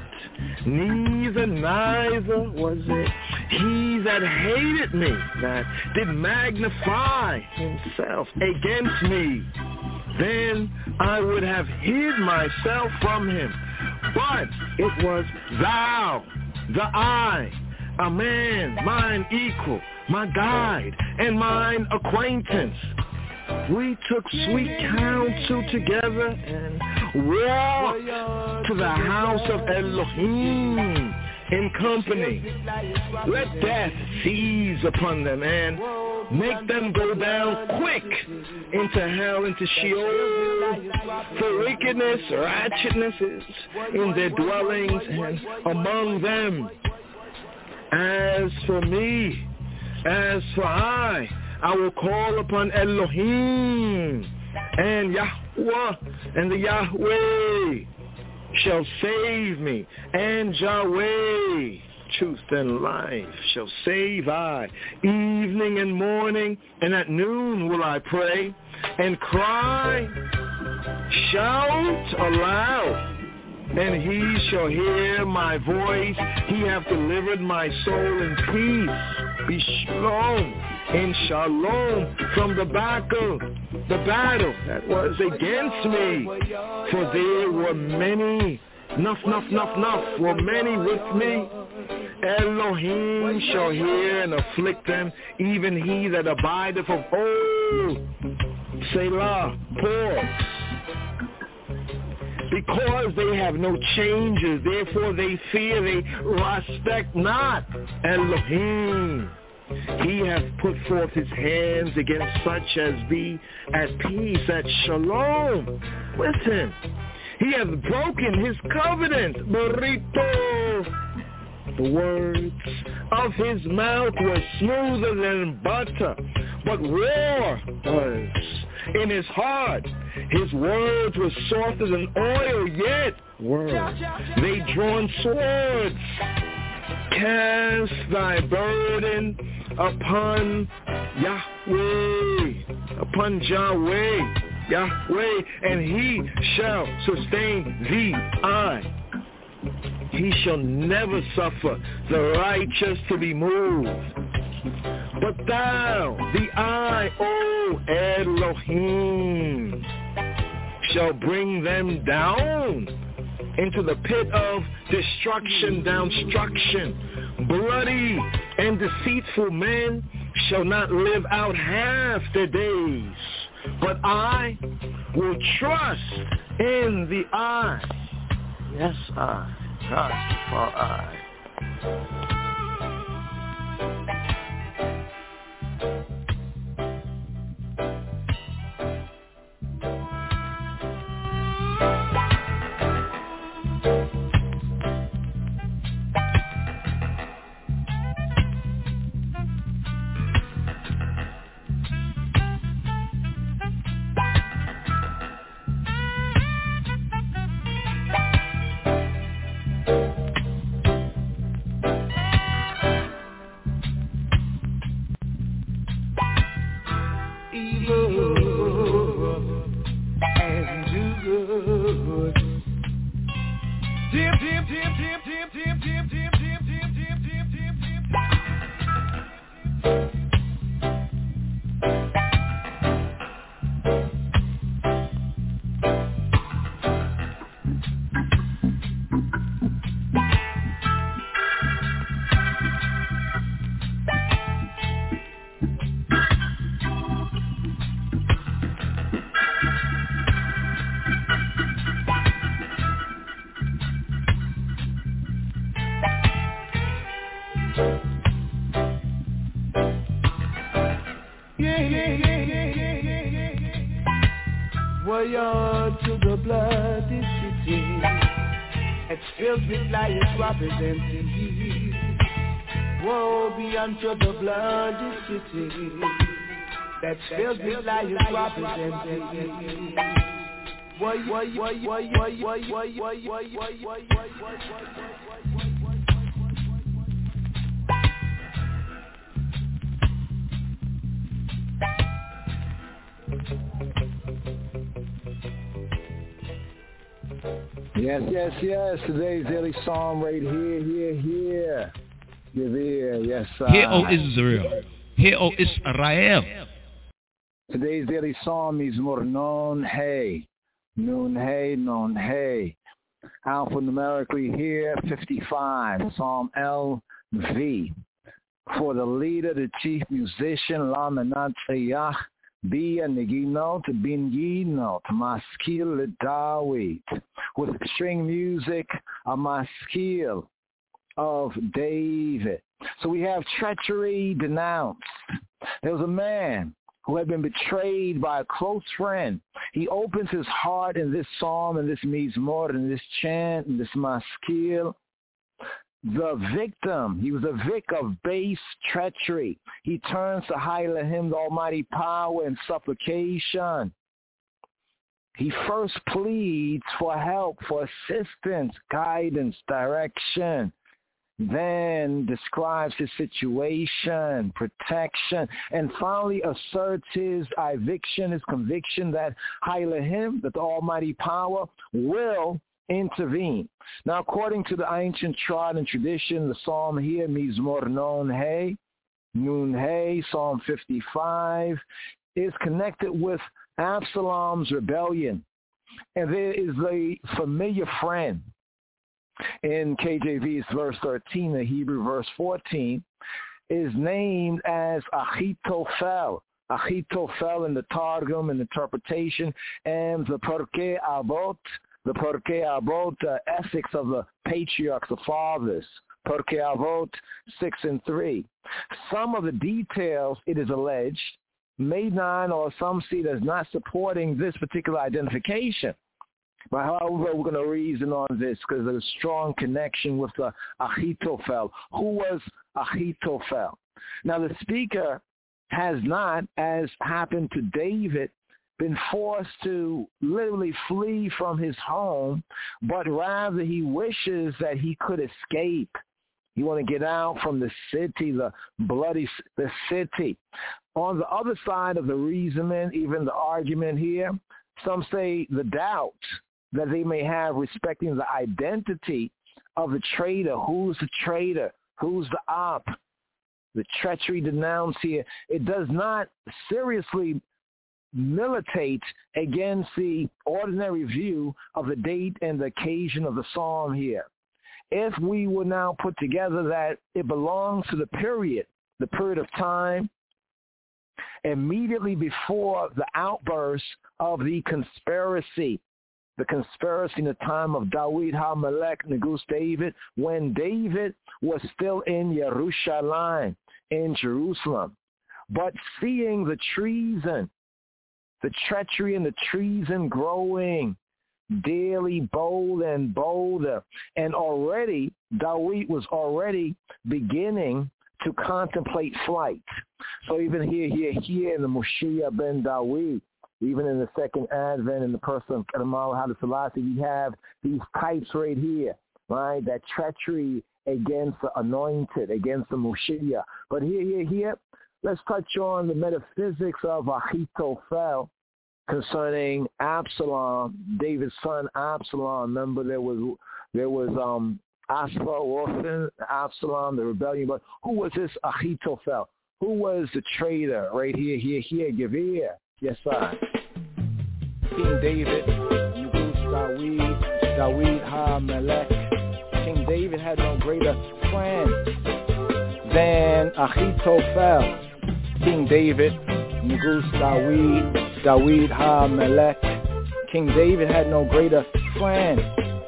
Neither was it he that hated me, that did magnify himself against me. Then I would have hid myself from him. But it was thou, the I, a man, mine equal, my guide, and mine acquaintance. We took sweet counsel together and walked to the house of Elohim in company. Let death seize upon them and make them go down quick into hell, into Sheol. For wickedness, righteousness is in their dwellings and among them. As for me, as for I will call upon Elohim, and Yahweh, and the Yahweh shall save me, and Yahweh, truth and life, shall save I. Evening and morning, and at noon will I pray, and cry, shout aloud. And he shall hear my voice. He hath delivered my soul in peace. Be shalom, in shalom, from the battle that was against me. For there were many, were many with me. Elohim shall hear and afflict them, even he that abideth of old. Selah, pause. Because they have no changes, therefore they fear, they respect not Elohim. He hath put forth his hands against such as be at peace, at shalom with him. He hath broken his covenant, burrito. The words of his mouth were smoother than butter, but war was in his heart. His words were softer than oil, yet were they drawn swords. Cast thy burden upon Yahweh, upon Yahweh, and he shall sustain thee. He shall never suffer the righteous to be moved. But thou, the I, O Elohim, shall bring them down into the pit of destruction, bloody and deceitful men shall not live out half their days. But I will trust in the I. Yes, I. Rastafari.
Warrior to the bloody city, it's filled with lions representing. Woe be unto the bloody city, that's filled with lions representing.
Yes. Today's daily psalm right here. You're there. Yes, sir.
Hear, O Israel. Hear, O Israel.
Today's daily psalm is Nun Hey. Alphanumerically here, 55. Psalm LV. For the leader, the chief musician, La Menatayach, Bia Neginot, Binginot, Maskil Dawit, with string music, a Maskil of David. So we have treachery denounced. There was a man who had been betrayed by a close friend. He opens his heart in this psalm, in this mizmor, in this chant, in this maskil. The victim, he was a vic of base treachery. He turns to Elohim, the almighty power, in supplication. He first pleads for help, for assistance, guidance, direction. Then describes his situation, protection, and finally asserts his eviction, his conviction that Elohim, that the almighty power, will intervene. Now, according to the ancient trodden tradition, the psalm here, Mizmor Nun Hey, Psalm 55, is connected with Absalom's rebellion. And there is a familiar friend. In KJV's verse 13, the Hebrew verse 14, is named as Achitophel. Achitophel in the Targum, in interpretation, and the Pirkei Avot, ethics of the patriarchs, the fathers. Pirkei Avot 6 and 3. Some of the details, it is alleged, may not, or some see it as not supporting this particular identification. But however, we're going to reason on this because there's a strong connection with the Achitophel. Who was Achitophel? Now, the speaker has not, as happened to David, been forced to literally flee from his home, but rather he wishes that he could escape. You want to get out from the city, the city. On the other side of the reasoning, even the argument here, some say the doubt that they may have respecting the identity of the traitor. Who's the traitor? Who's the op? The treachery denounced here. It does not seriously militate against the ordinary view of the date and the occasion of the psalm here. If we will now put together that it belongs to the period of time immediately before the outburst of the conspiracy. The conspiracy in the time of Dawid HaMelech, Negus David, when David was still in Yerushalayim, in Jerusalem. But seeing the treason, the treachery and the treason growing daily bolder and bolder, and already Dawid was already beginning to contemplate flight. So even here in the Moshiach ben Dawid, even in the second advent in the person of Kemal Haile Selassie, we have these types right here, right? That treachery against the anointed, against the Moshiach. But here, let's touch on the metaphysics of Ahithophel concerning Absalom, David's son Absalom. Remember there was Asaph, Absalom, the rebellion. But who was this Ahithophel? Who was the traitor? Right here, give ear. Yes, sir. King David, Dawid HaMelech. King David had no greater friend than Ahithophel. King David, Dawid HaMelech. King David had no greater friend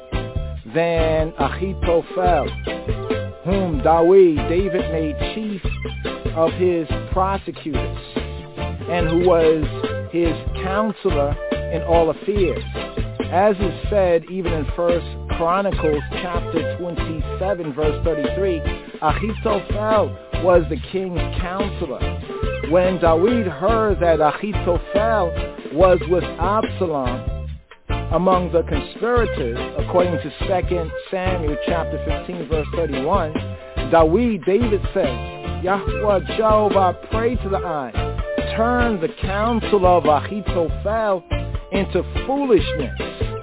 than Ahithophel, whom David made chief of his prosecutors, and who was his counselor in all affairs. As is said even in 1 Chronicles chapter 27, verse 33, Ahithophel was the king's counselor. When David heard that Ahithophel was with Absalom among the conspirators, according to 2 Samuel chapter 15, verse 31, David said, Yahweh Jehovah, I pray to the eye, turn the counsel of Ahithophel into foolishness.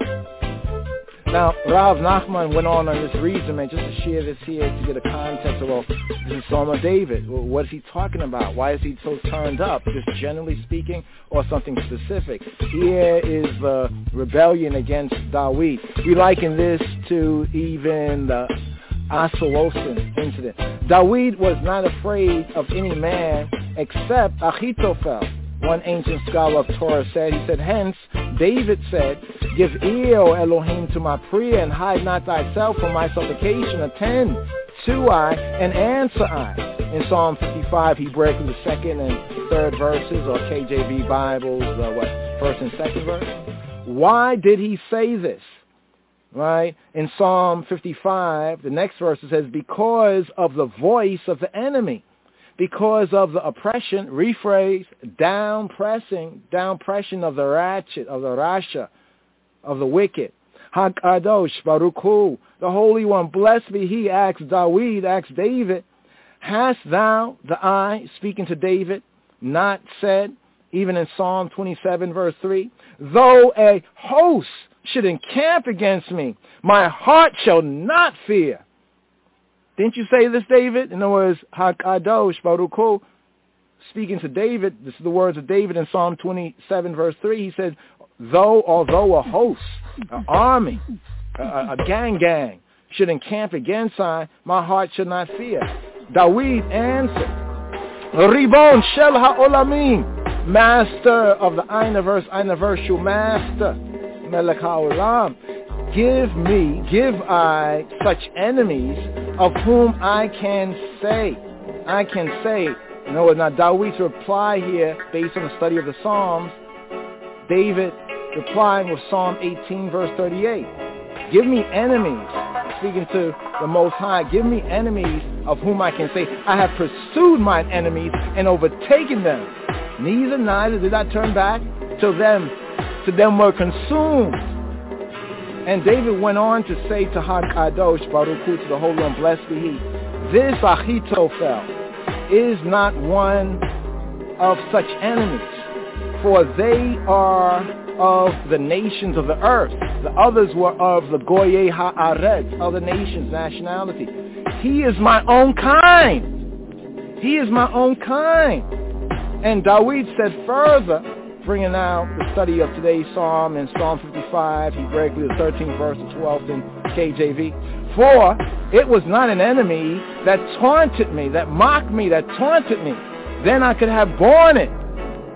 Now, Rav Nachman went on this reason, just to share this here to get a context of, this is Psalm of David. What is he talking about? Why is he so turned up? Just generally speaking, or something specific? Here is the rebellion against Dawid. We liken this to even the Asalosin incident. Dawid was not afraid of any man except Ahithophel. One ancient scholar of Torah said, hence, David said, give ear, O Elohim, to my prayer, and hide not thyself from my supplication. Attend to I, and answer I. In Psalm 55, he breaks the second and third verses, or KJV Bibles, first and second verse. Why did he say this? Right? In Psalm 55, the next verse says, because of the voice of the enemy. Because of the oppression, rephrase, down pressing of the ratchet, of the rasha, of the wicked. HaKadosh Baruch Hu, the Holy One, blessed be he, asks David, hast thou, the I, speaking to David, not said, even in Psalm 27, verse 3, though a host should encamp against me, my heart shall not fear. Didn't you say this, David? In other words, HaKadosh Baruch Hu, speaking to David, this is the words of David in Psalm 27, verse 3. He said, although a host, an army, a gang should encamp against I, my heart should not fear. David answered, Ribon Shel HaOlamim, master of the Einaversal master, Melech HaOlam. Give I such enemies of whom I can say. In other words, now David's reply here, based on the study of the Psalms, David replying with Psalm 18, verse 38. Give me enemies, speaking to the Most High, give me enemies of whom I can say, I have pursued mine enemies and overtaken them. Neither did I turn back till them were consumed. And David went on to say to HaKadosh Baruch Hu, to the Holy One, blessed be he, this Ahithophel is not one of such enemies, for they are of the nations of the earth. The others were of the Goyei Haaretz, other nations, nationality. He is my own kind. He is my own kind. And David said further, bringing out the study of today's psalm in Psalm 55, Hebraically the 13th verse, the 12th in KJV. For it was not an enemy that taunted me, that mocked me, that taunted me. Then I could have borne it.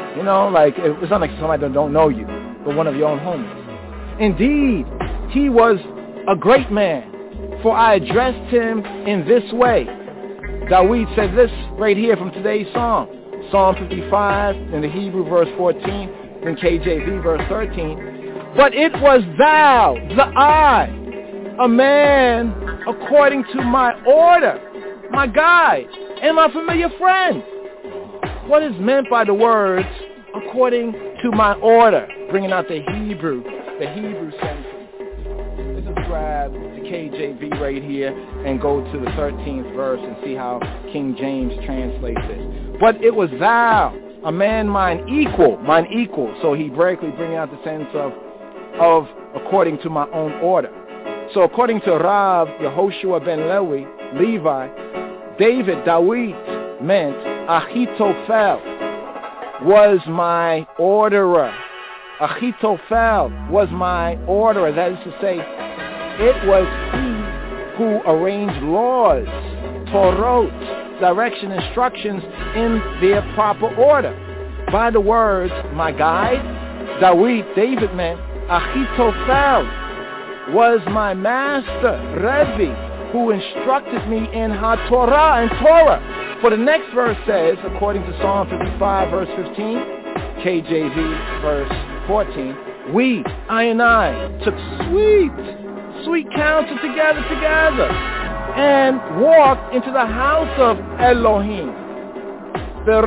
You know, like, it's not like somebody that don't know you, but one of your own homies. Indeed, he was a great man, for I addressed him in this way. Dawid said this right here from today's song. Psalm 55 in the Hebrew verse 14, in KJV verse 13. But it was thou, a man according to my order, my guide, and my familiar friend. What is meant by the words, according to my order? Bringing out the Hebrew sentence. Let's just grab the KJV right here and go to the 13th verse and see how King James translates this. But it was thou, a man mine equal. So he directly bringing out the sense of according to my own order. So according to Rav Yehoshua ben Levi, Dawid meant Achitophel was my orderer. Achitophel was my orderer. That is to say, it was he who arranged laws, Torot, direction, instructions in their proper order. By the words, my guide, David meant Achitophel was my master, Rebbe, who instructed me in HaTorah and Torah. For the next verse says, according to Psalm 55, verse 15, KJV, verse 14, we, I and I, took sweet counsel together, and walked into the house of Elohim. The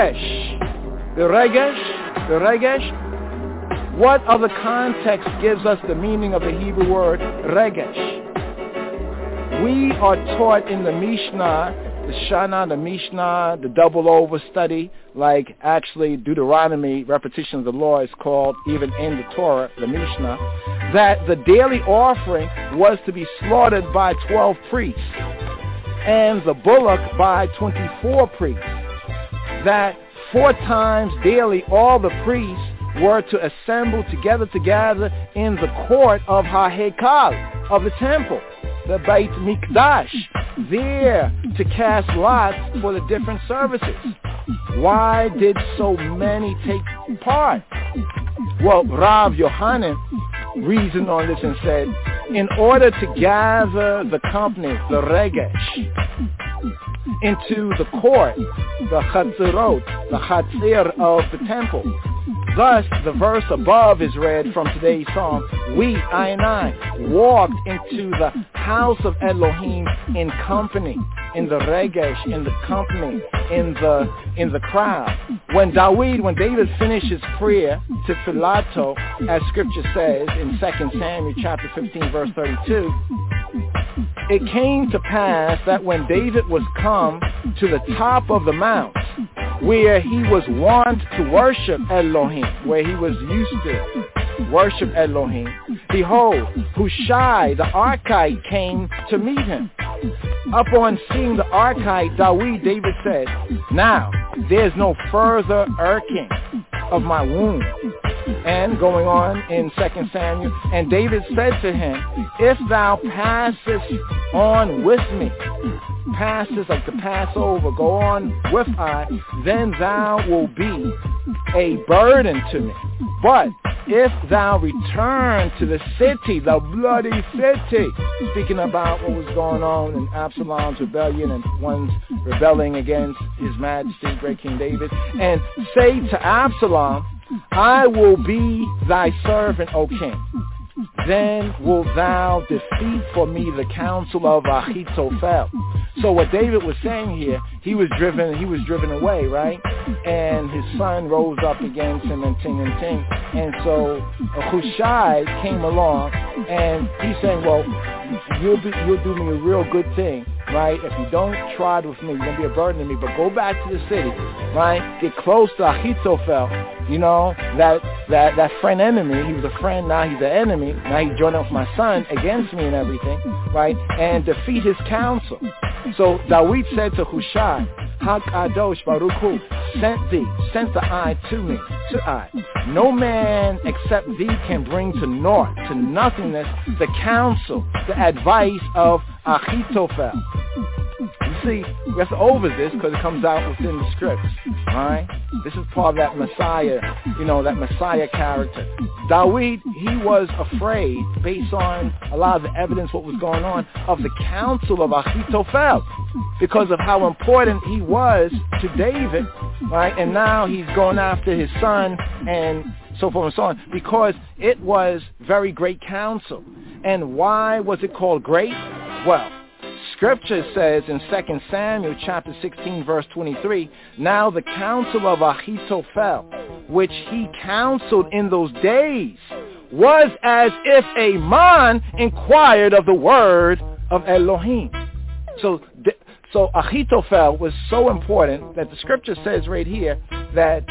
Regesh, what other context gives us the meaning of the Hebrew word Regesh? We are taught in the Mishnah, the Shana, the Mishnah, the double over study, like actually Deuteronomy, repetition of the law is called, even in the Torah, the Mishnah, that the daily offering was to be slaughtered by 12 priests and the bullock by 24 priests. That 4 times daily all the priests were to assemble together in the court of HaHekal, of the temple, the Beit Mikdash, there to cast lots for the different services. Why did so many take part? Well, Rav Yohanan reasoned on this and said, in order to gather the company, the Regesh, into the court, the Chatzirot, the Chatzir of the temple. Thus, the verse above is read from today's psalm, we, I and I, walked into the house of Elohim in company, in the Regesh, in the company, in the crowd. When David finished his prayer to Philato, as scripture says in 2 Samuel chapter 15, verse 32, it came to pass that when David was come to the top of the mount, where he was wont to worship Elohim, where he was used to worship Elohim, behold, Hushai the Archite came to meet him. Upon seeing the Archite, David said, now there's no further irking of my wound. And going on in 2 Samuel, and David said to him, if thou passest on with me, passes like the Passover, go on with I, then thou wilt be a burden to me. But if thou return to the city, the bloody city, speaking about what was going on in Absalom's rebellion and one's rebelling against his majesty, great King David, and say to Absalom, I will be thy servant, O king. Then wilt thou defeat for me the counsel of Achitophel. So what David was saying here, he was driven away, right? And his son rose up against him and ting. And so Hushai came along and he's saying, well, you'll do me a real good thing, right? If you don't trod with me, you're going to be a burden to me, but go back to the city, right? Get close to Achitophel, you know, that friend enemy. He was a friend, now he's an enemy. Now he's joined up with my son against me and everything, right? And defeat his counsel. So David said to Hushai, HaKadosh Baruch Hu, sent the I to me, to I. No man except thee can bring to naught, to nothingness, the counsel, the advice of Achitophel. see, we have to over this because it comes out within the scripts, right? This is part of that Messiah, that Messiah character. Dawid, he was afraid, based on a lot of the evidence, what was going on, of the counsel of Ahithophel, because of how important he was to David, right? And now he's going after his son and so forth and so on, because it was very great counsel. And why was it called great? Well, Scripture says in 2 Samuel chapter 16 verse 23, now the counsel of Ahithophel, which he counseled in those days, was as if a man inquired of the word of Elohim. So Ahithophel was so important that the Scripture says right here that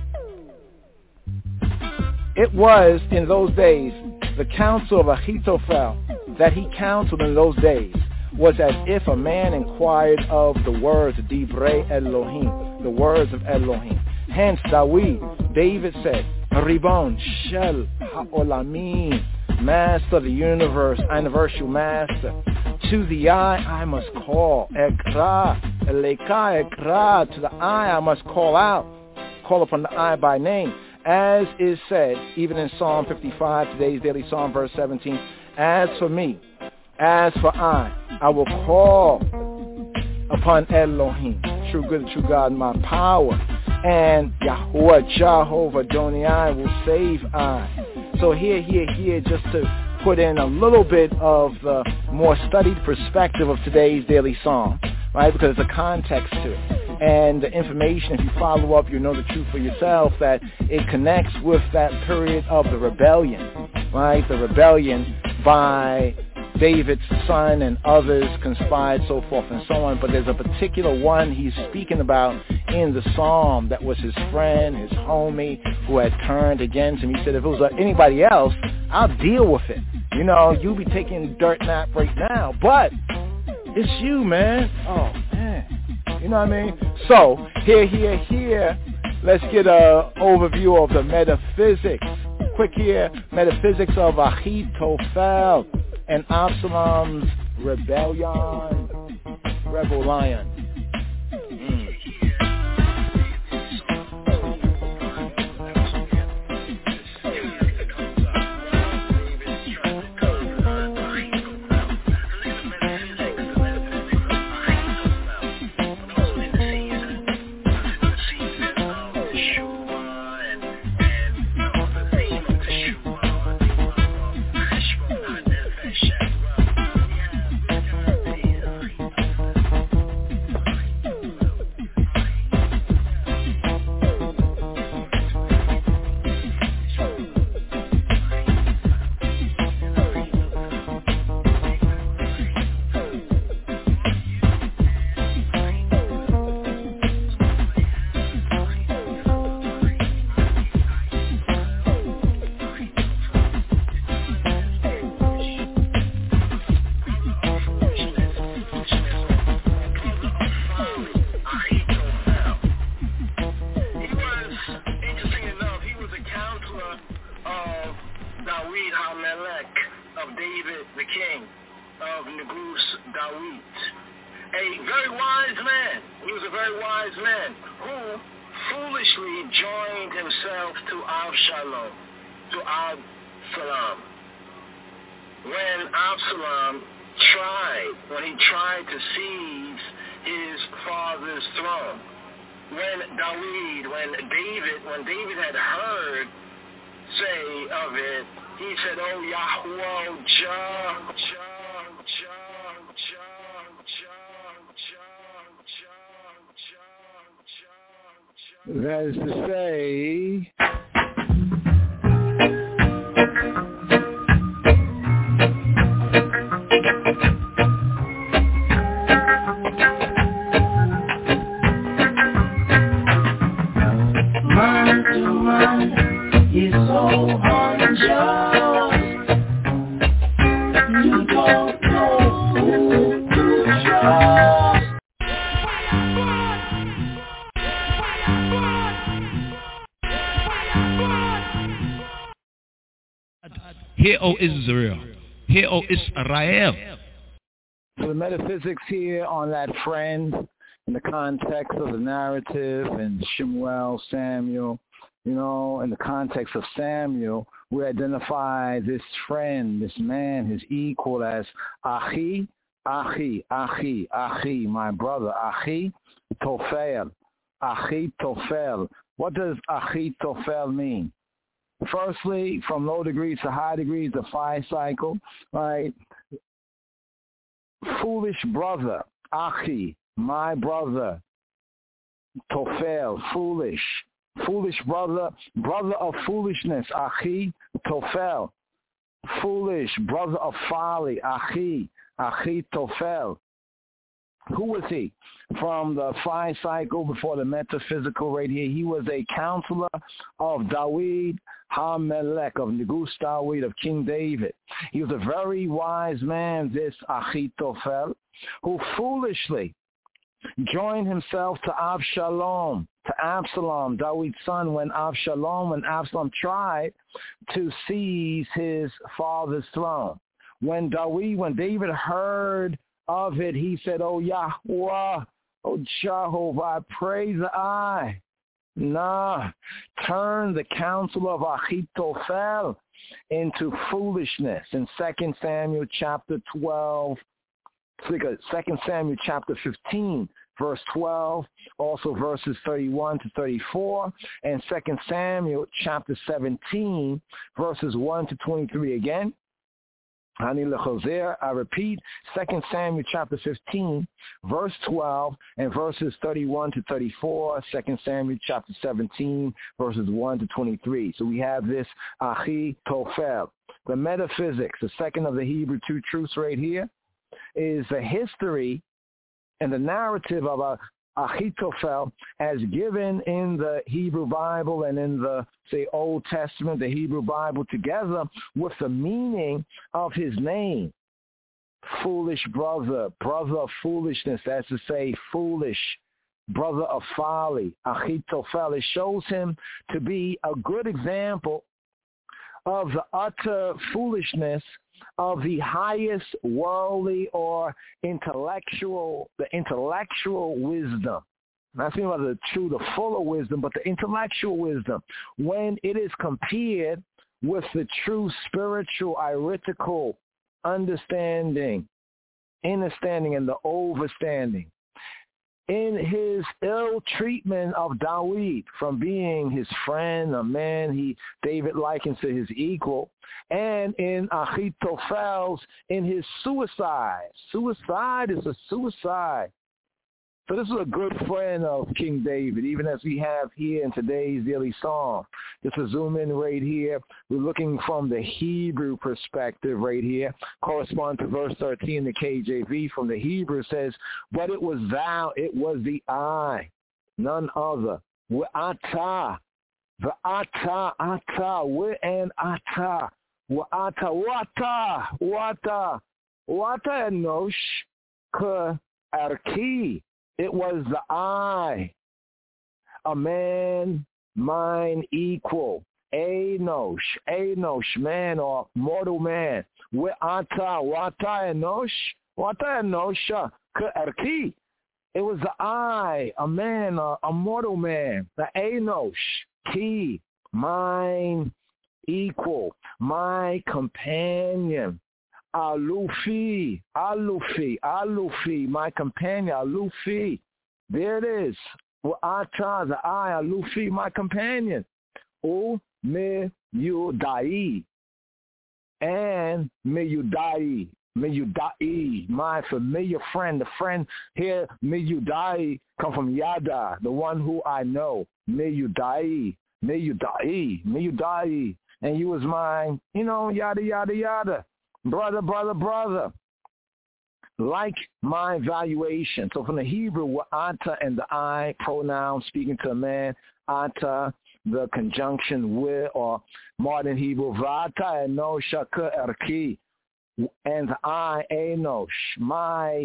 it was in those days, the counsel of Ahithophel that he counseled in those days was as if a man inquired of the words of Divrei Elohim, the words of Elohim. Hence, David said, Ribon Shel Ha'olamim, Master of the universe, universal Master. To the eye I must call, Ekra, Eleka Ekra, to the eye I must call out, call upon the eye by name. As is said, even in Psalm 55, today's daily Psalm, verse 17, as for me, as for I will call upon Elohim, true good, true God, my power, and Yahuwah, Jehovah, Doni, I will save I. So here, just to put in a little bit of the more studied perspective of today's daily Psalm, right? Because there's a context to it. And the information, if you follow up, you know the truth for yourself, that it connects with that period of the rebellion, right? The rebellion by David's son and others conspired, so forth and so on. But there's a particular one he's speaking about in the psalm that was his friend, his homie, who had turned against him. He said, if it was anybody else, I'll deal with it. You'll be taking a dirt nap right now. But it's you, man. Oh, man. You know what I mean? So, here, let's get an overview of the metaphysics. Quick here, metaphysics of Ahithophel and Absalom's rebel lion.
When David had heard say of it, he said, oh, Yahuwah,
that is to say,
Hear, O Israel, hear, O Israel.
So the metaphysics here on that friend in the context of the narrative and Shemuel, Samuel, in the context of Samuel, we identify this friend, this man, his equal as Achi, Achi, Achi, Achi, my brother, Achi Tophel, Achi Tophel. What does Achi Tophel mean? Firstly, from low degrees to high degrees, the phi cycle, right? Foolish brother, Achi, my brother, Tophel, foolish. Foolish brother, brother of foolishness, Achi, Tophel. Foolish, brother of folly, Achi, Achi Tophel. Who was he? From the phi cycle before the metaphysical right here, he was a counselor of Dawid HaMelech, of Negus Dawid, of King David. He was a very wise man, this Achitophel, who foolishly joined himself to Absalom, David's son, when Absalom tried to seize his father's throne. When David heard of it, he said, "Oh Yahweh, oh Jehovah, I praise I." Turn the counsel of Achitophel into foolishness. In 2 Samuel chapter 12, 2 Samuel chapter 15, verse 12, also verses 31 to 34, and 2 Samuel chapter 17, verses 1 to 23 again. I repeat, 2 Samuel chapter 15, verse 12, and verses 31 to 34, 2 Samuel chapter 17, verses 1 to 23. So we have this Achitophel. The metaphysics, the second of the Hebrew two truths right here, is the history and the narrative of Achitophel as given in the Hebrew Bible and in the, Old Testament, the Hebrew Bible, together with the meaning of his name. Foolish brother, brother of foolishness, that's to say foolish, brother of folly, Achitophel. It shows him to be a good example of the utter foolishness of the highest worldly or the intellectual wisdom. Not speaking about the fuller wisdom, but the intellectual wisdom, when it is compared with the true spiritual, iritical understanding, understanding, and the overstanding. In his ill treatment of Dawid, from being his friend, a man David likens to his equal, and in Achitophel's, in his suicide. Suicide is a suicide. So this is a good friend of King David, even as we have here in today's daily psalm. Just to zoom in right here, we're looking from the Hebrew perspective right here, correspond to verse 13 in the KJV. From the Hebrew says, "But it was thou, it was the I, none other. Wa'ata, v'ata, ata, we'en ata, wa'ata, wa'ata enosh k'arki." It was the I, a man, mine equal, Enosh, man or mortal man. Wata enosh, k'erki. It was the I, a man, a mortal man, the Enosh, ki, mine equal, my companion. Alufi, my companion, Alufi. There it is. Wa'ata, the I, Alufi, my companion. Meyudai. And Meyudai, my familiar friend. The friend here, Meyudai, come from Yada, the one who I know. Meyudai. And you was mine, yada, yada, yada. Brother, like my valuation. So from the Hebrew, wa'ata and the I pronoun speaking to a man, ata, the conjunction with, or modern Hebrew, va'ata enosha k'erki, and the I, enosh, my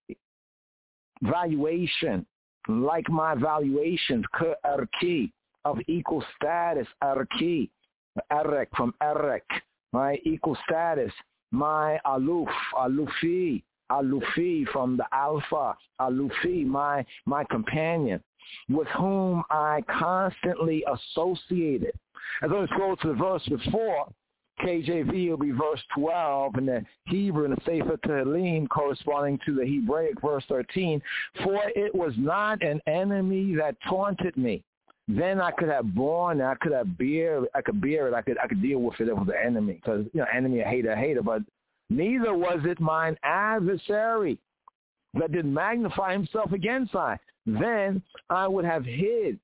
valuation, like my valuations, k'erki, of equal status, erki, erek, from erek, my equal status. My alufi, Alufi from the Alpha, Alufi, my companion, with whom I constantly associated. As I scroll to the verse before, KJV will be verse 12, and the Hebrew in the Sefer Tehillim corresponding to the Hebraic verse 13, for it was not an enemy that taunted me. Then I could have borne, I could bear it, I could deal with it if it was an enemy, because, enemy, a hater, but neither was it mine adversary that did magnify himself against I. Then I would have hid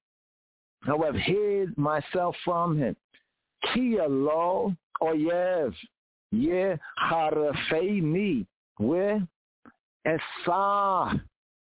myself from him. Ki lo oyev ye harafeini we esa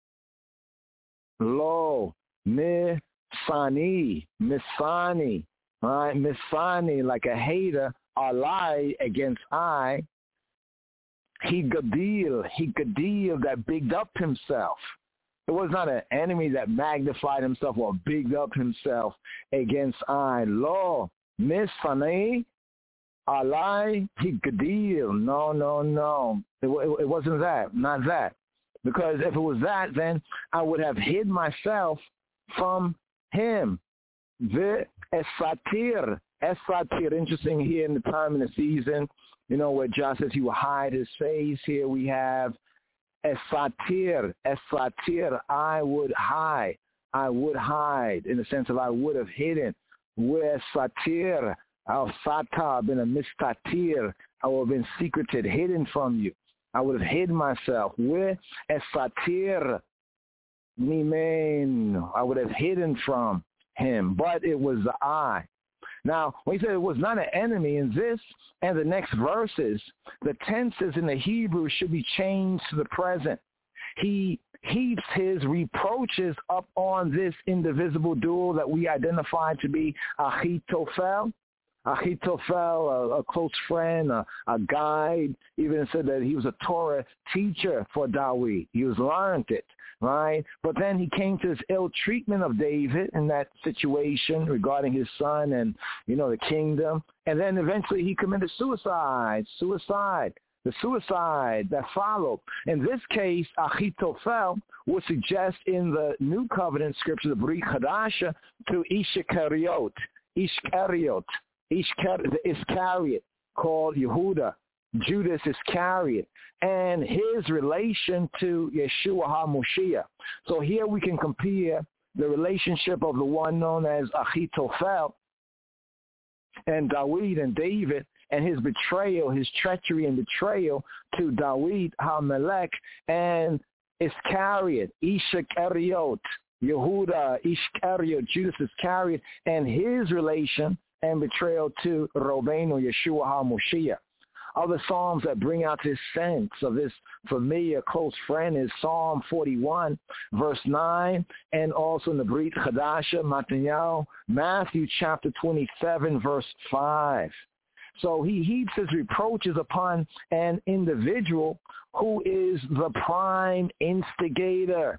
lo misani, right? Misani, like a hater, alai, against I. He gadil, that bigged up himself. It was not an enemy that magnified himself or bigged up himself against I. Lo, misani, alai, he gadil. No. It wasn't that, not that. Because if it was that, then I would have hid myself from him. The esatir, interesting here in the time and the season, where Jah says he will hide his face. Here we have esatir, I would hide, in the sense of I would have hidden. Where satir, al-sata, been a mistatir, I would have been secreted, hidden from you. I would have hid myself. Where esatir, nimen, I would have hidden from him, but it was the I. Now, when he said it was not an enemy, in this and the next verses, the tenses in the Hebrew should be changed to the present. He heaps his reproaches up on this indivisible dual that we identify to be Achitophel. Achitophel, a close friend, a guide, even said that he was a Torah teacher for Dawid. He was learned it, right? But then he came to this ill treatment of David in that situation regarding his son and, the kingdom. And then eventually he committed suicide, the suicide that followed. In this case, Achitophel would suggest in the New Covenant scripture, the Brit Hadasha, to Ishkariot, the Iscariot, called Yehuda, Judas Iscariot, and his relation to Yeshua HaMoshiach. So here we can compare the relationship of the one known as Achitophel and David, and his betrayal, his treachery and betrayal to David HaMelech and Iscariot, Ishkariot, Yehuda, Iscariot, Judas Iscariot, and his relation and betrayal to Rabbeinu Yeshua HaMoshiach. Other psalms that bring out this sense of this familiar close friend is Psalm 41, verse 9, and also in the Brit Chadasha, Matthew chapter 27, verse 5. So he heaps his reproaches upon an individual who is the prime instigator,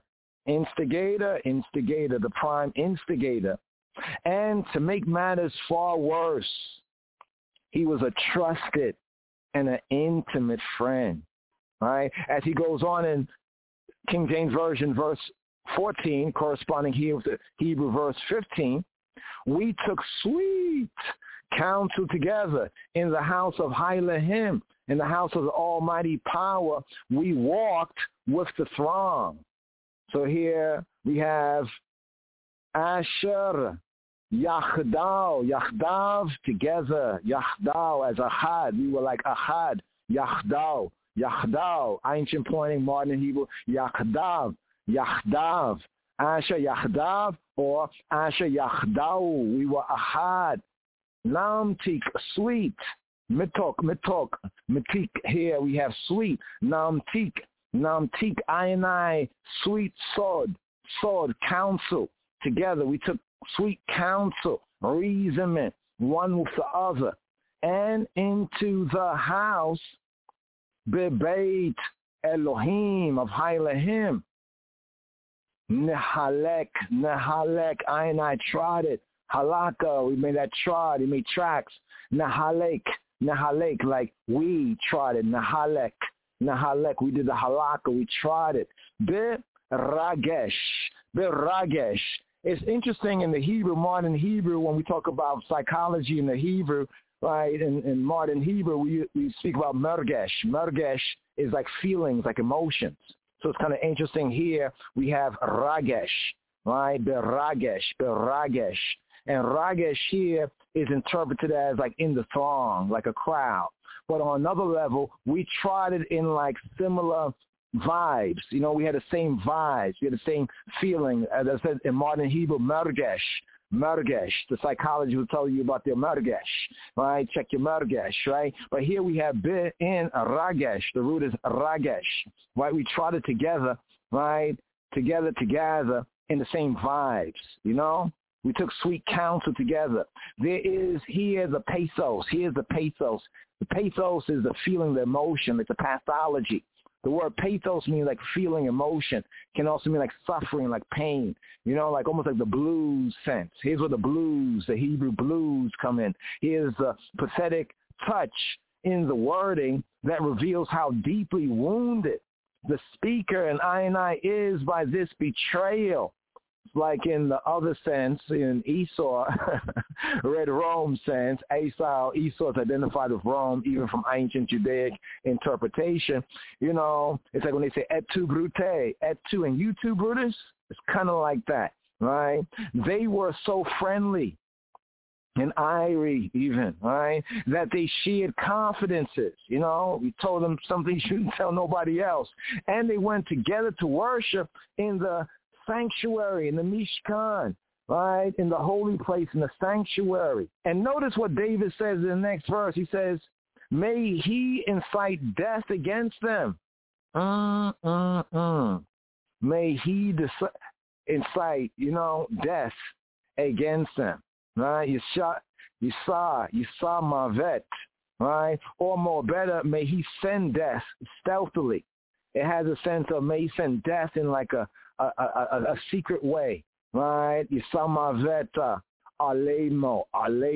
the prime instigator. And to make matters far worse, he was a trusted and an intimate friend, right? As he goes on in King James Version, verse 14, corresponding here with the Hebrew verse 15, we took sweet counsel together in the house of Elohim, in the house of the Almighty Power. We walked with the throng. So here we have Asher, Yachdav, together, Yachdav as Ahad. We were like Ahad, Yachdav, ancient pointing, modern Hebrew, Yachdav, Asher Yachdav, or Asher Yachdav. We were Ahad, Namtik, sweet, Mitok, Mitik, here we have sweet, Namtik, I, sweet sword, counsel. Together we took sweet counsel, reasonment, one with the other, and into the house, Bebeit Elohim, of Elohim. Nehalek, I and I trod it. Halaka, we made that trod, we made tracks. Nehalek, like we trod it. Nehalek, Nahalek. We did the halakha. We tried it. Biragesh. Biragesh. It's interesting in the Hebrew, modern Hebrew, when we talk about psychology in the Hebrew, right? In modern Hebrew, we speak about mergesh. Mergesh is like feelings, like emotions. So it's kind of interesting here. We have ragesh, right? Biragesh. Biragesh. And ragesh here is interpreted as like in the throng, like a crowd. But on another level, we tried it in like similar vibes. You know, we had the same vibes. We had the same feeling. As I said in modern Hebrew, mergesh. Mergesh. The psychology will tell you about their mergesh, right? Check your mergesh, right? But here we have bit in ragesh. The root is ragesh, right? We tried it together, right? Together in the same vibes, you know? We took sweet counsel together. There is here the pathos. Here's the pathos. The pathos is the feeling, the emotion. It's a pathology. The word pathos means like feeling emotion. Can also mean like suffering, like pain. You know, like almost like the blues sense. Here's where the blues, the Hebrew blues come in. Here's the pathetic touch in the wording that reveals how deeply wounded the speaker and I is by this betrayal. Like in the other sense, in Esau, Red Rome sense, Esau is identified with Rome, even from ancient Judaic interpretation. You know, it's like when they say et tu brute, et tu and you two Brutus, it's kind of like that, right? They were so friendly and irie even, right, that they shared confidences. You know, we told them something you shouldn't tell nobody else. And they went together to worship in the sanctuary, in the Mishkan, right, in the holy place, in the sanctuary. And notice what David says in the next verse. He says, may he incite death against them. May he incite, you know, death against them, right? Yisah Mavet, right? Or more better, may he send death stealthily. It has a sense of may he send death in like a secret way, right? Yisamaveta, alemo,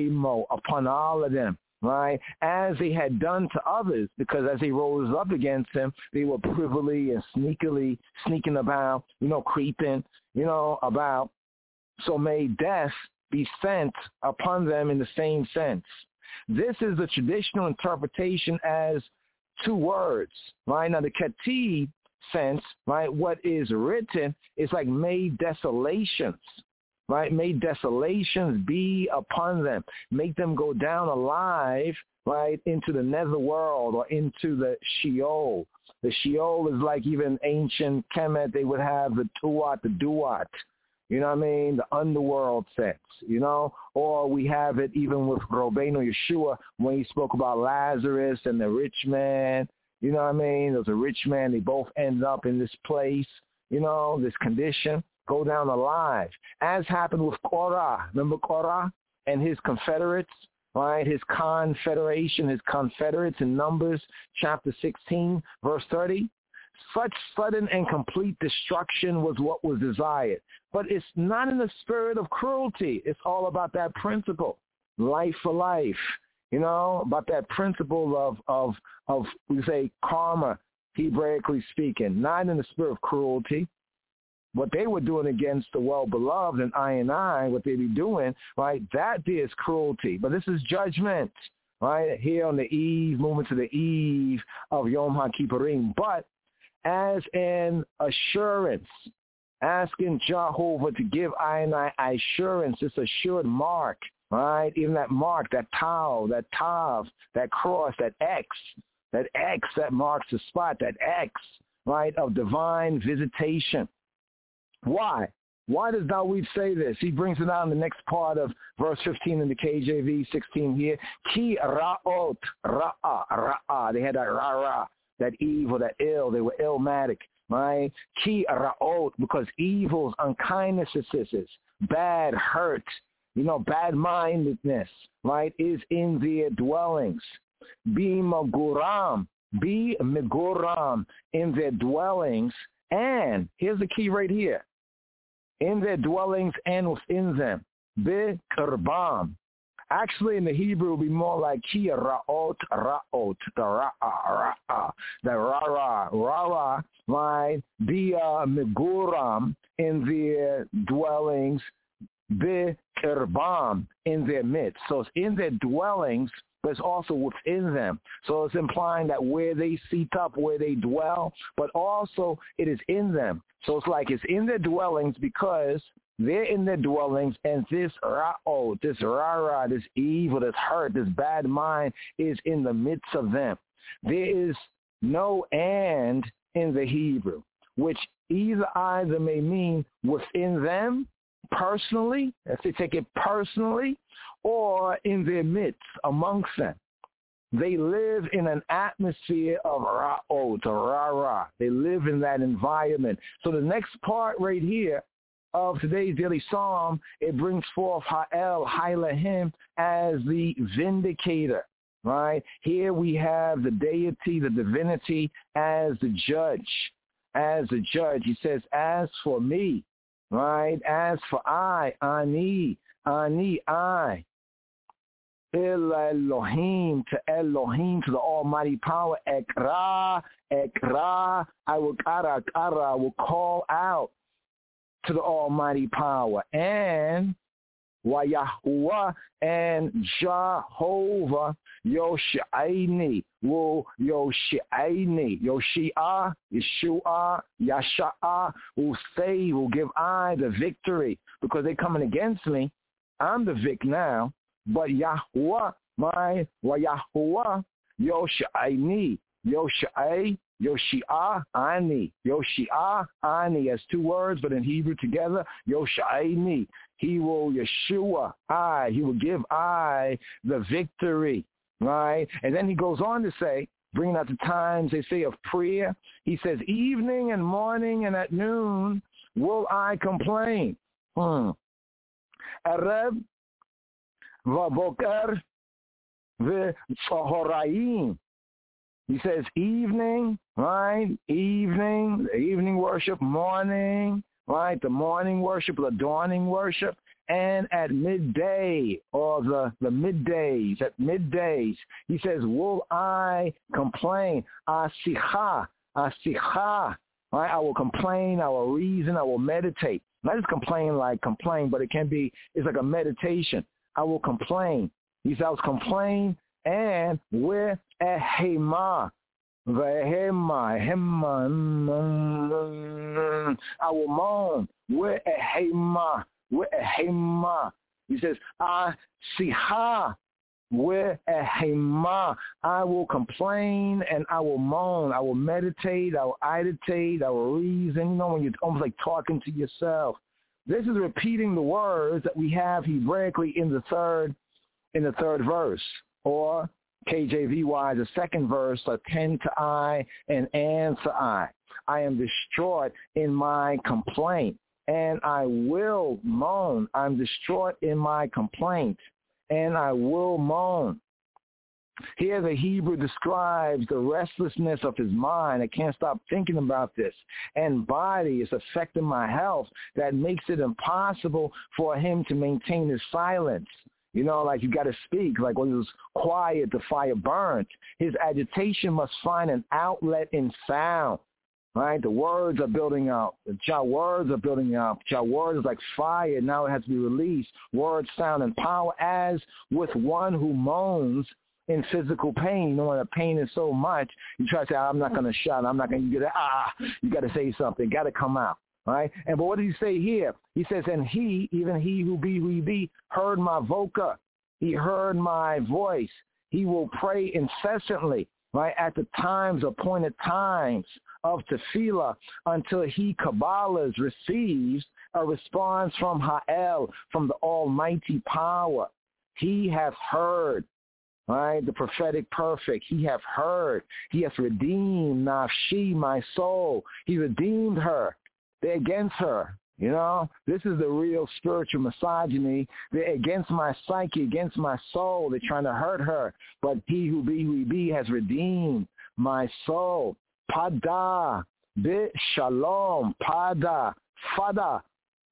upon all of them, right? As they had done to others, because as they rose up against him, they were privily and sneakily sneaking about, you know, creeping, you know, about. So may death be sent upon them in the same sense. This is the traditional interpretation as two words, right? Now the Ketib sense, right, what is written is like may desolations, right? May desolations be upon them. Make them go down alive, right, into the netherworld or into the Sheol. The Sheol is like even ancient Kemet, they would have the Tuat, the Duat, you know what I mean? The underworld sense, you know? Or we have it even with Rabbeinu Yeshua when he spoke about Lazarus and the rich man. You know what I mean? There's a rich man. They both end up in this place, you know, this condition, go down alive. As happened with Korah. Remember Korah and his confederates, right? His confederation, his confederates in Numbers chapter 16, verse 30. Such sudden and complete destruction was what was desired. But it's not in the spirit of cruelty. It's all about that principle, life for life. You know, about that principle of we say karma, Hebraically speaking, not in the spirit of cruelty. What they were doing against the well-beloved and I, what they be doing, right, that is cruelty. But this is judgment, right, here on the eve, moving to the eve of Yom HaKippurim. But as an assurance, asking Jehovah to give I assurance, this assured mark, right? Even that mark, that tau, that tav, that cross, that X that marks the spot, that X, right, of divine visitation. Why? Why does Dawid say this? He brings it out in the next part of verse 15 in the KJV, 16 here. Ki ra'ot, ra'a. They had that ra, that evil, that ill. They were illmatic, right? Ki ra'ot, because evils, unkindnesses, bad hurt, you know, bad-mindedness, right, is in their dwellings. Be meguram, in their dwellings, and here's the key right here, in their dwellings and within them. Be kerbam, Actually, in the Hebrew, it would be more like ki ra'ot, the ra'a, the rara, right? Bia miguram, in their dwellings, be kirbam, in their midst. So it's in their dwellings, but it's also within them. So it's implying that where they seat up, where they dwell, but also it is in them. So it's like it's in their dwellings because they're in their dwellings, and this ra'o, this rara, this evil, this hurt, this bad mind is in the midst of them. There is no and in the Hebrew, which either may mean within them personally, if they take it personally, or in their midst, amongst them. They live in an atmosphere of ra'o, to rara. They live in that environment. So the next part right here of today's daily psalm, it brings forth Ha'el, Hailahim, as the vindicator, right? Here we have the deity, the divinity, as the judge. As the judge, he says, as for me, right? As for I, ani, I. Elohim, to the Almighty Power. Ekra, I will I will call out to the Almighty Power. And Yahuwah and Jehovah Yoshi'aini, Yoshia, Yeshua, Yasha'a, will save, will give I the victory. Because they're coming against me, I'm the vic now. But Yahuwah, Yahuwah, Yoshi'aini, Yoshia, Ani, as two words, but in Hebrew together, Yoshi'aini. He will Yeshua, he will give I the victory, right? And then he goes on to say, bringing out the times, they say, of prayer. He says, evening and morning and at noon will I complain. Arab, Vaboker, V'Tzahoraim. He says evening, right? Evening worship, morning, right? The morning worship, the dawning worship, and at midday, or the middays, at middays, he says, will I complain? Asicha, right? I will complain, I will reason, I will meditate. Not just complain, but it's like a meditation. I will complain. He says, I will complain, and with a hema, I will moan. With a hema. He says, Asiha, with a hema. I will complain and I will moan. I will meditate. I will idetate. I will reason. You know, when you're almost like talking to yourself. This is repeating the words that we have Hebraically in the third verse, or KJV-wise, the second verse, attend to I and answer I. I am distraught in my complaint, and I will moan. I'm distraught in my complaint, and I will moan. Here the Hebrew describes the restlessness of his mind. I can't stop thinking about this. And body is affecting my health that makes it impossible for him to maintain his silence. You know, like you got to speak. Like when it was quiet, the fire burnt. His agitation must find an outlet in sound. Right? The words are building up. The words are building up. Word is like fire. Now it has to be released. Words, sound, and power, as with one who moans in physical pain. You know, when the pain is so much, you try to say, I'm not going to shout. I'm not going to, you got to say something. Got to come out. Right? But what does he say here? He says, and he, even he who be, heard my voca. He heard my voice. He will pray incessantly, right, at the times, appointed times of tefillah, until he Kabbalahs receives a response from Ha'el, from the Almighty Power. He hath heard, right, the prophetic perfect. He hath heard. He hath redeemed nafshi, my soul. He redeemed her. They're against her. You know, this is the real spiritual misogyny. They're against my psyche, against my soul. They're trying to hurt her. But he who be has redeemed my soul. Pada, bit shalom, pada, fada,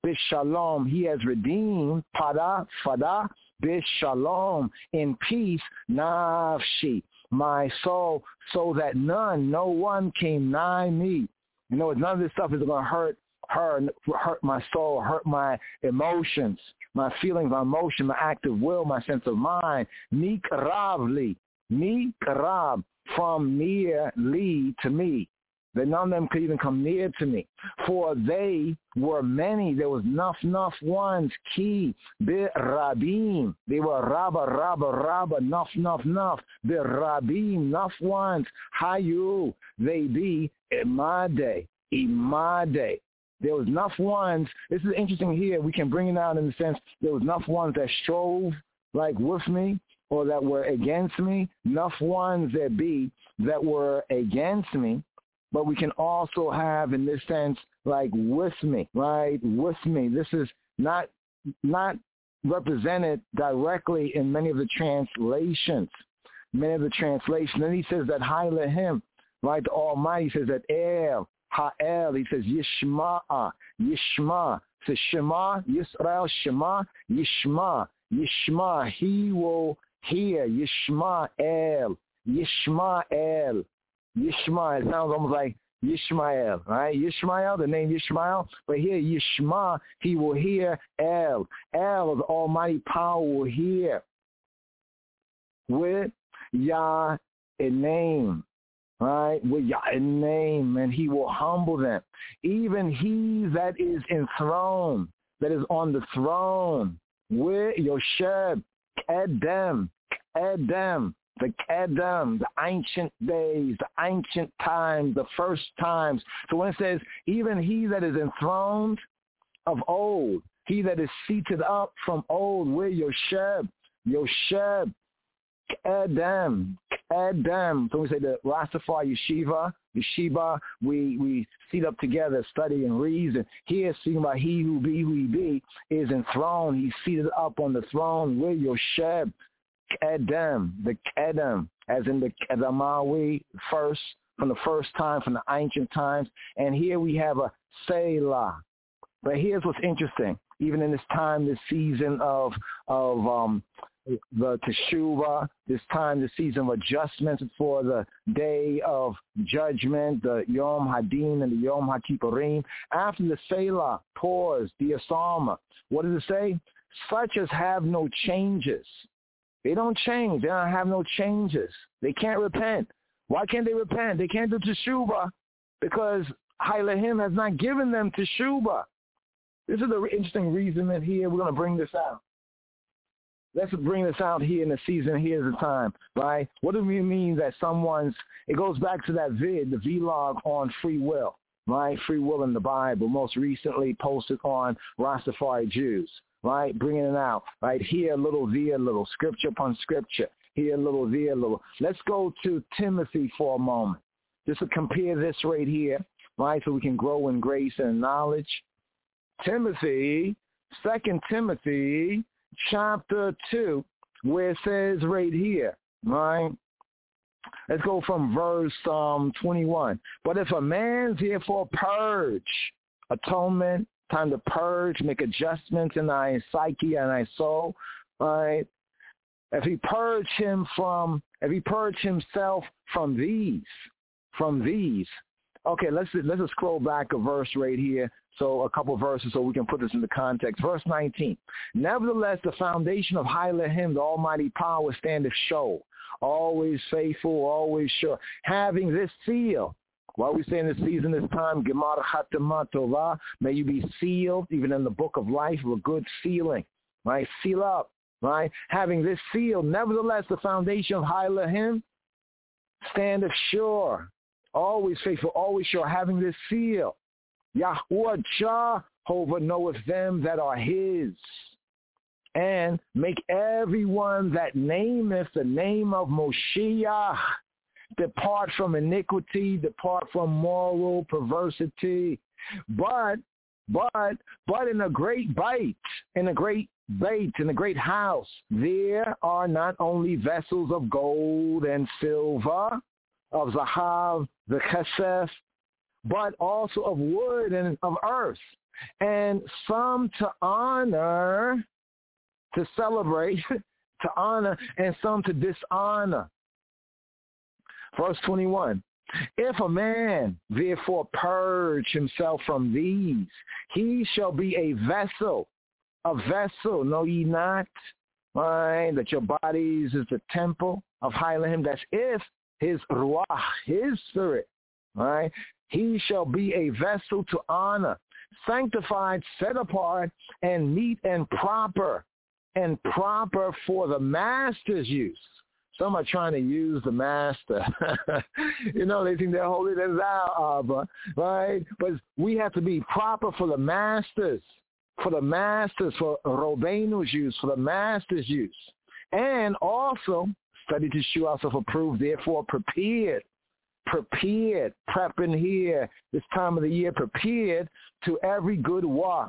Bishalom. He has redeemed, fada, Bishalom, in peace, nafshi, my soul, so that no one came nigh me. You know, none of this stuff is going to hurt my soul, hurt my emotions, my feelings, my emotion, my active will, my sense of mind. Nikarabli, nikarab, from nearly to me. That none of them could even come near to me. For they were many. There was enough ones. Ki, birabim. They were rabba, enough. Birabim, enough ones. Hayu, they be imade. There was enough ones. This is interesting here. We can bring it out in the sense there was enough ones that strove like with me or that were against me. Enough ones that were against me. But we can also have, in this sense, like with me, right? With me. This is not represented directly in many of the translations. Then he says that Ha'elohim, right? The Almighty says that El, Ha'el. He says Yishma. Says Shema, Yisrael, Shema, Yishma. He will hear. Yishmael. Yishma, it sounds almost like Yishmael, right? Yishmael, the name Yishmael. But here, Yishma, he will hear El. El, the almighty power, will hear with Yah in name, right? With Yah in name, and he will humble them. Even he that is enthroned, that is on the throne, with Yosheb, Edem, the Kedem, the ancient days, the ancient times, the first times. So when it says, even he that is enthroned of old, he that is seated up from old, where Yosheb, Kedem. So we say the Rastafari Yeshiva, we seat up together, study and reason. Here speaking about he who he is enthroned. He's seated up on the throne, where Yosheb, Kedem, the Kedem, as in the Kedamawi, first, from the first time, from the ancient times. And here we have a Selah. But here's what's interesting. Even in this time, this season of the Teshuvah, this time, the season of adjustment for the day of judgment, the Yom Hadin and the Yom HaKippurim. After the Selah, pause, the Asama. What does it say? Such as have no changes. They don't change. They don't have no changes. They can't repent. Why can't they repent? They can't do teshuvah because Ha'elohim has not given them teshuvah. This is the interesting reason that here we're going to bring this out. Let's bring this out here in the season. Here's the time, right? What do we mean that it goes back to that the vlog on free will, right? Free will in the Bible, most recently posted on Rastafari Jews. Right, bringing it out. Right, here a little, there a little, scripture upon scripture. Here a little, there a little. Let's go to Timothy for a moment. Just to compare this right here, right, so we can grow in grace and knowledge. Timothy, 2 Timothy, chapter 2, where it says right here, right? Let's go from verse 21. But if a man's therefore purge, atonement, time to purge, make adjustments in thy psyche and thy soul, right? If he purge himself from these. Okay, let's just scroll back a verse right here. So a couple verses so we can put this into context. Verse 19. Nevertheless, the foundation of Ha'elohim, the almighty power, standeth sure, always faithful, always sure, having this seal. Why we say in this season, this time, Gemar Chatamah Tovah, may you be sealed, even in the book of life, with good sealing, right? Seal up, right? Having this seal, nevertheless, the foundation of Ha'elohim standeth sure, always faithful, always sure, having this seal. Yahuwah Jehovah knoweth them that are his, and make everyone that nameth the name of Moshiach depart from iniquity, depart from moral perversity. But in a great house, there are not only vessels of gold and silver, of zahav, the chesef, but also of wood and of earth, and some to honor, to celebrate, to honor, and some to dishonor. Verse 21. If a man therefore purge himself from these, he shall be a vessel, know ye not, right, that your bodies is the temple of High Elohim. That's if his ruach, his spirit, right, he shall be a vessel to honor, sanctified, set apart, and meet and proper for the master's use. Some are trying to use the master. They think they're holy than thou, Abba, right? But we have to be proper for the masters, for Robeinu's use, for the master's use. And also, study to show ourselves approved, therefore prepared, prepping here, this time of the year, prepared to every good work,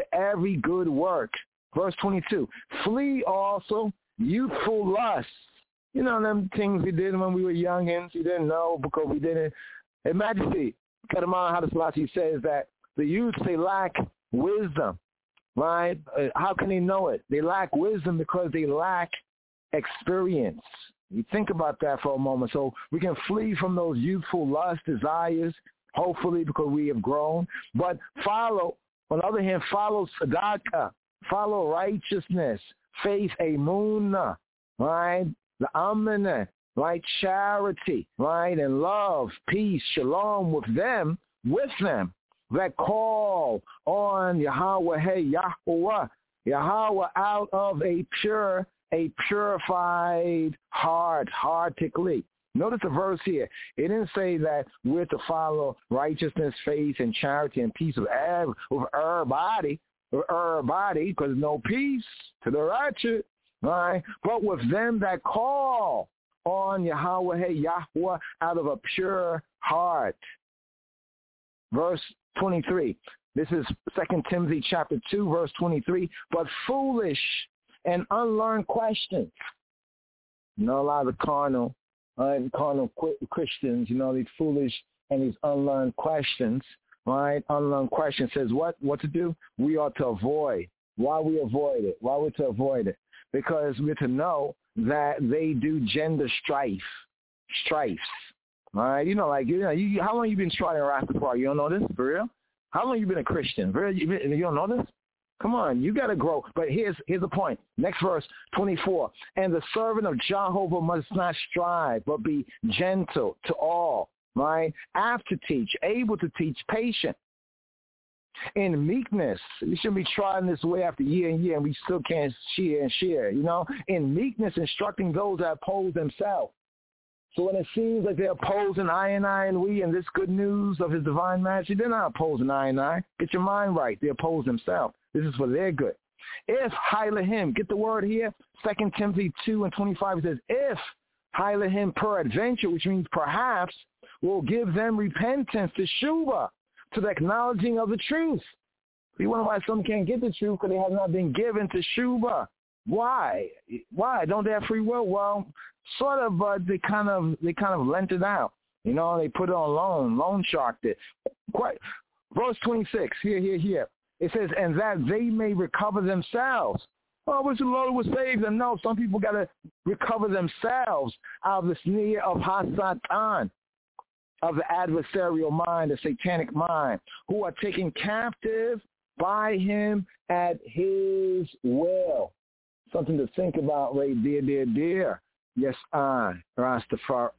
Verse 22, flee also youthful lusts. Them things we did when we were youngins, you didn't know because we didn't. In Majesty, Kadamah Haile Selassie says that the youth, they lack wisdom, right? How can they know it? They lack wisdom because they lack experience. You think about that for a moment. So we can flee from those youthful lust desires, hopefully because we have grown. But on the other hand, follow tzedakah, follow righteousness, faith, emunah, right? The amanah, right? Charity, right? And love, peace, shalom with them that call on Yahweh, hey, Yahweh out of a purified heart, heartily. Notice the verse here. It didn't say that we're to follow righteousness, faith, and charity and peace with everybody, because no peace to the righteous, right? But with them that call on Yahweh, hey, Yahweh out of a pure heart. Verse 23. This is 2 Timothy chapter 2, verse 23. But foolish and unlearned questions. A lot of the carnal Christians, these foolish and these unlearned questions, right? Unlearned question says what to do? We ought to avoid. Why we avoid it? Why we're to avoid it? Because we're to know that they do gender strifes, right? How long you been trying Rastafari? You don't know this, for real? How long you been a Christian? For real? You don't know this? Come on, you got to grow. But here's the point. Next verse, 24. And the servant of Jehovah must not strive, but be gentle to all, right? Apt to teach, able to teach, patient. In meekness, we shouldn't be trying this way after year and year, and we still can't share. In meekness, instructing those that oppose themselves. So when it seems like they're opposing I and we and this good news of his divine majesty, they're not opposing I and I. Get your mind right. They oppose themselves. This is for their good. If Hailahim, get the word here, 2 Timothy 2 and 25, it says, if Hailahim peradventure, which means perhaps, will give them repentance to Shuvah, to the acknowledging of the truth. You wonder why some can't get the truth because they have not been given to Shuvah. Why? Don't they have free will? Well, sort of, but they kind of lent it out. They put it on loan sharked it. Verse 26, here. It says, and that they may recover themselves. Oh, which the Lord will save them. No, some people got to recover themselves out of the snare of Hasatan, of the adversarial mind, the satanic mind, who are taken captive by him at his will. Something to think about right there, dear. Yes, I, Rastafari.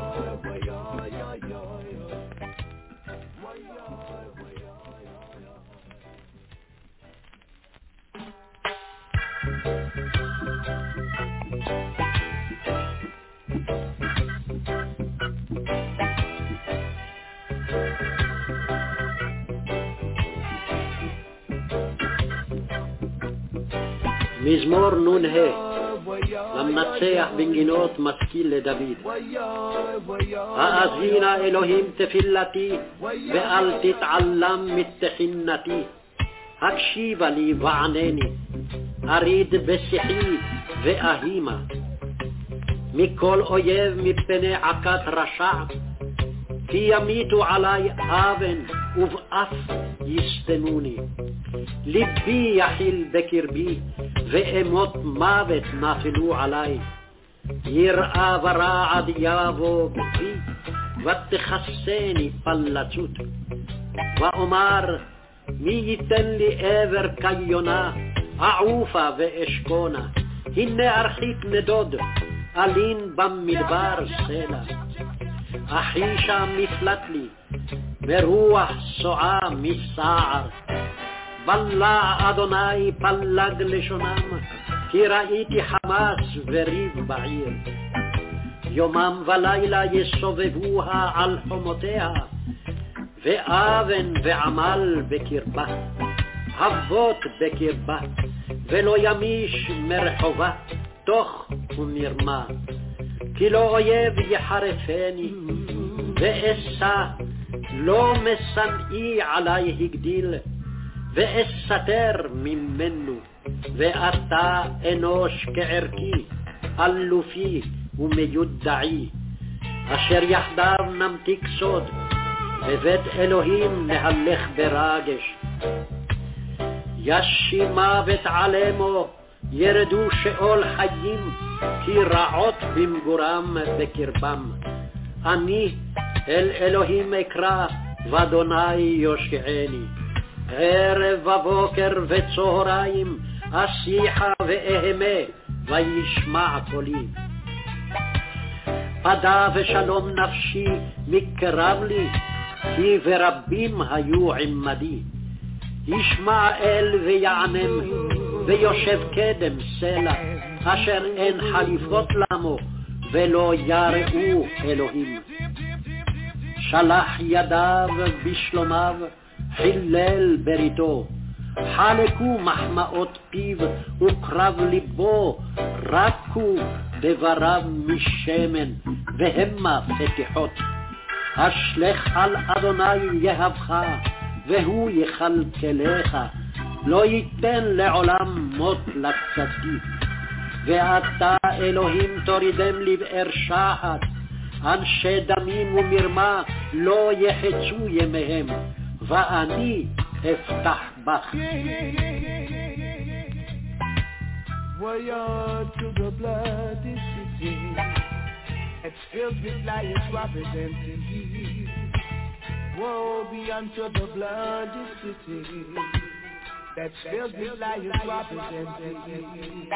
מזמור נ"ה למנצח בנגינות משכיל לדוד. האזינה אלוהים תפילתי ואל תתעלם מתחינתי. הקשיבה לי וענני, אריד בשיחי ואהימה. מכל אויב מפני עקת רשע, כי ימיתו עלי אבן ובאף יסתנוני. ליבי יחיל בקרבי ואמות מוות נפלו עלי. יראה ורעד יבוא בפי ותכסני פלצות. ואומר מי ייתן לי עבר כיונה אעופה ואשכונה. הנה ארחיק נדוד אלין במדבר סלע. אחישה מפלט לי ברוח סועה מסער. בלע אדוני פלג לשונם כי ראיתי חמאס וריב בעיר. יומם ולילה יסובבוה על חומותיה ואבן ועמל בקרבה. אבות בקרבה ולא ימיש מרחובה תוך ומרמה. כי לא אויב יחרפני ואסע לא משנאי עלי הגדיל ואסתר ממנו. ואתה אנוש כערכי אלופי ומיודעי אשר יחדיו נמתיק סוד בבית אלוהים נהלך ברגש. ישי מוות עלמו ירדו שאול חיים כי רעות במגורם בקרבם. אני אל אלוהים אקרא ואדוני יושעני. ערב ובוקר וצהריים אשיחה ואהמה וישמע קולי. פדה ושלום נפשי מקרב לי כי ורבים היו עמדי. ישמע אל ויענם ויושב קדם סלע אשר אין חליפות למו ולא יראו אלוהים. שלח ידיו בשלומיו חילל בריתו. חלקו מחמאות פיו וקרב ליבו. רקו דבריו משמן והמה פתיחות. אשלך על אדוני יהבך והוא יכלכלך. לא ייתן לעולם מות לצדיק. ואתה אלוהים תורידם לבאר שחת. אנשי דמים ומרמה לא יחצו ימיהם ואני אפתח בך.
Warrior to the bloody city, it's filled with lions representing thee. Woe be unto the bloody city, that's filled with lions representing thee.